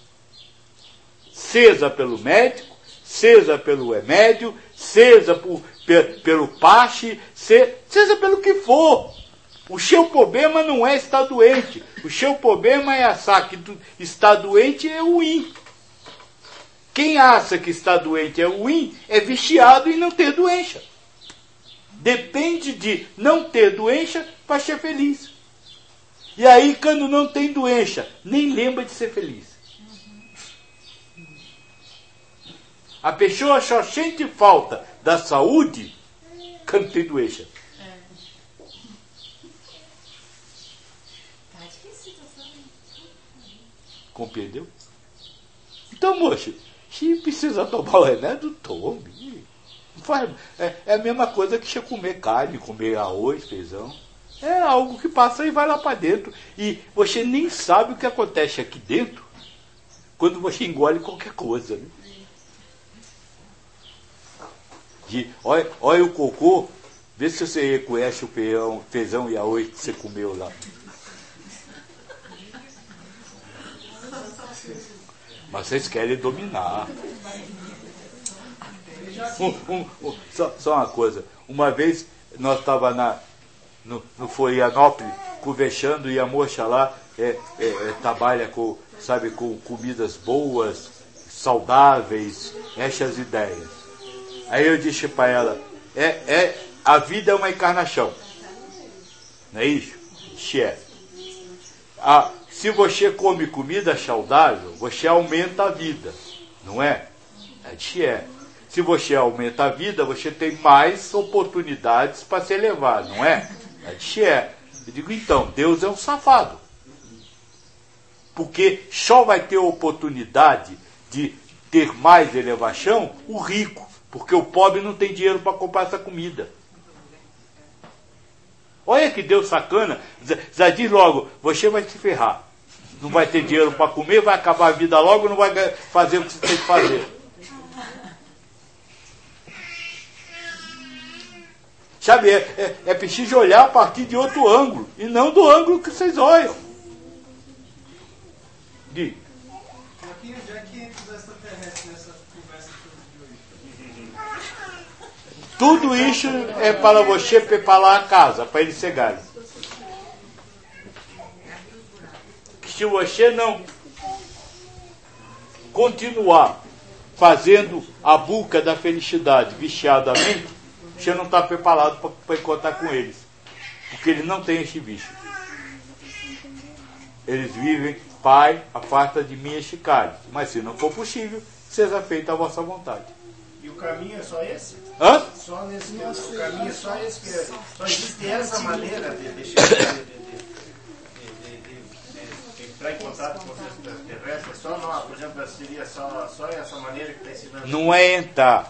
Seja pelo médico, seja pelo remédio, seja pelo passe, seja pelo que for. O seu problema não é estar doente. O seu problema é achar que estar doente é ruim. Quem acha que está doente é ruim é viciado em não ter doença. Depende de não ter doença para ser feliz. E aí, quando não tem doença, nem lembra de ser feliz. A pessoa só sente falta da saúde quando tem doença. Compreendeu? Então, moço, se precisa tomar o remédio, tome. É a mesma coisa que você comer carne, comer arroz, feijão. É algo que passa e vai lá para dentro. E você nem sabe o que acontece aqui dentro quando você engole qualquer coisa. Né? Olha o cocô, vê se você reconhece o feijão e arroz que você comeu lá. Mas vocês querem dominar. Só uma coisa. Uma vez nós estávamos no Florianópolis conversando e a moça lá trabalha com comidas boas, saudáveis, essas ideias. Aí eu disse para ela, a vida é uma encarnação. Não é isso? Se é. Se você come comida saudável, você aumenta a vida. Não é? É. Se você aumenta a vida, você tem mais oportunidades para se elevar, não é? É. Eu digo, então, Deus é um safado. Porque só vai ter oportunidade de ter mais elevação o rico. Porque o pobre não tem dinheiro para comprar essa comida. Olha que Deus sacana. Já diz logo, você vai se ferrar. Não vai ter dinheiro para comer, vai acabar a vida logo, não vai fazer o que você tem que fazer. Sabe, é preciso olhar a partir de outro ângulo, e não do ângulo que vocês olham. Diga. Aqui, já que entra os extraterrestres nessa conversa de hoje. Tudo isso é para você preparar a casa, para eles chegarem. Se você não continuar fazendo a busca da felicidade viciadamente, você não está preparado para encontrar com eles. Porque eles não têm esse vício. Eles vivem, Pai, afasta de mim este cálice. Mas se não for possível, seja feita a vossa vontade. E o o caminho é só esse? Hã? Só nesse o caminho é só esse? Que só existe essa maneira de entrar em contato com os extraterrestres? Só não, por exemplo, seria só essa maneira que está ensinando? Não é entrar.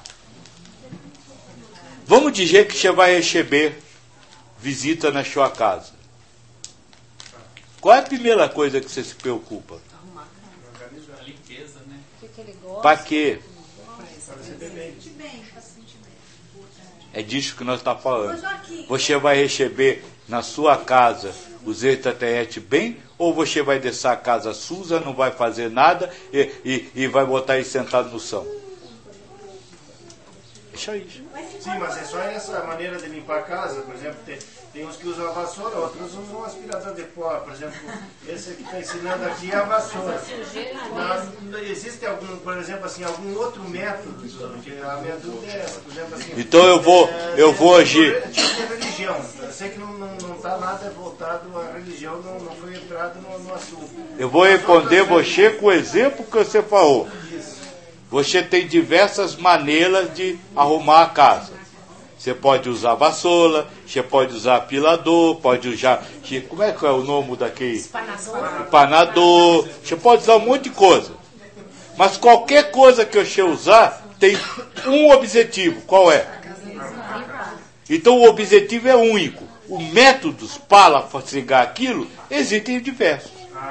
Vamos dizer que você vai receber visita na sua casa. Qual é a primeira coisa que você se preocupa? A limpeza, né? Para quê? É disso que nós estamos falando. Você vai receber na sua casa os extraterrestres bem, ou você vai deixar a casa suja, não vai fazer nada e vai botar ele sentado no chão? Deixa isso. Sim, mas é só essa maneira de limpar a casa. Por exemplo, tem uns que usam a vassoura, outros usam um aspirador de pó. Por exemplo, esse que está ensinando aqui é a vassoura. Existe algum, por exemplo, assim, algum outro método? Porque a minha dúvida é essa. Por exemplo, assim, então eu vou agir. Tipo de religião. Eu sei que não está nada voltado à religião, não foi entrado no assunto. Eu vou responder você com o exemplo que você falou. Você tem diversas maneiras de arrumar a casa. Você pode usar vassoura, você pode usar apilador, pode usar... Como é que é o nome daquele? Espanador. Você pode usar um monte de coisa. Mas qualquer coisa que você usar tem um objetivo. Qual é? Então o objetivo é único. Os métodos para chegar aquilo existem diversos.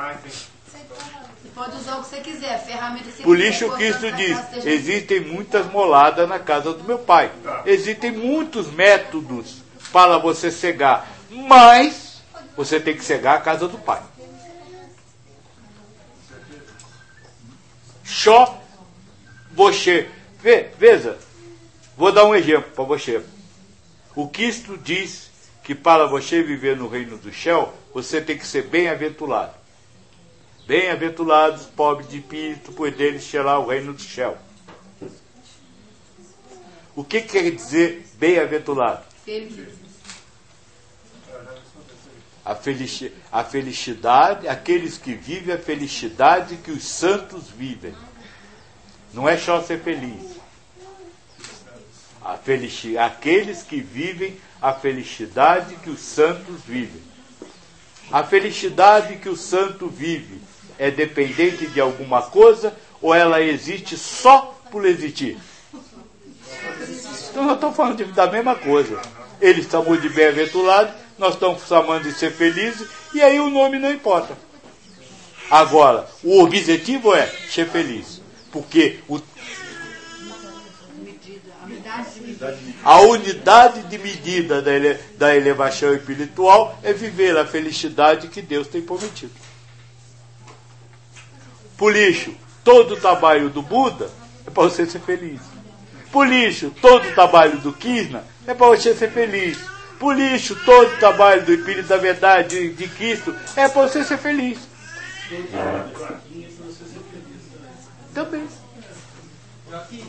Pode usar o que você quiser, a ferramenta que você Por isso Cristo diz, existem muitas moladas na casa do meu pai. Existem muitos métodos para você cegar, mas você tem que cegar a casa do pai. Só você... Veja, vou dar um exemplo para você. O Cristo diz que para você viver no reino do céu, você tem que ser bem-aventurado. Bem-aventurados, pobres de espírito, pois deles será o reino do céu. O que quer dizer bem-aventurado? Feliz. A felicidade, aqueles que vivem a felicidade que os santos vivem. Não é só ser feliz. Aqueles que vivem a felicidade que os santos vivem. A felicidade que o santo vive é dependente de alguma coisa ou ela existe só por existir? Então nós estamos falando da mesma coisa. Eles chamam de bem-aventurado, nós estamos chamando de ser felizes, e aí o nome não importa. Agora, o objetivo é ser feliz. Porque a unidade de medida da elevação espiritual é viver a felicidade que Deus tem prometido. Por isso, todo o trabalho do Buda é para você ser feliz. Por isso, todo o trabalho do Krishna é para você ser feliz. Por isso, todo o trabalho do Espírito da Verdade de Cristo é para você ser feliz. Também. Joaquim,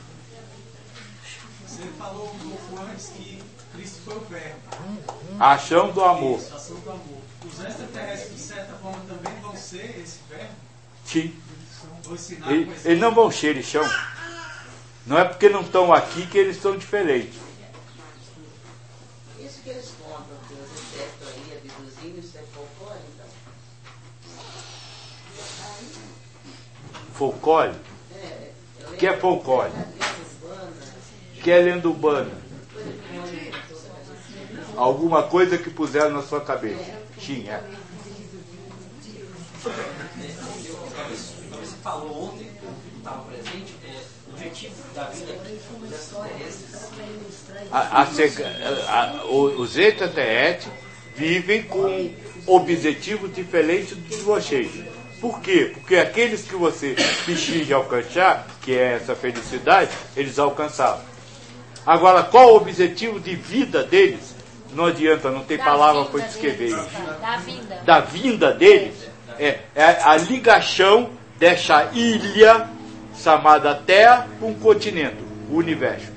você falou um pouco antes que Cristo foi o verbo. A ação do amor. Isso, a ação do amor. Os extraterrestres, de certa forma, também vão ser esse verbo? Sim. Eles não vão ser, eles são. Não é porque não estão aqui que eles são diferentes. Isso que eles contam, que os insetos aí abduzindo, isso é folclore, então? Folclore? O que é folclore? O que é lenda urbana? Alguma coisa que puseram na sua cabeça. Sim, é. Você falou ontem, não estava presente, o objetivo da vida aqui dos extraterrestres. Os extraterrestres vivem com objetivos diferentes de vocês. Por quê? Porque aqueles que você precisa alcançar, que é essa felicidade, eles alcançaram. Agora, qual o objetivo de vida deles? Não adianta, não tem palavra para descrever isso. Da vinda deles é a ligação dessa ilha chamada Terra com um continente, o universo.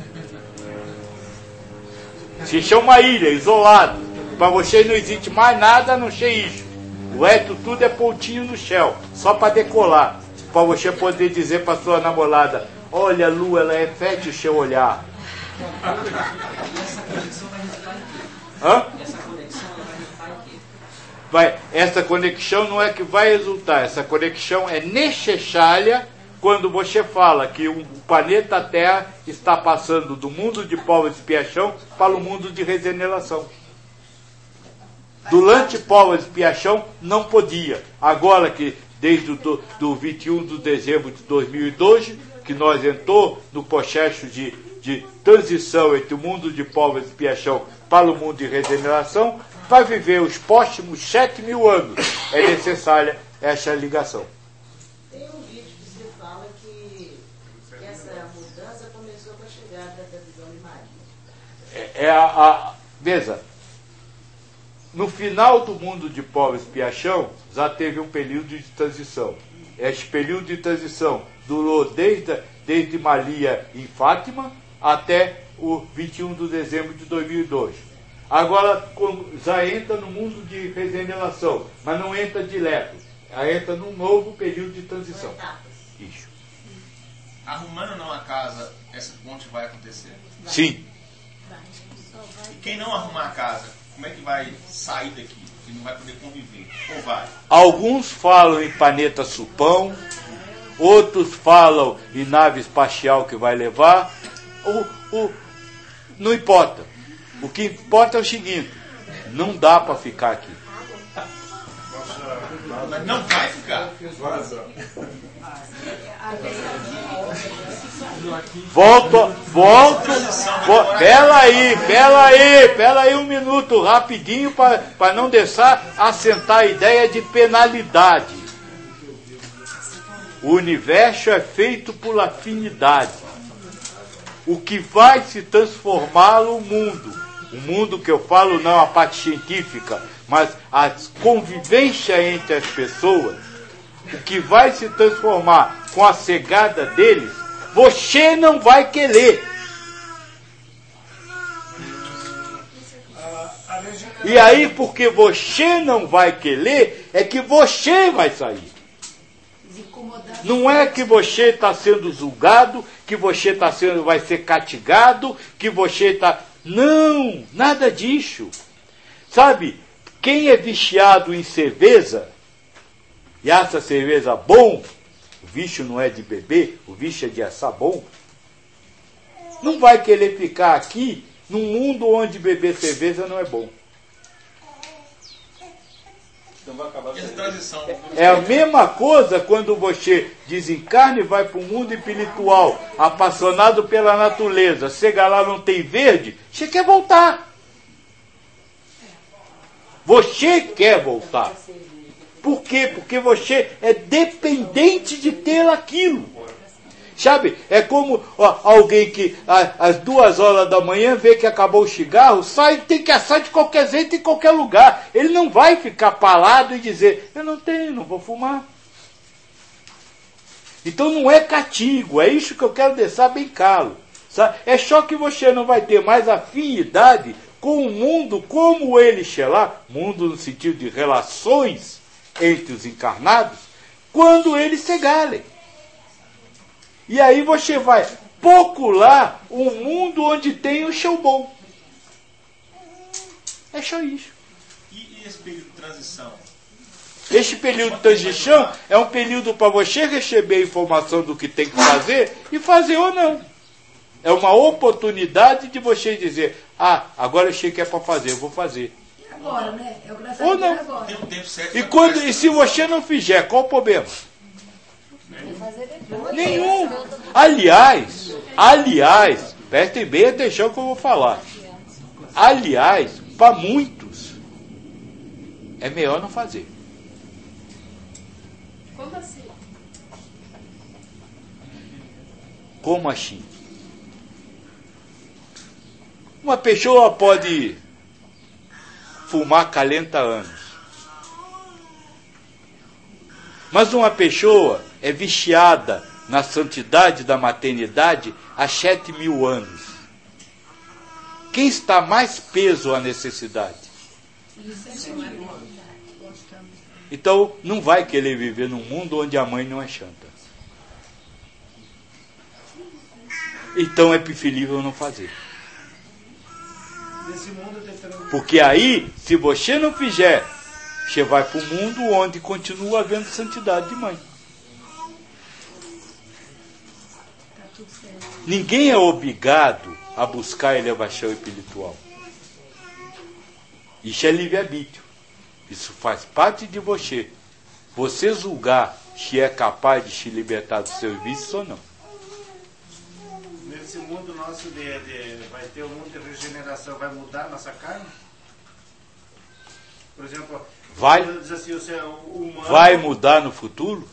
Se chama uma ilha, isolada. Para vocês não existe mais nada a não ser isso. O resto tudo é pontinho no céu, só para decolar. Para você poder dizer para sua namorada: olha a lua, ela reflete o seu olhar. Essa conexão vai resultar em quê? Hã? Essa conexão ela vai resultar em quê? Essa conexão não é que vai resultar, essa conexão é necessária quando você fala que o planeta Terra está passando do mundo de pó e expiação para o mundo de regeneração. Durante pó e expiação não podia. Agora que desde do 21 de dezembro de 2012, que nós entrou no processo de transição entre o mundo de pó e expiação para o mundo de regeneração, para viver os próximos 7.000 anos, é necessária essa ligação. Tem um vídeo que você fala que essa mudança começou com a chegada da visão de Maria. Veja, no final do mundo de pó e expiação, já teve um período de transição. Esse período de transição durou desde Maria em Fátima até o 21 de dezembro de 2002. Agora já entra no mundo de regeneração, mas não entra direto. Entra num novo período de transição. Isso. Arrumando ou não a casa, essa ponte vai acontecer? Sim. E quem não arrumar a casa, como é que vai sair daqui? Que não vai poder conviver? Ou vai? Alguns falam em planeta Supão, outros falam em nave espacial que vai levar. Não importa. O que importa é o seguinte: não dá para ficar aqui. Mas não vai ficar. Volto. Pera aí um minuto, rapidinho, para não deixar assentar a ideia de penalidade. O universo é feito por afinidade. O que vai se transformar o mundo que eu falo não a parte científica, mas a convivência entre as pessoas, o que vai se transformar com a chegada deles, você não vai querer. E aí, porque você não vai querer, é que você vai sair. Não é que você está sendo julgado, que você vai ser castigado, que você está... Não, nada disso. Sabe, quem é viciado em cerveja, e acha cerveja bom, o vício não é de beber, o vício é de assar bom, não vai querer ficar aqui num mundo onde beber cerveja não é bom. Então vai acabar essa transição. É a mesma coisa quando você desencarna e vai para o mundo espiritual, apaixonado pela natureza. Chega lá, não tem verde, você quer voltar. Você quer voltar. Por quê? Porque você é dependente de ter aquilo. Sabe, é como alguém que às 2 horas da manhã vê que acabou o cigarro, tem que assar de qualquer jeito em qualquer lugar. Ele não vai ficar parado e dizer, eu não tenho, não vou fumar. Então não é castigo, é isso que eu quero deixar bem claro. Sabe? É só que você não vai ter mais afinidade com o mundo como ele lá, mundo no sentido de relações entre os encarnados, quando eles chegarem. E aí você vai procurar um mundo onde tem o seu bom. É só isso. E esse período de transição? Esse período de transição é um período para você receber a informação do que tem que fazer e fazer ou não. É uma oportunidade de você dizer, agora eu sei que é para fazer, eu vou fazer. Agora, né? É o que nós ou não. agora. Tem um tempo certo. E se você não fizer, qual o problema? Nenhum. Aliás, prestem bem atenção que eu vou falar. Aliás, para muitos, é melhor não fazer. Como assim? Como assim? Uma pessoa pode fumar 40 anos. Mas uma pessoa é viciada na santidade da maternidade há 7.000 anos. Quem está mais peso à necessidade? Então, não vai querer viver num mundo onde a mãe não é chanta. então é preferível não fazer. Nesse mundo tentando... Porque aí, se você não fizer, você vai para o mundo onde continua havendo santidade de mãe. Ninguém é obrigado a buscar elevação espiritual. Isso é livre-arbítrio. Isso faz parte de você. Você julgar se é capaz de se libertar dos seus vícios ou não. Nesse mundo nosso vai ter um mundo de regeneração, vai mudar a nossa carne? Por exemplo, vai mudar no futuro?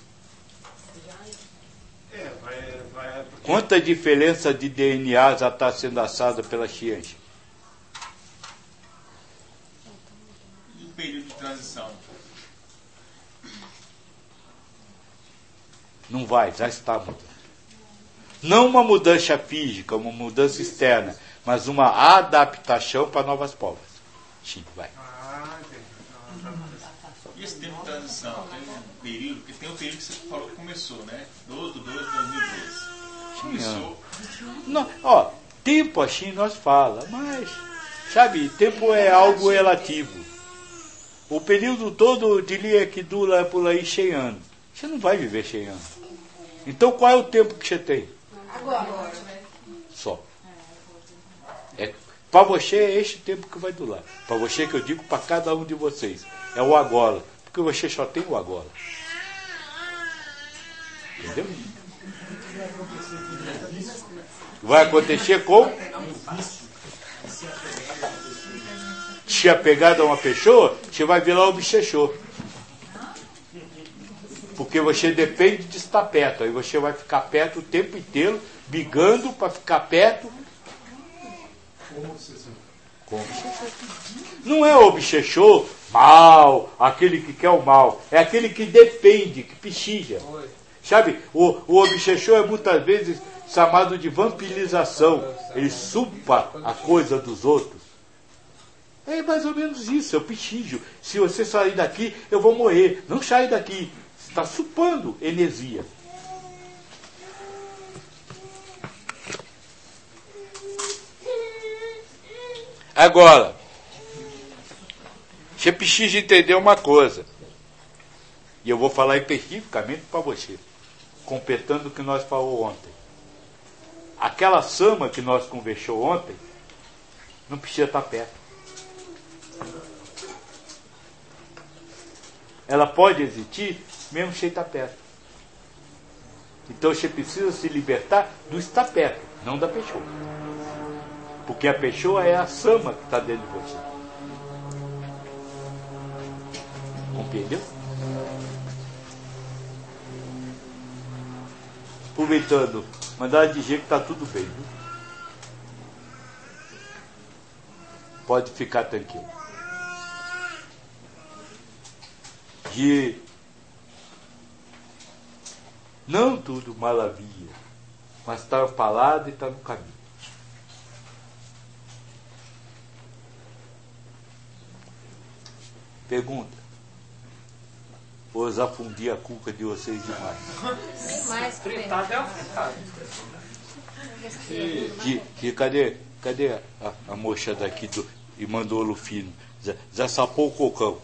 Quanta diferença de DNA já está sendo assada pela ciência? E o período de transição? Não vai, já está mudando. Não uma mudança física, uma mudança externa, mas uma adaptação para novas provas. Sim, vai. E esse tempo de transição, tem um período, porque tem um período que você falou que começou, né? 12 de 2012. Começou. Não, ó, tempo assim nós fala, mas, sabe, tempo é algo relativo. O período todo, eu diria que dura por aí 100 anos. Você não vai viver 100 anos. Então qual é o tempo que você tem? Agora. Só. Para você é este tempo que vai durar. Para você que eu digo para cada um de vocês. É o agora. Porque você só tem o agora. Entendeu? Vai acontecer com? Se apegado a uma pessoa, você vai virar obsessor. Porque você depende de estar perto. Aí você vai ficar perto o tempo inteiro, brigando para ficar perto. Como? Não é o obsessor mal, aquele que quer o mal. É aquele que depende, que precisa. Sabe, o obsessor é muitas vezes chamado de vampirização. Ele supa a coisa dos outros. É mais ou menos isso, eu preciso. Se você sair daqui, eu vou morrer. Não sai daqui. Está supando energia. Agora, você precisa entender uma coisa. E eu vou falar especificamente para você, completando o que nós falamos ontem. Aquela sama que nós conversou ontem, não precisa estar perto. Ela pode existir mesmo sem estar perto. Então você precisa se libertar do estar perto, não da pessoa. Porque a pessoa é a sama que está dentro de você. Compreendeu? Aproveitando, mandar dizer que está tudo bem. Viu? Pode ficar tranquilo. Que não tudo maravilha, mas está falado e está no caminho. Pergunta. Ou eu já fundi a cuca de vocês demais? Nem mais. Cadê a moça daqui e mandou o fino? Já sapou o cocão.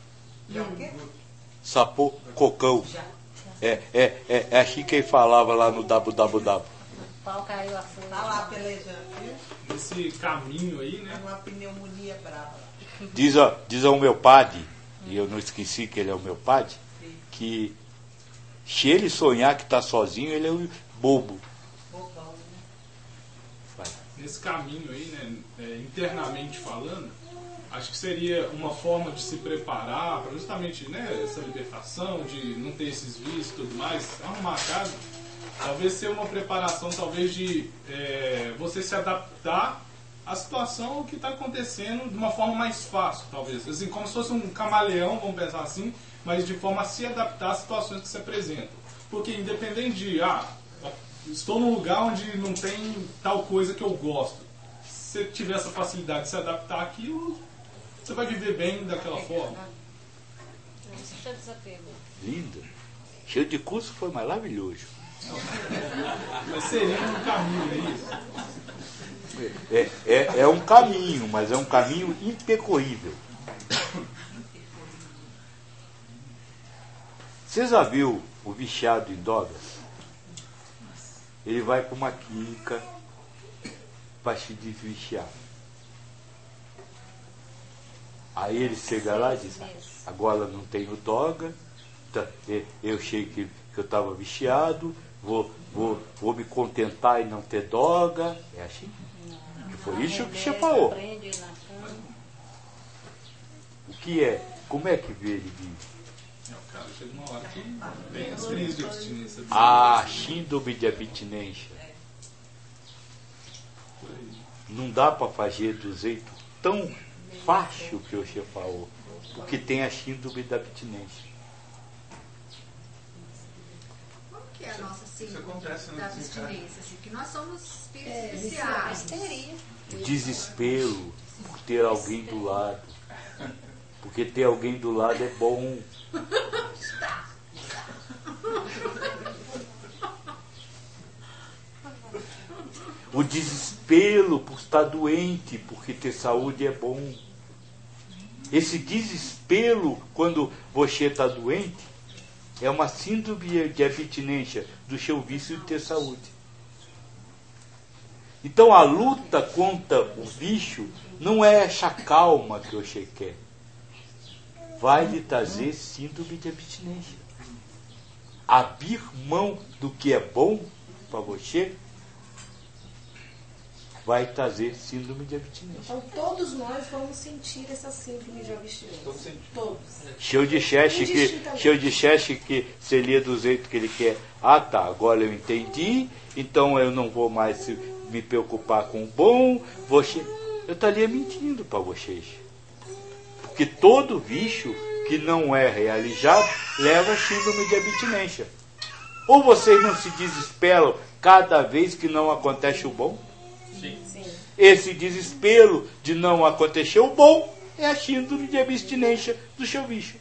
Sapou cocão. É assim que ele falava lá no www. O pau caiu a fundo. Tá lá pelejando, viu? Esse caminho aí, né? Uma pneumonia brava. Diz ao meu padre, e eu não esqueci que ele é o meu padre, que se ele sonhar que está sozinho, ele é um bobo. Nesse caminho aí, né, internamente falando, acho que seria uma forma de se preparar para justamente, né, essa libertação, de não ter esses vícios e tudo mais, arrumar a casa, talvez ser uma preparação, talvez de você se adaptar à situação que está acontecendo de uma forma mais fácil, talvez. Assim, como se fosse um camaleão, vamos pensar assim, mas de forma a se adaptar às situações que se apresentam. Porque independente de, estou num lugar onde não tem tal coisa que eu gosto. Se você tiver essa facilidade de se adaptar àquilo, você vai viver bem daquela forma. Isso é desapego. Linda. Cheio de curso foi maravilhoso. Mas seria um caminho isso? É um caminho, mas é um caminho impercorrível. Você já viu o viciado em drogas? Ele vai para uma clínica para se desviciar. Aí ele chega lá e diz: agora não tenho droga, eu achei que eu estava viciado, vou me contentar em não ter droga. É assim? Que foi isso que você falou. O que é? Como é que vê ele vive? O cara chega uma hora que vem as crises de abstinência. Síndrome de abstinência. Não dá para fazer do jeito tão fácil que você falou, porque tem a síndrome da abstinência. Como que é a nossa síndrome da abstinência? Assim, que nós somos espíritos viciados. Desespero por ter alguém do lado. Porque ter alguém do lado é bom. O desespero por estar doente, porque ter saúde é bom. Esse desespero, quando você está doente, é uma síndrome de abstinência do seu vício de ter saúde. Então a luta contra o vício não é essa calma que você quer. Vai lhe trazer síndrome de abstinência. Abrir mão do que é bom para você vai trazer síndrome de abstinência. Então todos nós vamos sentir essa síndrome de abstinência. Todos. Se eu dissesse que seria do jeito que ele quer, agora eu entendi, então eu não vou mais me preocupar com o bom, eu estaria mentindo para vocês. Porque todo vício que não é realizado leva a síndrome de abstinência. Ou vocês não se desesperam cada vez que não acontece o bom? Sim. Esse desespero de não acontecer o bom é a síndrome de abstinência do seu vício.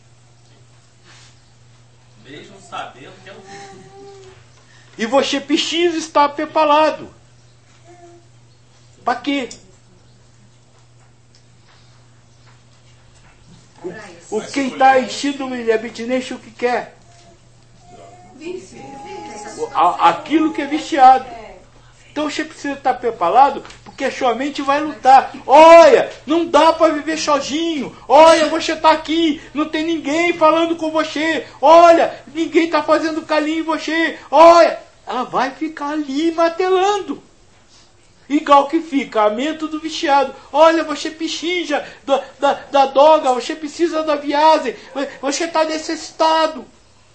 Mesmo sabendo que é um vício. E você precisa estar preparado. Para quê? Quem está em síndrome de abstinência, o que quer? Aquilo que é viciado. Então você precisa estar preparado, porque a sua mente vai lutar. Olha, não dá para viver sozinho. Olha, você está aqui, não tem ninguém falando com você. Olha, ninguém está fazendo carinho em você. Olha, ela vai ficar ali martelando. Igual que fica a mente do viciado. Olha, você precisa da droga, você precisa da viagem, você está necessitado.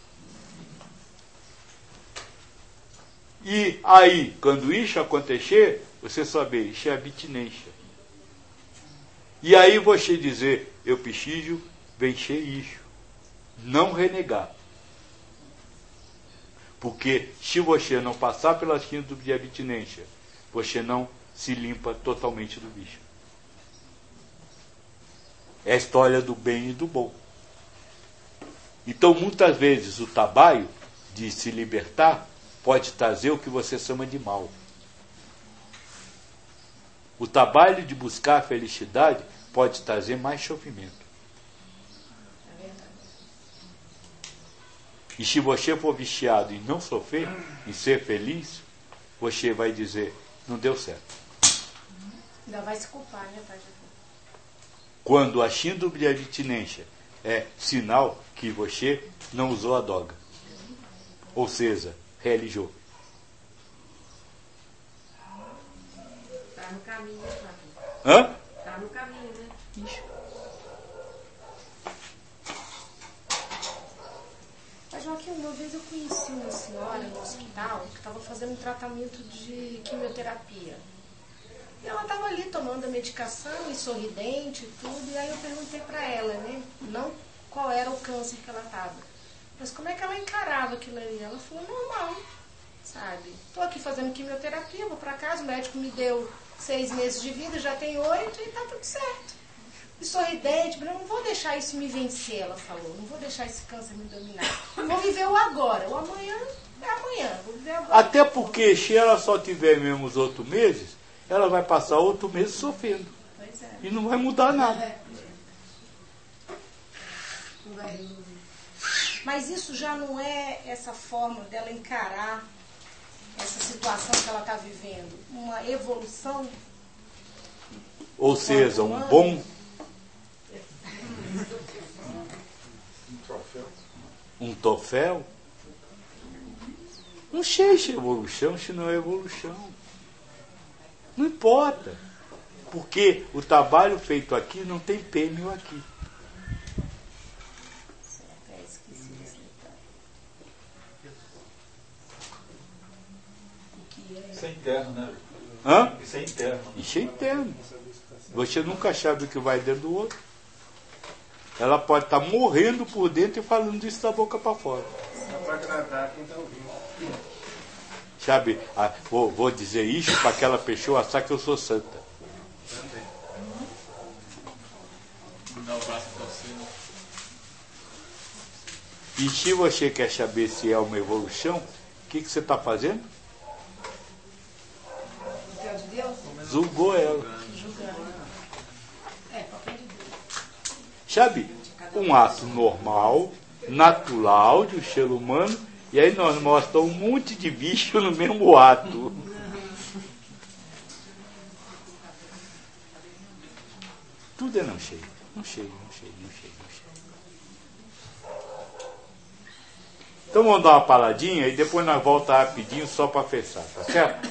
E aí, quando isso acontecer, você saber, isso é abstinência. E aí você dizer, eu preciso vencer isso. Não renegar. Porque se você não passar pela síndrome de abstinência, você não se limpa totalmente do vício. É a história do bem e do bom. Então, muitas vezes, o trabalho de se libertar pode trazer o que você chama de mal. O trabalho de buscar a felicidade pode trazer mais sofrimento. E se você for viciado em não sofrer, em ser feliz, você vai dizer, não deu certo. Ainda vai se culpar, né, pai? Quando a síndrome de abstinência é sinal que você não usou a droga. Ou seja, realizou. Está no caminho, né, Hã? Está no caminho, né? Isso. Mas, Joaquim, uma vez eu conheci uma senhora no hospital que estava fazendo um tratamento de quimioterapia. E ela estava ali tomando a medicação e sorridente e tudo. E aí eu perguntei para ela, né? Não qual era o câncer que ela estava, mas como é que ela encarava aquilo ali. Ela falou, normal, sabe? Estou aqui fazendo quimioterapia, vou para casa, o médico me deu 6 meses de vida, já tem 8 e está tudo certo. e sorridente, eu não vou deixar isso me vencer, ela falou, não vou deixar esse câncer me dominar. Eu vou viver o agora, o amanhã é amanhã, vou viver agora. Até porque se ela só tiver mesmo os 8 meses, ela vai passar 8 meses sofrendo. Pois é. E não vai mudar nada. Não vai resolver. Mas isso já não é essa forma dela encarar essa situação que ela está vivendo, uma evolução? Ou seja, um bom... Um troféu? Não sei se é evolução, se não é evolução. Não importa. Porque o trabalho feito aqui não tem prêmio aqui. Isso é interno, né? Hã? Isso é interno. Isso é interno. Você nunca sabe o que vai dentro do outro. Ela pode estar morrendo por dentro e falando isso da boca para fora. Só para agradar quem está ouvindo. Sabe, vou dizer isso para aquela pessoa achar que eu sou santa. Também. Dá o braço para você. E se você quer saber se é uma evolução, o que você está fazendo? Papel de Deus? Julgou ela. Julgando. É, papel de Deus. Sabe, um ato normal, natural do ser humano, e aí nós mostramos um monte de bicho no mesmo ato. Tudo é não cheio, não cheio, não cheio, não cheio, não cheio. Então vamos dar uma paradinha e depois nós voltamos rapidinho só para fechar, tá certo?